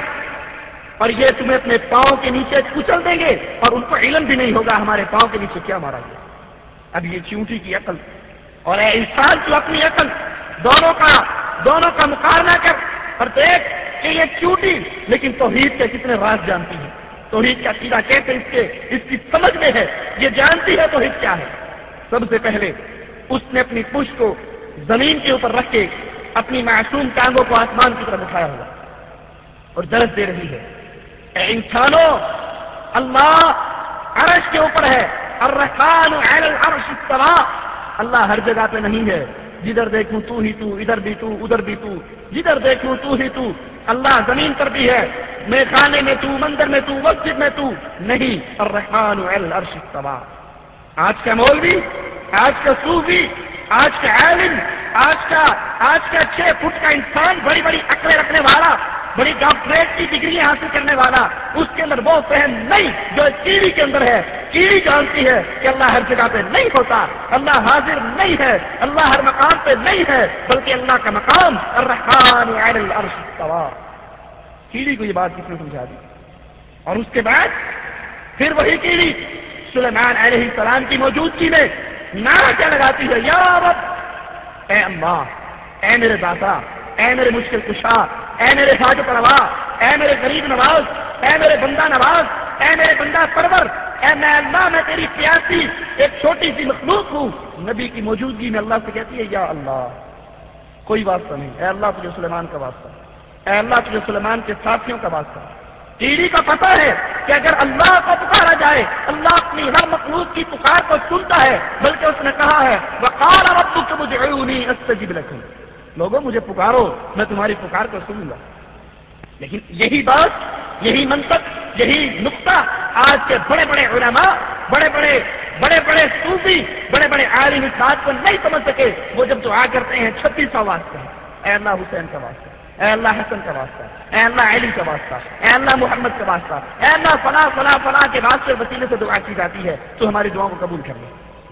اور یہ تمہیں اپنے پاؤں کے نیچے کچل دیں گے اور ان کو علم بھی نہیں ہوگا ہمارے پاؤں کے نیچے کیا مارا گیا۔ اب یہ چیونٹی کی عقل اور اے انسان تو اپنی عقل دونوں کا دونوں کا مقابلہ کر اور دیکھ کہ یہ چیونٹی لیکن توحید کے کتنے راز جانتی ہے، توحید کا عقیدہ کیسے اس کے اس کی سمجھ میں ہے، یہ جانتی ہے توحید کیا ہے۔ سب سے پہلے اس نے اپنی پشت کو زمین کے اوپر رکھ کے اپنی معصوم ٹانگوں کو آسمان کی طرف اٹھایا ہوا اور درس دے رہی ہے، اے انسانوں، اللہ عرش کے اوپر ہے، الرحمن علی العرش استوى، اللہ ہر جگہ پہ نہیں ہے، جدھر دیکھوں تو ہی تو، ادھر بھی تو، ادھر بھی تو، جدھر دیکھوں تو ہی تو، اللہ زمین پر بھی ہے، میں خانے میں تو، مندر میں تو، مسجد میں تو نہیں، الرحمن علی العرش استوى۔ آج کا مولوی، آج کا صوفی، آج کا عالم، آج کا آج کا چھ فٹ کا انسان، بڑی بڑی عقلیں رکھنے والا، بڑی ڈاکٹریٹ کی ڈگری حاصل کرنے والا، اس کے اندر وہ فہم نہیں جو کیڑی کے اندر ہے۔ کیڑی جانتی ہے کہ اللہ ہر جگہ پہ نہیں ہوتا، اللہ حاضر نہیں ہے، اللہ ہر مقام پہ نہیں ہے، بلکہ اللہ کا مقام الرحمن علی العرش استوى۔ کیڑی کو یہ بات کس نے سمجھا دی؟ اور اس کے بعد پھر وہی کیڑی سلیمان علیہ السلام کی موجودگی میں نعرہ کیا لگاتی ہے، یا رب، اے اللہ، اے میرے داتا، اے میرے مشکل کشا، اے میرے حاجت روا، اے میرے غریب نواز، اے میرے بندہ نواز، اے میرے بندہ پرور، اے میں اللہ، میں تیری پیاسی ایک چھوٹی سی مخلوق ہوں۔ نبی کی موجودگی میں اللہ سے کہتی ہے، یا اللہ، کوئی واسطہ نہیں، اے اللہ تجھے سلیمان کا واسطہ، اے اللہ تجھے سلیمان کے ساتھیوں کا واسطہ۔ کیڑی کا پتہ ہے کہ اگر اللہ کو پکارا جائے، اللہ اپنی ہر مخلوق کی پکار کو سنتا ہے، بلکہ اس نے کہا ہے وقال ربکم ادعونی استجب لکم، لوگوں مجھے پکارو میں تمہاری پکار کو سنوں گا۔ لیکن یہی بات، یہی منطق، یہی نقطہ آج کے بڑے بڑے علماء، بڑے بڑے بڑے بڑے صوفی، بڑے بڑے عالم اس بات کو نہیں سمجھ سکے۔ وہ جب دعا کرتے ہیں چھتیس سو واسطے ہیں، اے اللہ حسین کا واسطہ، اے اللہ حسن کا واسطہ، اے اللہ علی کا واسطہ، اے اللہ محمد کا واسطہ، اے اللہ فلاں فلاں فلاں کے واسطے وسیلے سے دعا کی جاتی ہے تو ہماری دعاؤں کو قبول کر لے۔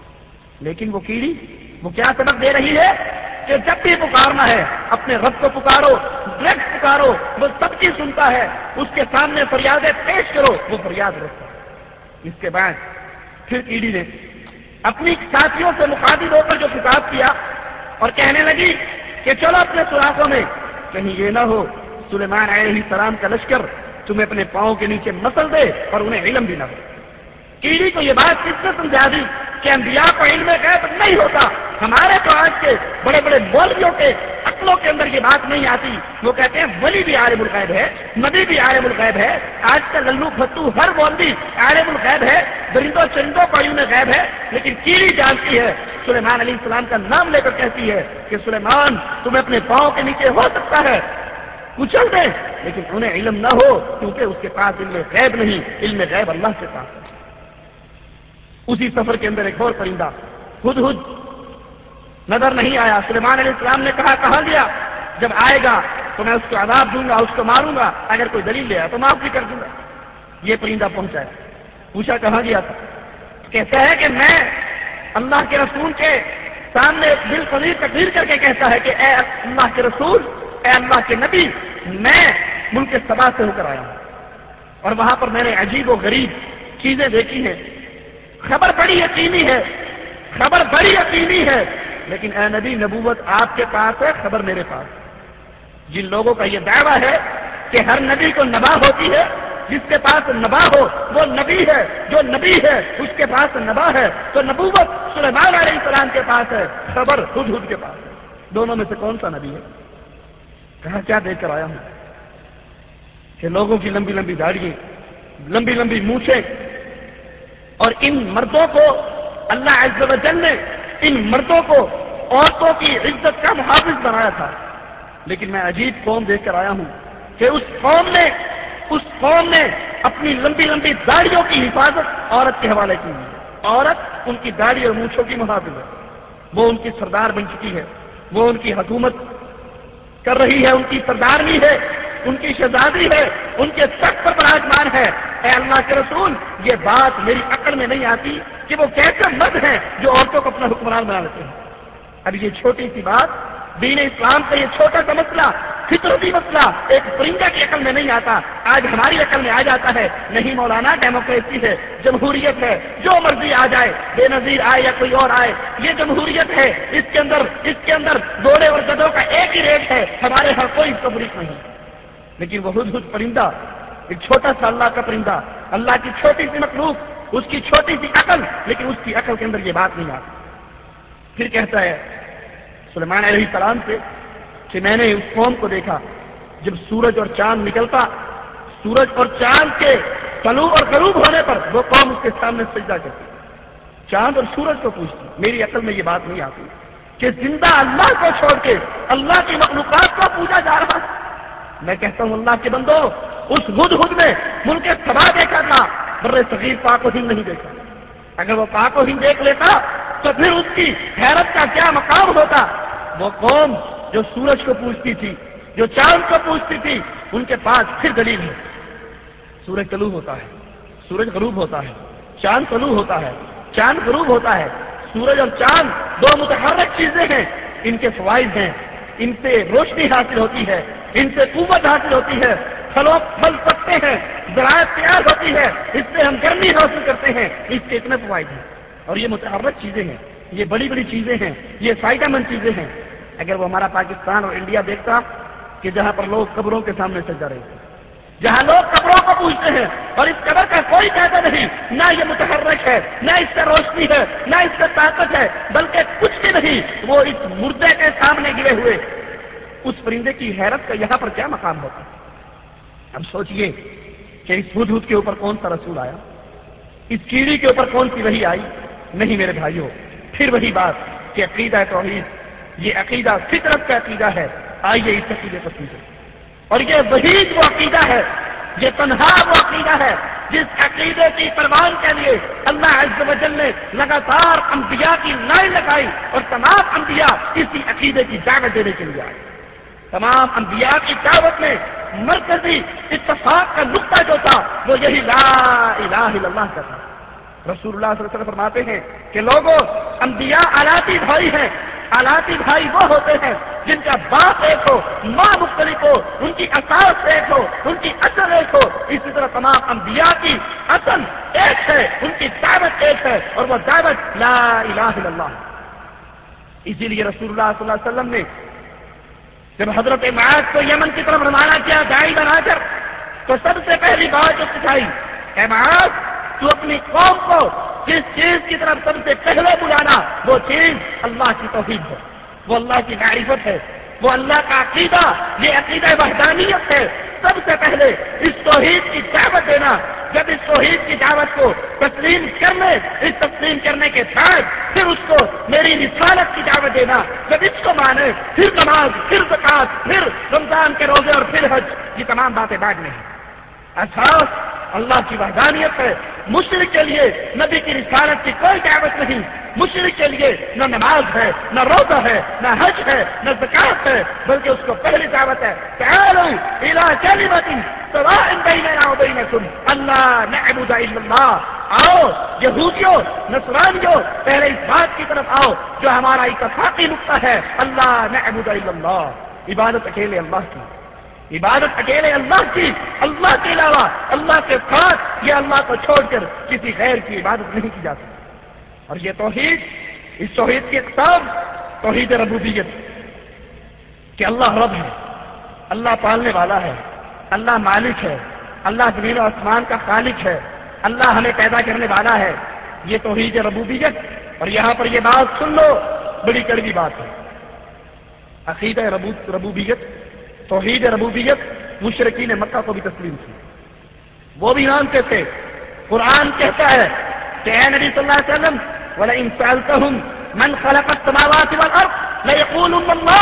لیکن وہ کیڑی وہ کیا سبق دے رہی ہے کہ جب بھی پکارنا ہے اپنے رب کو پکارو، ڈائریکٹ پکارو، وہ سب کی سنتا ہے، اس کے سامنے فریادیں پیش کرو، وہ فریاد رکھتا ہے۔ اس کے بعد پھر کیڑی نے اپنی ساتھیوں سے مخاطب ہو کر جو خطاب کیا اور کہنے لگی کہ چلو اپنے سوراخوں میں، کہیں یہ نہ ہو سلیمان علیہ السلام کا لشکر تمہیں اپنے پاؤں کے نیچے مسل دے اور انہیں علم بھی نہ ہو۔ کیڑی کو یہ بات کس نے سمجھا دی کہ انبیاء کو علم غیب نہیں ہوتا؟ ہمارے تو آج کے بڑے بڑے مولویوں کے عقلوں کے اندر یہ بات نہیں آتی، وہ کہتے ہیں ولی بھی عالم الغیب ہے، نبی بھی عالم الغیب ہے، آج کا للو پھتو ہر مولوی عالم الغیب ہے، درندوں چرندوں کو علم غیب ہے، لیکن کیڑی جانتی ہے، سلیمان علیہ السلام کا نام لے کر کہتی ہے کہ سلیمان تمہیں اپنے پاؤں کے نیچے ہو سکتا ہے، کچل دے، لیکن انہیں علم نہ ہو کیونکہ اس کے پاس علم غیب نہیں، علم غیب اللہ کے پاس ہے۔ اسی سفر کے اندر ایک اور پرندہ ہدہد نظر نہیں آیا، سلیمان علیہ السلام نے کہا کہاں گیا؟ جب آئے گا تو میں اس کو عذاب دوں گا، اس کو ماروں گا، اگر کوئی دلیل لے آیا تو معاف بھی کر دوں گا۔ یہ پرندہ پہنچا ہے، پوچھا کہاں گیا تھا؟ کہتا ہے کہ میں اللہ کے رسول کے سامنے دل فضیل تقریر کر کے کہتا ہے کہ اے اللہ کے رسول، اے اللہ کے نبی، میں ملک سبا سے ہو کر آیا ہوں اور وہاں پر میں نے عجیب و غریب چیزیں دیکھی ہیں، خبر بڑی یقینی ہے، خبر بڑی یقینی ہے، لیکن اے نبی نبوت آپ کے پاس ہے، خبر میرے پاس۔ جن لوگوں کا یہ دعویٰ ہے کہ ہر نبی کو نبا ہوتی ہے، جس کے پاس نبا ہو وہ نبی ہے، جو نبی ہے اس کے پاس نبا ہے، تو نبوت سلیمان علیہ السلام کے پاس ہے، خبر ہدہد کے پاس ہے۔ دونوں میں سے کون سا نبی ہے؟ کہا کیا دیکھ کر آیا ہوں کہ لوگوں کی لمبی لمبی داڑھیاں، لمبی لمبی مونچھیں، اور ان مردوں کو اللہ عز و جل نے ان مردوں کو عورتوں کی عزت کا محافظ بنایا تھا، لیکن میں عجیب قوم دیکھ کر آیا ہوں کہ اس قوم نے اس قوم نے اپنی لمبی لمبی داڑھیوں کی حفاظت عورت کے حوالے کی ہوئی ہے۔ عورت ان کی داڑھی اور مونچھوں کی محافظ ہے، وہ ان کی سردار بن چکی ہے، وہ ان کی حکومت کر رہی ہے، ان کی سردارنی ہے، ان کی شہزادی ہے، ان کے تخت پر براجمان ہے۔ اے اللہ کے رسول، یہ بات میری عقل میں نہیں آتی کہ وہ کیسے مرد ہیں جو عورتوں کو اپنا حکمران بنا لیتے ہیں۔ اب یہ چھوٹی سی بات دین اسلام کا یہ چھوٹا سا مسئلہ، فطرتی مسئلہ ایک پرندہ کی عقل میں نہیں آتا، آج ہماری عقل میں آ جاتا ہے۔ نہیں مولانا، ڈیموکریسی ہے، جمہوریت ہے، جو مرضی آ جائے، بے نظیر آئے یا کوئی اور آئے، یہ جمہوریت ہے، اس کے اندر اس کے اندر گھوڑے اور گدھوں کا ایک ہی ریٹ ہے، ہمارے ہاں کوئی تفریق نہیں۔ لیکن وہ ہدہد پرندہ، ایک چھوٹا سا اللہ کا پرندہ، اللہ کی چھوٹی سی مخلوق، اس کی چھوٹی سی عقل، لیکن اس کی عقل کے اندر یہ بات نہیں آتی۔ پھر کہتا ہے سلیمان علیہ السلام سے کہ میں نے اس قوم کو دیکھا جب سورج اور چاند نکلتا، سورج اور چاند کے طلوع اور غروب ہونے پر وہ قوم اس کے سامنے سجدہ کرتی، چاند اور سورج کو پوچھتی۔ میری عقل میں یہ بات نہیں آتی کہ زندہ اللہ کو چھوڑ کے اللہ کی مخلوقات کو پوجا جا رہا۔ میں کہتا ہوں اللہ کے بندو، اس ہدہد میں ملک سبا دیکھا تھا، بر صغیر پاک و ہند نہیں دیکھا۔ اگر وہ پاک و ہند دیکھ لیتا تو پھر اس کی حیرت کا کیا مقام ہوتا۔ وہ قوم جو سورج کو پوجتی تھی، جو چاند کو پوجتی تھی، ان کے پاس پھر دلیل ہے۔ سورج طلوع ہوتا ہے، سورج غروب ہوتا ہے، چاند طلوع ہوتا ہے، چاند غروب ہوتا ہے۔ سورج اور چاند دو متحرک چیزیں ہیں، ان کے فوائد ہیں، ان سے روشنی حاصل ہوتی ہے، ان سے قوت حاصل ہوتی ہے، پھلوں پھل سکتے ہیں، زراعت تیار ہوتی ہے، اس سے ہم گرمی حاصل کرتے ہیں، اس کے اتنے فوائد ہیں۔ اور یہ متحرک چیزیں ہیں، یہ بڑی بڑی چیزیں ہیں، یہ فائدہ مند چیزیں ہیں۔ اگر وہ ہمارا پاکستان اور انڈیا دیکھتا کہ جہاں پر لوگ قبروں کے سامنے سجدہ رہے ہیں، جہاں لوگ قبروں کو پوجتے ہیں اور اس قبر کا کوئی فائدہ نہیں، نہ یہ متحرک ہے، نہ اس سے روشنی ہے، نہ اس سے طاقت ہے، بلکہ کچھ بھی نہیں، وہ اس مردے کے سامنے گرے ہوئے، اس پرندے کی حیرت کا یہاں پر کیا مقام ہوتا ہے؟ اب سوچئے کہ اس ہدہد کے اوپر کون سا رسول آیا، اس کیڑی کے اوپر کون سی وحی آئی؟ نہیں میرے بھائیوں، پھر وہی بات کہ عقیدہ توحید، یہ عقیدہ فطرت کا عقیدہ ہے۔ آئیے اس عقیدے کو سمجھیں۔ اور یہ وحید وہ عقیدہ ہے، یہ تنہا وہ عقیدہ ہے جس عقیدے کی پروان کے لیے اللہ عز و جل نے لگاتار انبیاء کی لائن لگائی، اور تمام انبیاء اسی عقیدے کی دعوت دینے کے لیے آئے۔ تمام انبیاء کی دعوت میں مرکزی اتفاق کا نقطہ جو تھا وہ یہی لا الہ الا اللہ کا تھا۔ رسول اللہ صلی اللہ علیہ وسلم فرماتے ہیں کہ لوگوں، انبیاء آلاتی بھائی ہیں، آلاتی بھائی وہ ہوتے ہیں جن کا باپ ایک ہو، ماں مختلف ہو، ان کی اساس ایک ہو، ان کی اصل ایک ہو۔ اسی طرح تمام انبیاء کی اصل ایک ہے، ان کی دعوت ایک ہے، اور وہ دعوت لا الہ الا اللہ۔ اسی لیے رسول اللہ صلی اللہ علیہ وسلم نے جب حضرت معاذ کو یمن کی طرف روانہ کیا داعی بنا کر، تو سب سے پہلی بات جو سکھائی، اے معاذ، تو اپنی قوم کو جس چیز کی طرف سب سے پہلے بلانا، وہ چیز اللہ کی توحید ہے، وہ اللہ کی معرفت ہے، وہ اللہ کا عقیدہ، یہ عقیدہ وحدانیت ہے۔ سب سے پہلے اس توحید کی دعوت دینا، جب اس توحید کی دعوت کو تسلیم کرنے، اس تسلیم کرنے کے بعد پھر اس کو میری رسالت کی دعوت دینا، جب اس کو مانے پھر نماز، پھر زکات، پھر رمضان کے روزے اور پھر حج، یہ تمام باتیں بعد میں ہیں۔ اساس اللہ کی وحدانیت ہے۔ مشرک کے لیے نبی کی رسالت کی کوئی دعوت نہیں، مشرک کے لیے نہ نماز ہے، نہ روزہ ہے، نہ حج ہے، نہ زکات ہے، بلکہ اس کو پہلی دعوت ہے تعالوا الی کلمۃ سواء بیننا وبینکم الا نعبد الا اللہ۔ آؤ یہودیوں، نصرانیوں، پہلے اس بات کی طرف آؤ جو ہمارا اتفاقی نقطہ ہے، اللہ نعبد الا اللہ، عبادت اکیلے اللہ کی، عبادت اکیلے اللہ کی، اللہ کے علاوہ، اللہ کے ساتھ یا اللہ کو چھوڑ کر کسی غیر کی عبادت نہیں کی جاتی۔ اور یہ توحید، اس توحید کی اقسام، توحید ربوبیت، کہ اللہ رب ہے، اللہ پالنے والا ہے، اللہ مالک ہے، اللہ زمین و آسمان کا خالق ہے، اللہ ہمیں پیدا کرنے والا ہے، یہ توحید ربوبیت۔ اور یہاں پر یہ بات سن لو، بڑی کڑوی بات ہے، عقیدہ ربوبیت، توحید ربوبیت مشرکین مکہ کو بھی تسلیم تھی، وہ بھی مانتے تھے۔ قرآن کہتا ہے کہ اے نبی صلی اللہ علیہ وسلم وَلَئِن سَأَلْتَهُمْ مَنْ خَلَقَ السَّمَاوَاتِ وَالْأَرْضَ لَيَقُولُنَّ اللَّهُ،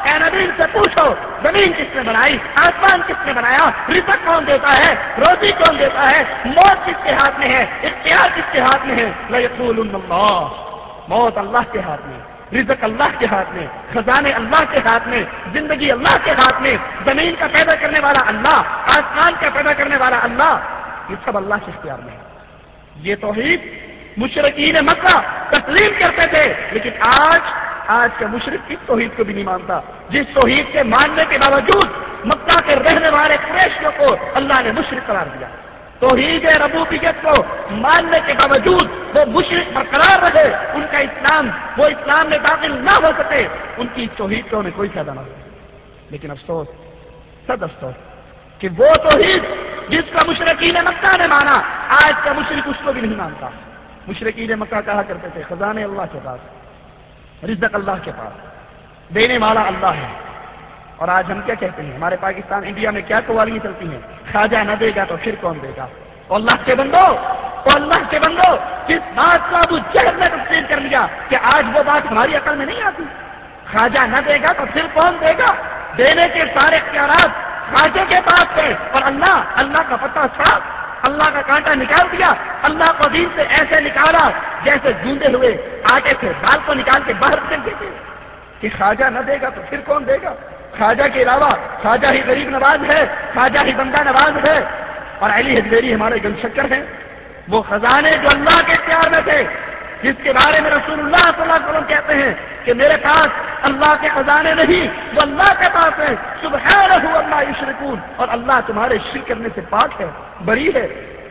اے نبی سے پوچھو زمین کس نے بنائی، آسمان کس نے بنایا، رزق کون دیتا ہے، روزی کون دیتا ہے، موت کس کے ہاتھ میں ہے، اختیار کس کے ہاتھ میں ہے؟ لَيَقُولُنَّ اللَّهُ، موت اللہ کے ہاتھ میں، رزق اللہ کے ہاتھ میں، خزانے اللہ کے ہاتھ میں، زندگی اللہ کے ہاتھ میں، زمین کا پیدا کرنے والا اللہ، آسمان کا پیدا کرنے والا اللہ، یہ سب اللہ کے اختیار میں ہے۔ یہ توحید مشرکین مکہ تسلیم کرتے تھے، لیکن آج آج کا مشرک اس توحید کو بھی نہیں مانتا، جس توحید کے ماننے کے باوجود مکہ کے رہنے والے قریشیوں کو اللہ نے مشرک قرار دیا۔ توحید ربوبیت کو ماننے کے باوجود وہ مشرک برقرار رہے، ان کا اسلام وہ اسلام میں داخل نہ ہو سکے، ان کی توحید کو انہیں کوئی فائدہ نہ ہو۔ لیکن افسوس، سد افسوس کہ وہ توحید جس کا مشرکین مکہ نے مانا، آج کا مشرک اس کو بھی نہیں مانتا۔ مشرکین مکہ کہا کرتے تھے خزانے اللہ کے پاس، رزق اللہ کے پاس، دینے والا اللہ ہے۔ اور آج ہم کیا کہتے ہیں؟ ہمارے پاکستان انڈیا میں کیا قوالیاں چلتی ہیں؟ خواجہ نہ دے گا تو پھر کون دے گا؟ تو اللہ کے بندو، تو اللہ کے بندو، جس بات کو ابو جہل نے تسلیم کر لیا کہ آج وہ بات ہماری عقل میں نہیں آتی۔ خواجہ نہ دے گا تو پھر کون دے گا؟ دینے کے سارے اختیارات خواجے کے پاس ہے، اور اللہ اللہ کا پتہ چھڑا، اللہ کا کانٹا نکال دیا، اللہ کو دین سے ایسے نکالا جیسے گوندے ہوئے آٹے سے بال کو نکال کے باہر پھینک دیتے کہ خواجہ نہ دے گا تو پھر کون دے گا؟ خواجہ کے علاوہ خواجہ ہی غریب نواز ہے، خواجہ ہی بندہ نواز ہے، اور علی حجویری ہمارے گن شکر ہیں۔ وہ خزانے جو اللہ کے اختیار میں تھے، جس کے بارے میں رسول اللہ صلی اللہ علیہ وسلم کہتے ہیں کہ میرے پاس اللہ کے خزانے نہیں، وہ اللہ کے پاس ہے، سبحانہ عما یشرکون، اور اللہ تمہارے شرک کرنے سے پاک ہے، بری ہے۔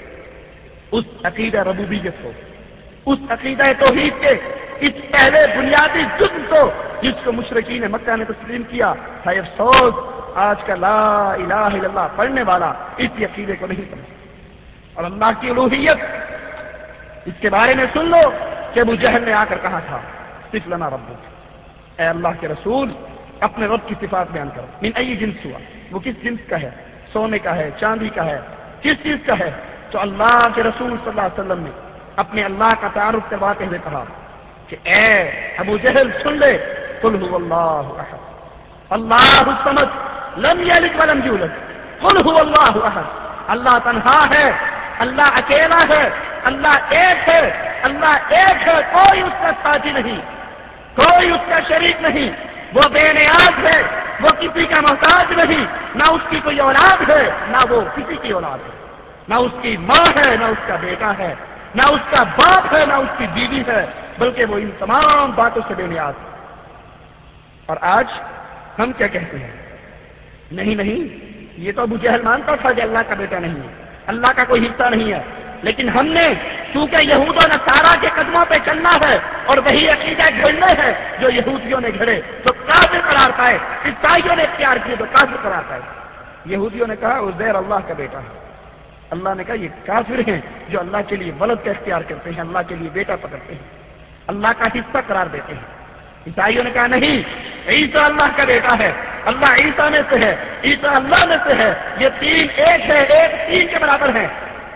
اس عقیدہ ربوبیت کو، اس عقیدہ توحید کے اس پہلے بنیادی جزء کو جس کو مشرکین مکہ نے تسلیم کیا، ہے افسوس آج کا لا الہ الا اللہ پڑھنے والا اس عقیدے کو نہیں سمجھتا۔ اور اللہ کی الوہیت، اس کے بارے میں سن لو کہ ابو جہل نے آ کر کہا تھا صف لنا ربک، اے اللہ کے رسول اپنے رب کی صفات بیان کرو۔ من ای جنس ہوا، وہ کس جنس کا ہے؟ سونے کا ہے، چاندی کا ہے، کس چیز کا ہے؟ تو اللہ کے رسول صلی اللہ علیہ وسلم نے اپنے اللہ کا تعارف کرواتے ہوئے کہا کہ اے ابو جہل سن لے، قل هو اللہ احد اللہ الصمد لم یلد ولم یولد قل هو اللہ احد، اللہ تنہا ہے، اللہ اکیلا ہے، اللہ ایک ہے، اللہ ایک ہے، کوئی اس کا ساتھی نہیں، کوئی اس کا شریک نہیں، وہ بے نیاز ہے، وہ کسی کا محتاج نہیں، نہ اس کی کوئی اولاد ہے، نہ وہ کسی کی اولاد ہے، نہ اس کی ماں ہے، نہ اس کا بیٹا ہے، نہ اس کا باپ ہے، نہ اس کی بیوی ہے، بلکہ وہ ان تمام باتوں سے بے نیاز ہے۔ اور آج ہم کیا کہتے ہیں؟ نہیں نہیں، یہ تو ابو جہل مانتا تھا کہ اللہ کا بیٹا نہیں ہے، اللہ کا کوئی حصہ نہیں ہے، لیکن ہم نے چونکہ یہود و نصارا کے قدموں پہ چلنا ہے اور وہی عقیدہ گھڑنا ہے جو یہودیوں نے گھڑے تو کافر قرار پائے، عیسائیوں نے اختیار کیے تو کافر قرار پائے۔ یہودیوں نے کہا عزیر اللہ کا بیٹا ہے، اللہ نے کہا یہ کافر ہیں جو اللہ کے لیے ولد کا اختیار کرتے ہیں، اللہ کے لیے بیٹا پکڑتے ہیں، اللہ کا حصہ قرار دیتے ہیں۔ عیسائیوں نے کہا نہیں، عیسیٰ اللہ کا بیٹا ہے، اللہ عیسیٰ میں سے ہے، عیسیٰ اللہ میں سے ہے، یہ تین ایک ہے، ایک تین کے برابر ہے۔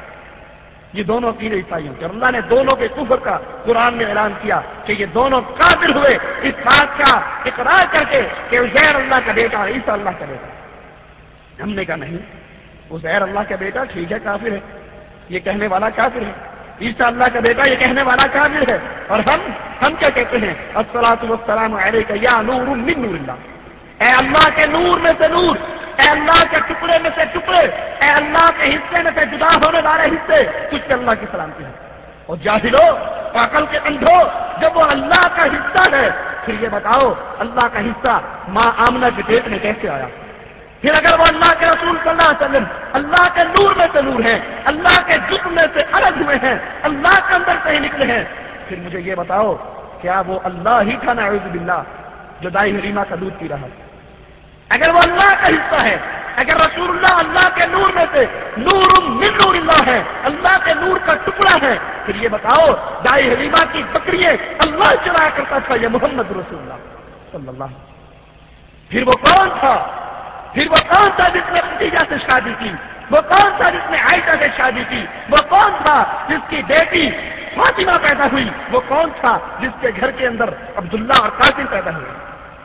یہ دونوں عقیدے عیسائیوں کے، اور اللہ نے دونوں کے کفر کا قرآن میں اعلان کیا کہ یہ دونوں کافر ہوئے اس بات کا اقرار کر کے کہ عزیر اللہ کا بیٹا ہے، عیسیٰ اللہ کا بیٹا۔ ہم نے کہا نہیں، عزیر اللہ کا بیٹا ٹھیک ہے، کافر ہے، یہ کہنے والا کافر ہے، عیسیٰ اللہ کا بیٹا یہ کہنے والا کافر ہے، اور ہم ہم کیا کہتے ہیں؟ الصلاۃ والسلام علیک یا نور من نور اللہ، اے اللہ کے نور میں سے نور، اے اللہ کے ٹکڑے میں سے ٹکڑے، اے اللہ کے حصے میں سے جدا ہونے والے حصے، تجھ سے اللہ کی سلامتی ہے۔ اور جاہلو، عقل کے اندھو، جب وہ اللہ کا حصہ ہے پھر یہ بتاؤ اللہ کا حصہ ماں آمنہ کے پیٹ میں کیسے آیا؟ پھر اگر وہ اللہ کے رسول صلی اللہ علیہ وسلم اللہ کے نور میں سے نور ہے، اللہ کے جسم میں سے الگ ہوئے ہیں، اللہ کے اندر سے ہی نکلے ہیں، پھر مجھے یہ بتاؤ کیا وہ اللہ ہی تھا نعوذ باللہ جو دائی حلیمہ کا دودھ پی رہا تھا؟ اگر وہ اللہ کا حصہ ہے، اگر رسول اللہ اللہ کے نور میں سے نور من نور اللہ ہے، اللہ کے نور کا ٹکڑا ہے، پھر یہ بتاؤ دائی حلیمہ کی بکریے اللہ چلایا کرتا تھا یا محمد رسول اللہ صلی اللہ علیہ وسلم؟ پھر وہ کون تھا؟ پھر وہ کون تھا جس نے خدیجہ سے شادی کی؟ وہ کون تھا جس نے عائشہ سے شادی کی؟ وہ کون تھا جس کی بیٹی فاطمہ پیدا ہوئی؟ وہ کون تھا جس کے گھر کے اندر عبداللہ اور قاسم پیدا ہوئے؟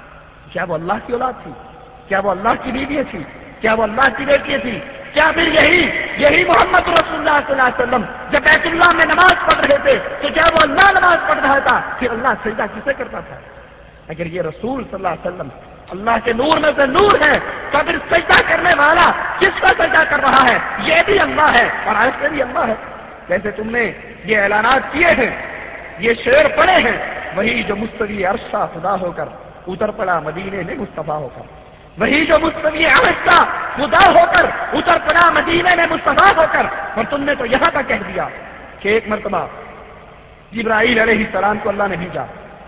کیا وہ اللہ کی اولاد تھی؟ کیا وہ اللہ کی بیوی تھی؟ کیا وہ اللہ کی بیٹی تھی؟ کیا پھر یہی یہی محمد رسول اللہ صلی اللہ علیہ وسلم جب بیت اللہ میں نماز پڑھ رہے تھے تو کیا وہ اللہ نماز پڑھ رہا تھا؟ پھر اللہ سجدہ کسے کرتا تھا؟ اگر یہ رسول صلی اللہ علیہ وسلم اللہ کے نور میں سے نور ہے تو پھر سجدہ کرنے والا کس کا سجدہ کر رہا ہے؟ یہ بھی اللہ ہے اور عرش میں بھی اللہ ہے. جیسے تم نے یہ اعلانات کیے ہیں، یہ شعر پڑے ہیں، وہی جو مستوی عرش کا خدا ہو کر اتر پڑا مدینے میں مصطفیٰ ہو کر، وہی جو مستوی عرش کا خدا ہو کر اتر پڑا مدینے میں مصطفیٰ ہو کر. اور تم نے تو یہاں کا کہہ دیا کہ ایک مرتبہ جبرائیل علیہ السلام کو اللہ نے بھیجا،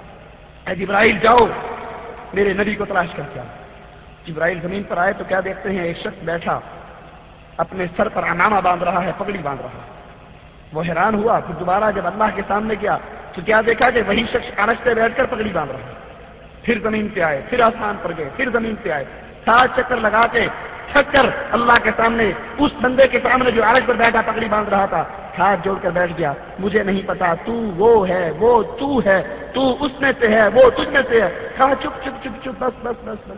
اے جبرائیل جاؤ میرے نبی کو تلاش کر کے. جبرائیل زمین پر آئے تو کیا دیکھتے ہیں؟ ایک شخص بیٹھا اپنے سر پر عمامہ باندھ رہا ہے، پگڑی باندھ رہا ہے. وہ حیران ہوا. پھر دوبارہ جب اللہ کے سامنے گیا تو کیا دیکھا کہ وہی شخص عرش پہ بیٹھ کر پگڑی باندھ رہا ہے. پھر زمین پہ آئے، پھر آسمان پر گئے، پھر زمین پہ آئے، سات چکر لگا کے تھک کر اللہ کے سامنے اس بندے کے سامنے جو عرش پر بیٹھا پگڑی باندھ رہا تھا ہاتھ جوڑ کر بیٹھ گیا. مجھے نہیں پتا تو وہ ہے، وہ تو ہے، تو اس میں سے ہے، وہ تجھ میں سے ہے. کہا چپ چپ چپ چپ بس بس بس بس.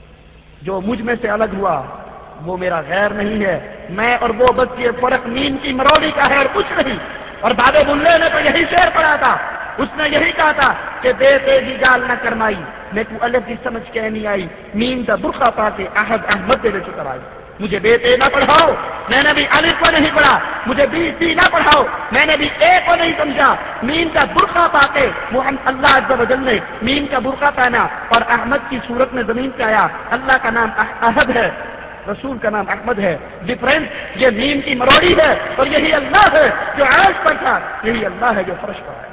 جو مجھ میں سے الگ ہوا وہ میرا غیر نہیں ہے، میں اور وہ بس یہ فرق نیم کی مروڑی کا ہے اور کچھ نہیں. اور بابے بلے نے تو یہی شعر پڑھا تھا، اس نے یہی کہا تھا کہ بے تیزی گال نہ کرمائی میں تو الگ ہی سمجھ کے نہیں آئی، نیم دا برقع پا کے احد احمد دے چکر آئی. مجھے بے تے نہ پڑھاؤ، میں نے بھی الف کو نہیں پڑھا. مجھے بی سی نہ پڑھاؤ، میں نے بھی اے کو نہیں سمجھا. میم کا برقع پا کے وہ ہم اللہ عز و جل نے میم کا برقع پہنا اور احمد کی صورت میں زمین پہ آیا. اللہ کا نام احد ہے، رسول کا نام احمد ہے. ڈفرنس یہ نیم کی مروڑی ہے اور یہی اللہ ہے جو عرش پر تھا، یہی اللہ ہے جو فرش پر ہے.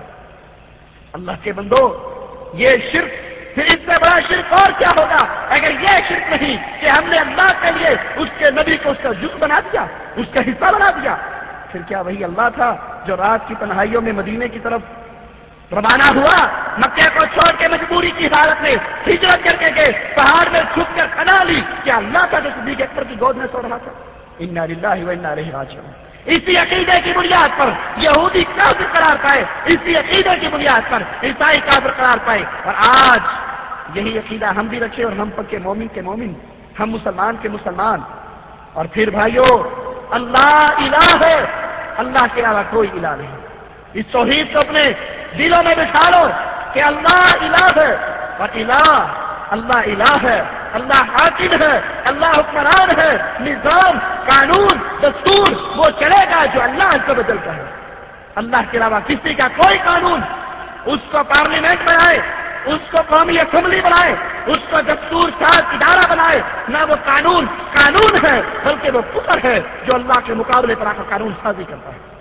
اللہ کے بندو، یہ شرک، پھر اس سے بڑا شرک اور کیا ہوگا اگر یہ شرک نہیں کہ ہم نے اللہ کے لیے اس کے نبی کو اس کا جز بنا دیا، اس کا حصہ بنا دیا. پھر کیا وہی اللہ تھا جو رات کی تنہائیوں میں مدینے کی طرف روانہ ہوا، مکے کو چھوڑ کے مجبوری کی حالت میں ہجرت کر کے گئے، پہاڑ میں چھپ کر پناہ لی؟ کیا اللہ تھا جو صدیق اکبر کی گود میں سو رہا تھا؟ انا للہ و انا الیہ راجعون. اسی عقیدے کی بنیاد پر یہودی کافر قرار پائے، اسی عقیدے کی بنیاد پر عیسائی کافر قرار پائے. اور آج یہی عقیدہ ہم بھی رکھے اور ہم پکے مومن کے مومن، ہم مسلمان کے مسلمان. اور پھر بھائیو، اللہ الہ ہے، اللہ کے علاوہ کوئی الہ نہیں. اس توحید کو اپنے دلوں میں بٹھا لو کہ اللہ الہ ہے، اور الہ اللہ الہ ہے، اللہ حاکم ہے، اللہ حکمران ہے. نظام، قانون، دستور وہ چلے گا جو اللہ عز و جل کا ہے. اللہ کے علاوہ کسی کا کوئی قانون، اس کو پارلیمنٹ بنائے، اس کو قومی اسمبلی بنائے، اس کو دستور ساز ادارہ بنائے، نہ وہ قانون قانون ہے بلکہ وہ کفر ہے جو اللہ کے مقابلے پر آ کر قانون سازی کرتا ہے.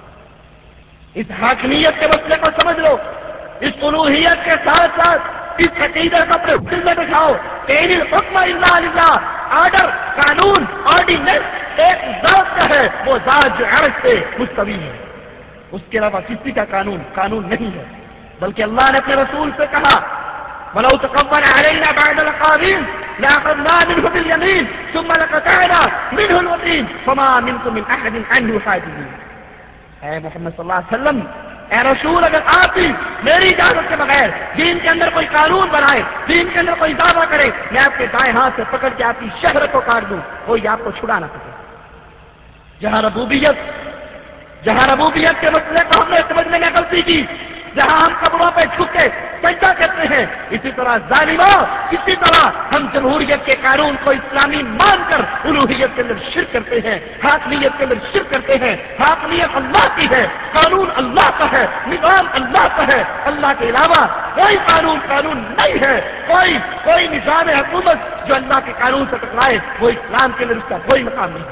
اس حاکمیت کے مسئلے کو سمجھ لو، اس الوہیت کے ساتھ ساتھ اس عقیدے کو اپنے دل میں بٹھاؤ کہ ان الحکم الا للہ. آرڈر، قانون، آرڈیننس ایک ذات کا ہے، وہ ذات جو عرش سے مستوی ہے. اس کے علاوہ کسی کا قانون قانون نہیں ہے. بلکہ اللہ نے اپنے رسول سے کہا وَلَوْ تَقَوَّلَ عَلَيْنَا بَعْضَ الْأَقَاوِيلِ لَأَخَذْنَا مِنْهُ بِالْيَمِينِ ثُمَّ لَقَطَعْنَا مِنْهُ الْوَتِينَ فَمَا مِنْكُم مِّنْ أَحَدٍ عَنْهُ حَاجِزِينَ. اے محمد صلی اللہ علیہ وسلم، اے رسول، اگر آپ بھی میری اجازت کے بغیر دین کے اندر کوئی قانون بنائے، دین کے اندر کوئی دعویٰ کرے، میں آپ کے دائیں ہاتھ سے پکڑ کے آپ کی شہرت کو کاٹ دوں، کوئی آپ کو چھڑا نہ سکے. جہاں ربوبیت جہاں ربوبیت کے مسئلے کو ہم نے سمجھنے میں غلطی کی، جہاں ہم قبروں پہ جھک کے سجدہ کرتے ہیں، اسی طرح ظالموں، اسی طرح ہم جمہوریت کے قانون کو اسلامی مان کر الوہیت کے اندر شرک کرتے ہیں، حاکمیت کے اندر شرک کرتے ہیں. حاکمیت اللہ کی ہے، قانون اللہ کا ہے، نظام اللہ کا ہے. اللہ کے علاوہ کوئی قانون قانون نہیں ہے. کوئی کوئی نظام حکومت جو اللہ کے قانون سے ٹکرائے وہ اسلام کے اندر اس کا کوئی مقام نہیں.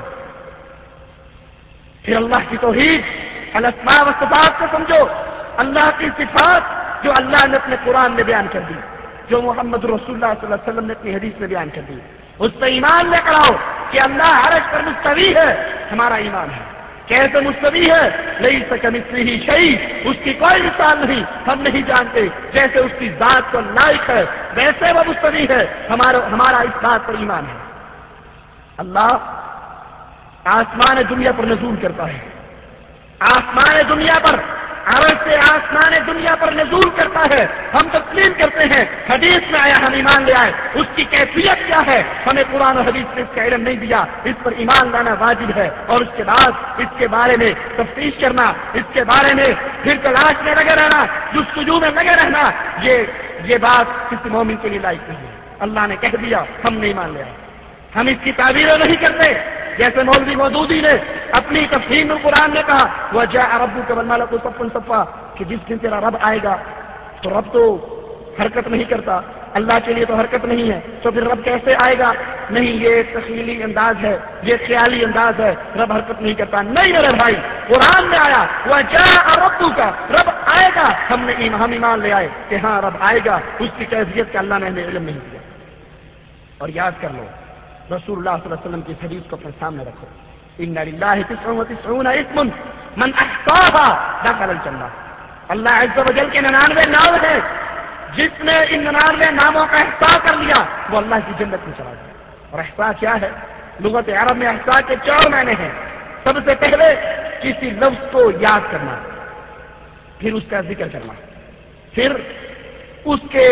پھر اللہ کی توحید، الاسماء و صفات کو سمجھو. اللہ کی صفات جو اللہ نے اپنے قرآن میں بیان کر دی، جو محمد رسول اللہ صلی اللہ علیہ وسلم نے اپنی حدیث میں بیان کر دی، اس پہ ایمان لے کر آؤ کہ اللہ عرش پر مستوی ہے. ہمارا ایمان ہے. کیسے مستوی ہے؟ لیس کمثلہ شیء، اس کی کوئی مثال نہیں، ہم نہیں جانتے. جیسے اس کی ذات کو لائق ہے ویسے وہ مستوی ہے. ہمارا ہمارا اس بات پر ایمان ہے. اللہ آسمان دنیا پر نزول کرتا ہے، آسمان دنیا پر عرش سے آسمان دنیا پر نزول کرتا ہے، ہم تسلیم کرتے ہیں، حدیث میں آیا ہم ایمان لے آئے، اس کی کیفیت کیا ہے ہمیں قرآن و حدیث نے اس کا علم نہیں دیا، اس پر ایمان لانا واجب ہے، اور اس کے بعد اس کے بارے میں تفتیش کرنا، اس کے بارے میں پھر تلاش میں لگے رہنا، جستجو میں لگے رہنا، یہ یہ بات کسی مومن کے لیے لائق نہیں ہے۔ اللہ نے کہہ دیا ہم نہیں مان لیا، ہم اس کی تعبیریں نہیں کرتے، جیسے مولوی مودودی نے اپنی تفہیم القرآن نے کہا وجاء ربک والملک صفا صفا کہ جس دن تیرا رب آئے گا تو رب تو حرکت نہیں کرتا، اللہ کے لیے تو حرکت نہیں ہے، تو پھر رب کیسے آئے گا؟ نہیں، یہ تخیلی انداز ہے، یہ خیالی انداز ہے، رب حرکت نہیں کرتا۔ نہیں میرے بھائی، قرآن میں آیا وجاء ربک، رب آئے گا، ہم نے ہم ایمان لے آئے کہ ہاں رب آئے گا، اس کی کیفیت کا اللہ نے ہمیں علم نہیں دیا۔ اور یاد کر لو رسول اللہ صلی اللہ علیہ وسلم کی حدیث کو اپنے سامنے رکھو، ان للہ تسع وتسعون اسم من احصاها دخل الجنہ، اللہ عز و جل کے ننانوے نام ہیں، جس نے ان ننانوے ناموں کا احصاء کر لیا وہ اللہ کی جنت میں چلا گیا۔ اور احصاء کیا ہے؟ لغت عرب میں احصاء کے چار معنی ہیں۔ سب سے پہلے کسی لفظ کو یاد کرنا، پھر اس کا ذکر کرنا، پھر اس کے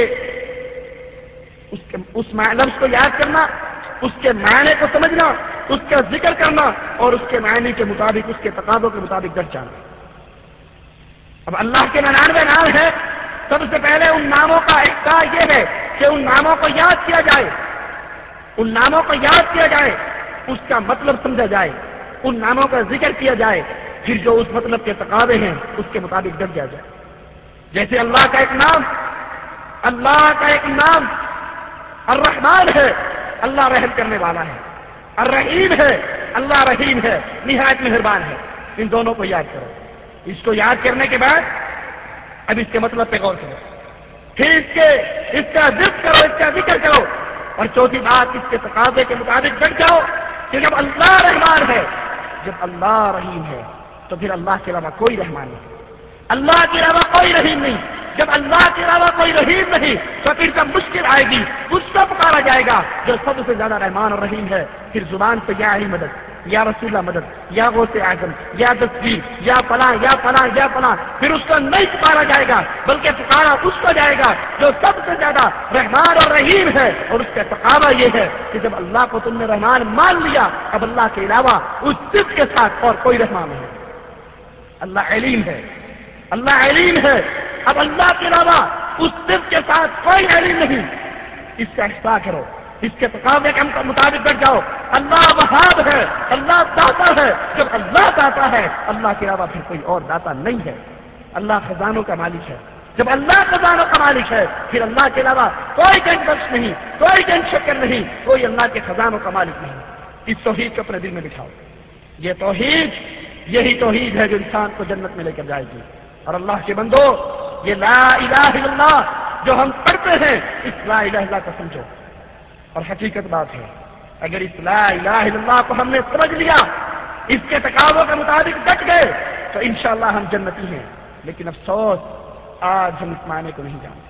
اس کے اس لفظ کو یاد کرنا، اس کے معنی کو سمجھنا، اس کا ذکر کرنا، اور اس کے معنی کے مطابق، اس کے تقاضوں کے مطابق ڈٹ جانا۔ اب اللہ کے ننانوے نام ہیں، سب سے پہلے ان ناموں کا احساس یہ ہے کہ ان ناموں کو یاد کیا جائے، ان ناموں کو یاد کیا جائے، اس کا مطلب سمجھا جائے، ان ناموں کا ذکر کیا جائے، پھر جو اس مطلب کے تقاضے ہیں اس کے مطابق ڈٹ دیا جائے۔ جیسے اللہ کا ایک نام اللہ کا ایک نام الرحمن ہے، اللہ رحم کرنے والا ہے، الرحیم ہے، اللہ رحیم ہے، نہایت مہربان ہے۔ ان دونوں کو یاد کرو، اس کو یاد کرنے کے بعد اب اس کے مطلب پہ غور کرو، پھر اس کے اس کا ذکر کرو، اس کا ذکر کرو، اور چوتھی بات اس کے تقاضے کے مطابق ڈٹ جاؤ کہ جب اللہ رحمان ہے، جب اللہ رحیم ہے، تو پھر اللہ کے علاوہ کوئی رحمان نہیں، اللہ کے علاوہ کوئی رحیم نہیں۔ جب اللہ کے علاوہ کوئی رحیم نہیں تو پھر جب مشکل آئے گی اس سے پکارا جائے گا جو سب سے زیادہ رحمان اور رحیم ہے، پھر زبان سے یا علی مدد، یا رسول اللہ مدد، یا غوث اعظم، یا دستگیر، یا فلاں یا فلاں یا فلاں، پھر اس کو نہیں پکارا جائے گا بلکہ پکارا اس کو جائے گا جو سب سے زیادہ رحمان اور رحیم ہے۔ اور اس کا تقاضا یہ ہے کہ جب اللہ کو تم نے رحمان مان لیا، اب اللہ کے علاوہ اس صفت کے ساتھ اور کوئی رحمان نہیں۔ اللہ علیم ہے، اللہ علیم ہے، اب اللہ کے علاوہ اس صفت کے ساتھ کوئی علم نہیں، اس کا احساس کرو، اس کے تقاضے کے مطابق بیٹھ جاؤ۔ اللہ وہاب ہے، اللہ داتا ہے، جب اللہ داتا ہے اللہ کے علاوہ پھر کوئی اور داتا نہیں ہے۔ اللہ خزانوں کا مالک ہے، جب اللہ خزانوں کا مالک ہے پھر اللہ کے علاوہ کوئی جن بخش نہیں، کوئی جن شکر نہیں، کوئی اللہ کے خزانوں کا مالک نہیں۔ اس توحید کو اپنے دل میں بٹھاؤ، یہ توحید یہی توحید ہے جو انسان کو جنت میں لے کر جائے گی۔ اور اللہ کے بندو، یہ لا الہ الا اللہ جو ہم پڑھتے ہیں، اس لا الہ الا اللہ کو سمجھو، اور حقیقت بات ہے اگر اس لا الہ الا اللہ کو ہم نے سمجھ لیا، اس کے تقاضوں کے مطابق ڈٹ گئے تو انشاءاللہ ہم جنتی ہیں۔ لیکن افسوس آج ہم اس معنی کو نہیں جانتے،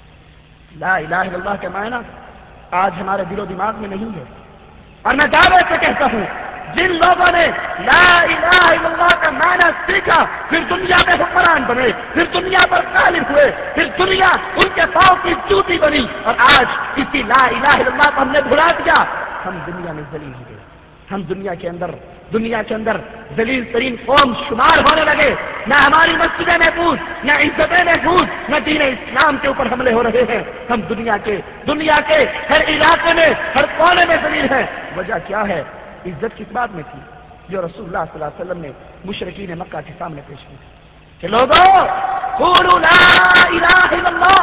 لا الہ الا اللہ کا معنی آج ہمارے دل و دماغ میں نہیں ہے۔ اور میں دعوے سے کہتا ہوں جن لوگوں نے لا الہ الا اللہ کا معنی سیکھا پھر دنیا میں حکمران بنے، پھر دنیا پر غالب ہوئے، پھر دنیا ان کے پاؤں کی جوتی بنی، اور آج اسی لا الہ الا اللہ کو ہم نے بھلا دیا، ہم دنیا میں ذلیل ہو گئے، ہم دنیا کے اندر دنیا کے اندر ذلیل ترین قوم شمار ہونے لگے۔ نہ ہماری مسجدیں محفوظ، نہ عزتیں محفوظ، نہ دین اسلام کے اوپر حملے ہو رہے ہیں، ہم دنیا کے دنیا کے ہر علاقے میں ہر کونے میں ذلیل ہیں۔ وجہ کیا ہے؟ عزت کس بات میں تھی جو رسول اللہ صلی اللہ علیہ وسلم نے مشرکین مکہ کے سامنے پیش کی کہ لوگوں قولوا لا الہ الا اللہ،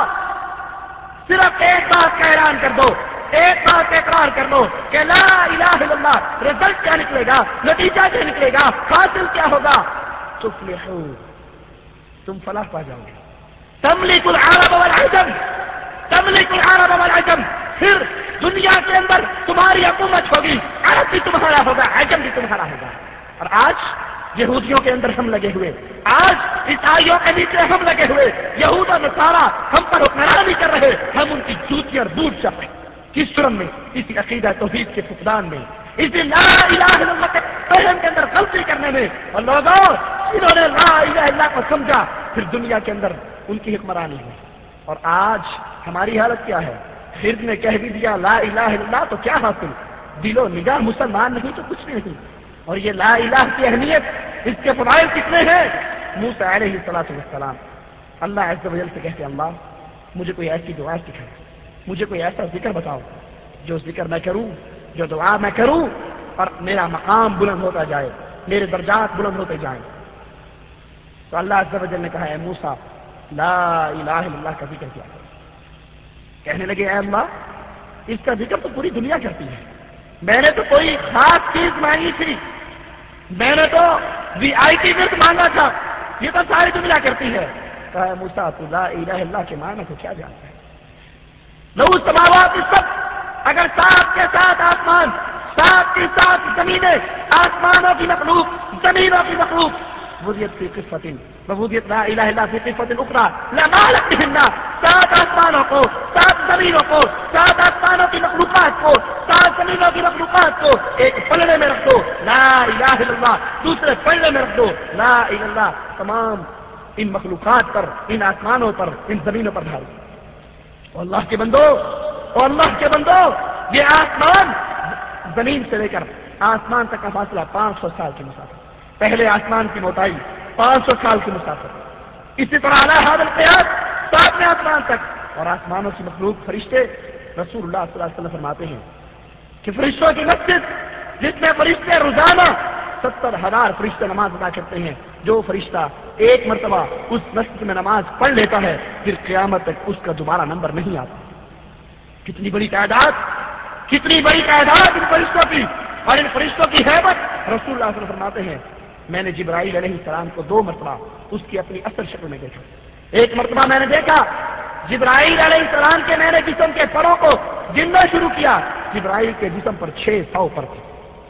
صرف ایک بات کا اعلان کر دو، ایک بات اقرار کر دو کہ لا الہ الا اللہ، رزلٹ کیا نکلے گا، نتیجہ کیا نکلے گا، حاصل کیا ہوگا؟ تفلحوا، تم فلاح پا جاؤ گے۔ تملک العرب والعجم، تملک العرب والعجم، پھر دنیا کے اندر تمہاری حکومت ہوگی، عرب بھی تمہارا ہوگا، عجم بھی تمہارا ہوگا۔ اور آج یہودیوں کے اندر ہم لگے ہوئے، آج عیسائیوں کے نیچے ہم لگے ہوئے، یہود و نصارا ہم پر حکمرانی کر رہے، ہم ان کی جوتی اور بوٹ چاہ رہے، کس جرم میں؟ اسی عقیدہ توحید کے فقدان میں، اسی لا الہ الا اللہ کے فہم کے اندر غلطی کرنے میں۔ اور لوگوں جنہوں نے لا الہ الا اللہ کو سمجھا پھر دنیا کے اندر ان کی حکمرانی ہوئی. اور آج ہماری حالت کیا ہے؟ خضر نے کہہ بھی دیا لا الہ الا اللہ تو کیا حاصل؟ دل و نگاہ مسلمان نہیں تو کچھ بھی نہیں. اور یہ لا الہ کی اہمیت، اس کے فضائل کتنے ہیں؟ موسیٰ علیہ الصلوۃ والسلام اللہ عز و جل سے کہتے اللہ مجھے کوئی ایسی دعا سکھا، مجھے کوئی ایسا ذکر بتاؤ جو ذکر میں کروں، جو دعا میں کروں اور میرا مقام بلند ہوتا جائے، میرے درجات بلند ہوتے جائیں. تو اللہ عز و جل نے کہا اے موسیٰ لا الہ الا اللہ کا ذکر کیا. کہنے لگے اے اللہ اس کا ذکر تو پوری دنیا کرتی ہے، میں نے تو کوئی خاص چیز مانگی تھی، میں نے تو وی آئی پی ورد مانگا تھا، یہ تو ساری دنیا کرتی ہے. کہا اے موسیٰ تو لا الہ الا اللہ کے معنی کو کیا جانتا ہے؟ لو السماوات السبع، اگر سات کے سات آسمان، سات کی سات زمینیں، آسمانوں کی مخلوق، زمینوں کی مخلوق وضعت فی قسمت ووضعت لا الہ الا فی قسمت اخرى لمالت بہن، سات آسمانوں کو، سات زمینوں کو، سات آسمانوں کی مخلوقات کو، سات زمینوں کی مخلوقات کو ایک پلڑے میں رکھ دو لا الہ الا اللہ، دوسرے پلڑے میں رکھ دو لا الہ الا اللہ، تمام ان مخلوقات پر، ان آسمانوں پر، ان زمینوں پر ڈھال. اور اللہ کے بندو، اور اللہ کے بندو یہ آسمان زمین سے لے کر آسمان تک کا فاصلہ پانچ سو سال کی مسافت. پہلے آسمان کی موٹائی پانچ سو سال کی مسافت. اسی طرح اعلیٰ حاضر قیاس ساتویں آسمان تک. اور آسمانوں کی مخلوق فرشتے، رسول اللہ صلی اللہ علیہ وسلم فرماتے ہیں کہ فرشتوں کی مسجد جس میں فرشتے روزانہ ستر ہزار فرشتے نماز ادا کرتے ہیں، جو فرشتہ ایک مرتبہ اس مسجد میں نماز پڑھ لیتا ہے پھر قیامت تک اس کا دوبارہ نمبر نہیں آتا. کتنی بڑی تعداد، کتنی بڑی تعداد ان فرشتوں کی، اور ان فرشتوں کی ہیبت. رسول اللہ صلی اللہ علیہ وسلم فرماتے ہیں میں نے جبرائیل علیہ السلام کو دو مرتبہ اس کی اپنی اصل شکل میں دیکھا. ایک مرتبہ میں نے دیکھا جبرائیل علیہ السلام کے میں نے جسم کے پروں کو گننا شروع کیا، جبرائیل کے جسم پر چھ سو پر تھے.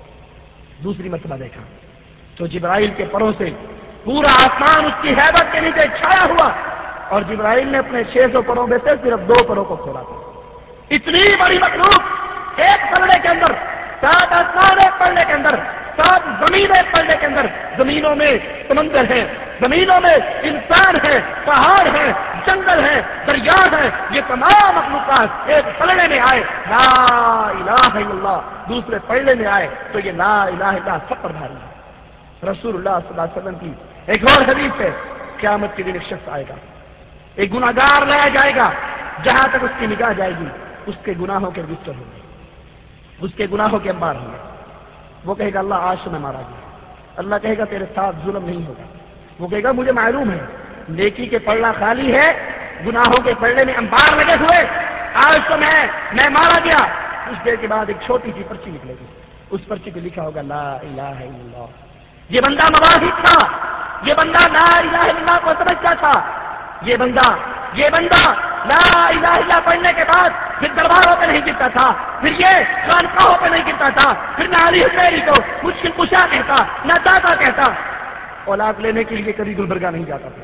دوسری مرتبہ دیکھا تو جبرائیل کے پروں سے پورا آسمان اس کی ہیبت کے نیچے چھایا ہوا، اور جبرائیل نے اپنے چھ سو پروں میں سے صرف دو پروں کو کھولا تھا. اتنی بڑی مخلوق ایک پلڑے کے اندر، سات آسمان ایک پلڑے کے اندر، سات زمین ایک پلڑے کے اندر. زمینوں میں سمندر ہے، زمینوں میں انسان ہے، پہاڑ ہے، جنگل ہے، دریا ہے، یہ تمام مخلوقات ایک پلڑے میں آئے لا الہ الا اللہ، دوسرے پلڑے میں آئے تو یہ لا الہ الا اللہ سب پر بھاری ہے. رسول اللہ صلی اللہ علیہ وسلم کی ایک اور حدیث ہے قیامت کے دن ایک شخص آئے گا، ایک گناہگار لایا جائے گا، جہاں تک اس کی نگاہ جائے گی اس کے گناہوں کے رجسٹر ہوں گے، اس کے گناہوں کے انبار ہوں گے. وہ کہے گا اللہ آج تو میں مارا گیا. اللہ کہے گا تیرے ساتھ ظلم نہیں ہوگا. وہ کہے گا مجھے معلوم ہے نیکی کے پلڑا خالی ہے، گناہوں کے پلڑے میں انبار لگے ہوئے، آج تو میں میں مارا گیا. کچھ دیر کے بعد ایک چھوٹی سی پرچی نکلے گی، اس پرچی پہ لکھا ہوگا لا الہ الا اللہ. یہ بندہ مواحد تھا، یہ بندہ لا الہ الا اللہ کو سمجھتا تھا، یہ بندہ یہ بندہ لا الہ الا اللہ پڑھنے کے بعد پھر درباروں پہ نہیں گرتا تھا، پھر یہ خانقاہوں پہ نہیں گرتا تھا، پھر نہ علی حسینی کو مشکل کشا کہتا، نہ دادا کہتا، اولاد لینے کے لیے کبھی گلبرگہ نہیں جاتا تھا.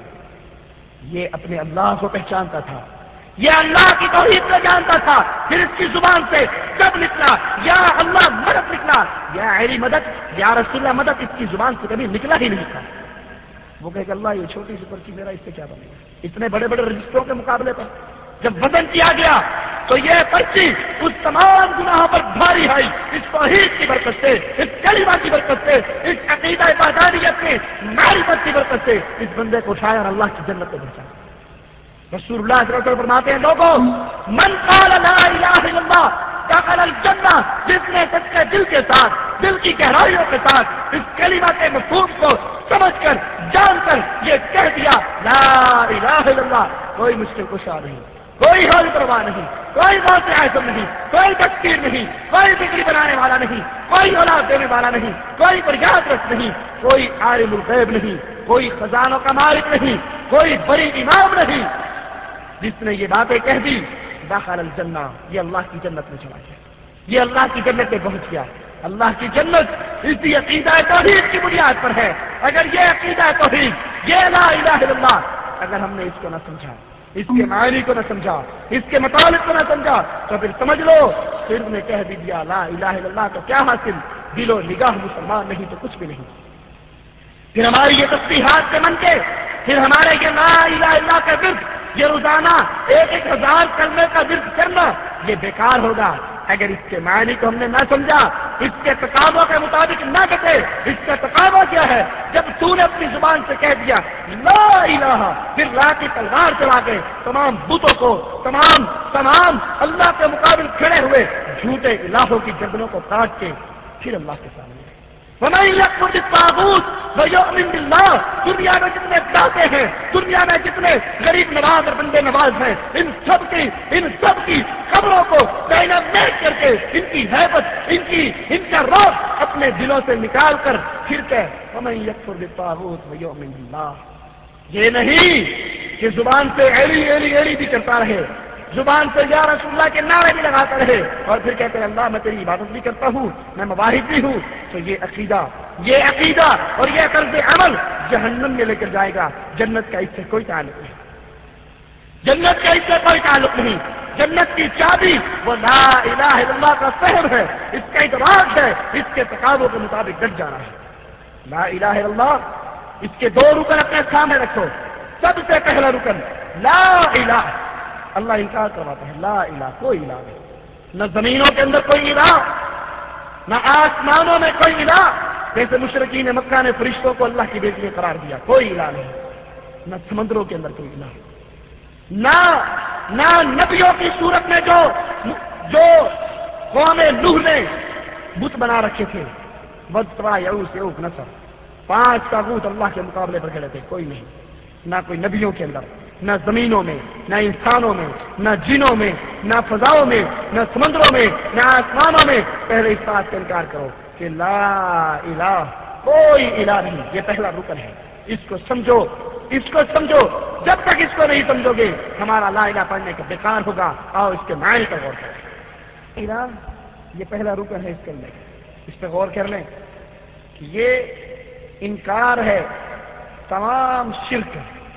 یہ اپنے اللہ کو پہچانتا تھا، یہ اللہ کی توحید کو جانتا تھا. پھر اس کی زبان سے جب نکلا یا اللہ مدد نکلا، یا علی مدد، یا رسول اللہ مدد، اس کی زبان سے کبھی نکلا ہی نہیں تھا. وہ کہے کہ اللہ یہ چھوٹی سی پرچی میرا اس سے کیا بنے گا؟ اتنے بڑے بڑے رجسٹروں کے مقابلے پر جب وزن کیا گیا تو یہ پرچی اس تمام گناہوں پر بھاری آئی. اس توحید کی برکت سے، اس کلمہ کی برکت سے، اس عقیدہ پاکانیت کی معرفت کی برکت سے اس بندے کو اٹھایا اور اللہ کی جنت میں پہنچایا. رسول اللہ صلی اللہ علیہ وسلم فرماتے ہیں لوگوں من قال لا الہ الا اللہ دخل الجنہ، جس نے سچے دل کے ساتھ، دل کی گہرائیوں کے ساتھ اس کلمہ کے مفہوم کو سمجھ کر، جان کر یہ کہہ دیا لا الہ الا اللہ، کوئی مشکل کشا نہیں، کوئی حال پرواہ نہیں، کوئی بات اعظم نہیں، کوئی تکبیر نہیں، کوئی بگڑی بنانے والا نہیں، کوئی اولاد دینے والا نہیں، کوئی بریاد رس نہیں، کوئی عالم الغیب نہیں، کوئی خزانوں کا مالک نہیں، کوئی بڑی امام نہیں، جس نے یہ باتیں کہہ دی داخل الجنہ، یہ اللہ کی جنت میں چلا گیا، یہ اللہ کی جنت میں پہنچ گیا. اللہ کی جنت اسی عقیدہ توحید کی بنیاد پر ہے. اگر یہ عقیدہ توحید، یہ لا الہ الا اللہ، اگر ہم نے اس کو نہ سمجھا، اس کے معنی کو نہ سمجھا، اس کے مطالب کو نہ سمجھا، تو پھر سمجھ لو صرف نے کہہ بھی دیا لا الہ الا اللہ تو کیا حاصل؟ دل و نگاہ مسلمان نہیں تو کچھ بھی نہیں. پھر ہماری یہ تسبیحات کے من کے پھر ہمارے یہ لا الہ الا اللہ کا ورد، یہ روزانہ ایک ایک ہزار کلمے کا ورد کرنا یہ بیکار ہوگا اگر اس کے معنی کو ہم نے نہ سمجھا، اس کے تقاضوں کے مطابق نہ ڈٹے۔ اس کا تقاضا کیا ہے؟ جب تو نے اپنی زبان سے کہہ دیا لا الہ، پھر لا کی تلوار چلا کے تمام بتوں کو، تمام تمام اللہ کے مقابل کھڑے ہوئے جھوٹے الہوں کی گردنوں کو کاٹ کے پھر اللہ کے سامنے وَمَن يَكْفُرْ بِالطَّاغُوتِ وَيُؤْمِنْ بِاللَّهِ۔ دنیا میں جتنے داتے ہیں، دنیا میں جتنے غریب نواز اور بندے نواز ہیں، ان سب کی ان سب کی قبروں کو ڈائنامیٹ کر کے ان کی ہیبت، ان کی ان کا روح اپنے دلوں سے نکال کر پھر کہ وَمَن يَكْفُرْ بِالطَّاغُوتِ وَيُؤْمِنْ بِاللَّهِ، یہ نہیں کہ زبان سے ایلی ایلی ایلی بھی کرتا رہے، زبان سے یا رسول اللہ کے نعرے بھی لگاتا رہے اور پھر کہتے ہیں اللہ میں تیری عبادت بھی کرتا ہوں، میں مواحد بھی ہوں، تو یہ عقیدہ یہ عقیدہ اور یہ طرز عمل جہنم میں لے کر جائے گا۔ جنت کا اس سے کوئی تعلق نہیں، جنت کا اس سے کوئی تعلق نہیں۔ جنت کی چابی وہ لا الہ الا اللہ کا فہم ہے، اس کا ادراک ہے، اس کے تقاضوں کے مطابق ڈٹ جانا ہے۔ لا الہ الا اللہ، اس کے دو رکن اپنے سامنے رکھو۔ سب سے پہلا رکن لا الہ، اللہ انکار کرواتا ہے لا الہ، کوئی الہ نہیں، نہ زمینوں کے اندر کوئی الہ، نہ آسمانوں میں کوئی الہ، جیسے مشرکین مکہ نے فرشتوں کو اللہ کی بیٹی قرار دیا، کوئی الہ نہیں، نہ سمندروں کے اندر کوئی الہ، نہ نہ نبیوں کی صورت میں جو جو قوم نوح نے بت بنا رکھے تھے، ود سوا یعوث یعوق نصر، پانچ طاغوت اللہ کے مقابلے پر کھڑے تھے، کوئی نہیں، نہ کوئی نبیوں کے اندر، نہ زمینوں میں، نہ انسانوں میں، نہ جنوں میں، نہ فضاؤں میں، نہ سمندروں میں، نہ آسمانوں میں۔ پہلے اس بات کا انکار کرو کہ لا الہ، کوئی الہ نہیں، یہ پہلا رکن ہے، اس کو سمجھو، اس کو سمجھو۔ جب تک اس کو نہیں سمجھو گے ہمارا لا الہ پڑھنے کا بیکار ہوگا۔ آؤ اس کے معنی پر غور کریں۔ الہ یہ پہلا رکن ہے اس کے اندر، اس پہ غور کر لیں کہ یہ انکار ہے تمام شرک۔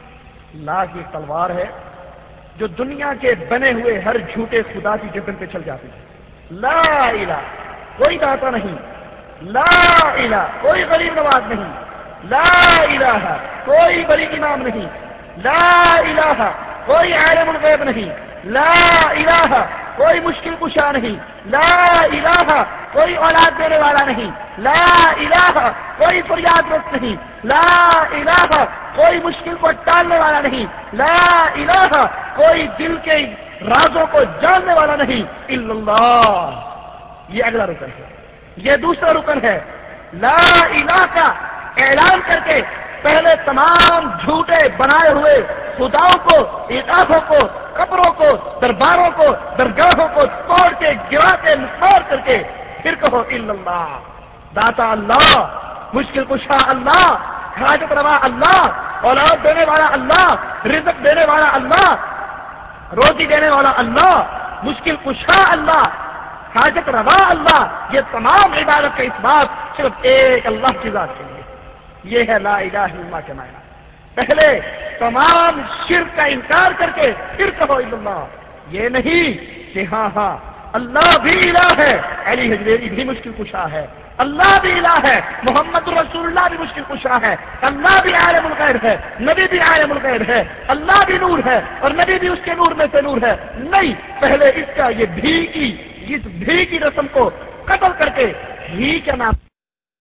لا کی تلوار ہے جو دنیا کے بنے ہوئے ہر جھوٹے خدا کی گردن پہ چل جاتی ہے۔ لا الہ، کوئی داتا نہیں، لا الہ، کوئی غریب نواز نہیں، لا الہ، کوئی بڑی امام نہیں، لا الہ، کوئی عالم الغیب نہیں، لا الہ، کوئی مشکل کشا نہیں، لا الہ، کوئی اولاد دینے والا نہیں، لا الہ، کوئی فریاد رس نہیں، لا الہ، کوئی مشکل کو ٹالنے والا نہیں، لا الہ، کوئی دل کے رازوں کو جاننے والا نہیں الا اللہ۔ یہ اگلا رکن ہے۔ یہ دوسرا رکن ہے، لا الہ کا اعلان کر کے پہلے تمام جھوٹے بنائے ہوئے خداؤں کو، الہوں کو، قبروں کو، درباروں کو، درگاہوں کو توڑ کے گرا کے نثار کر کے پھر کہو الا اللہ، داتا اللہ، مشکل کشا اللہ، حاجت روا اللہ، اولاد دینے والا اللہ، رزق دینے والا اللہ، روزی دینے والا اللہ، مشکل کشا اللہ، حاجت روا اللہ، یہ تمام عبادت کا اس بات صرف ایک اللہ کی ذات کے لیے۔ یہ ہے لا الہ الا اللہ کے معنی۔ پہلے تمام شرک کا انکار کر کے پھر کہو الا اللہ، یہ نہیں کہ ہاں ہاں اللہ بھی الہ ہے، علی حجویری بھی مشکل کشا ہے، اللہ بھی الہ ہے، محمد رسول اللہ بھی مشکل کشا ہے، اللہ بھی عالم الغیب ہے، نبی بھی عالم الغیب ہے، اللہ بھی نور ہے اور نبی بھی اس کے نور میں سے نور ہے۔ نہیں، پہلے اس کا یہ بھی کی اس بھی کی رسم کو قتل کر کے بھی کے نام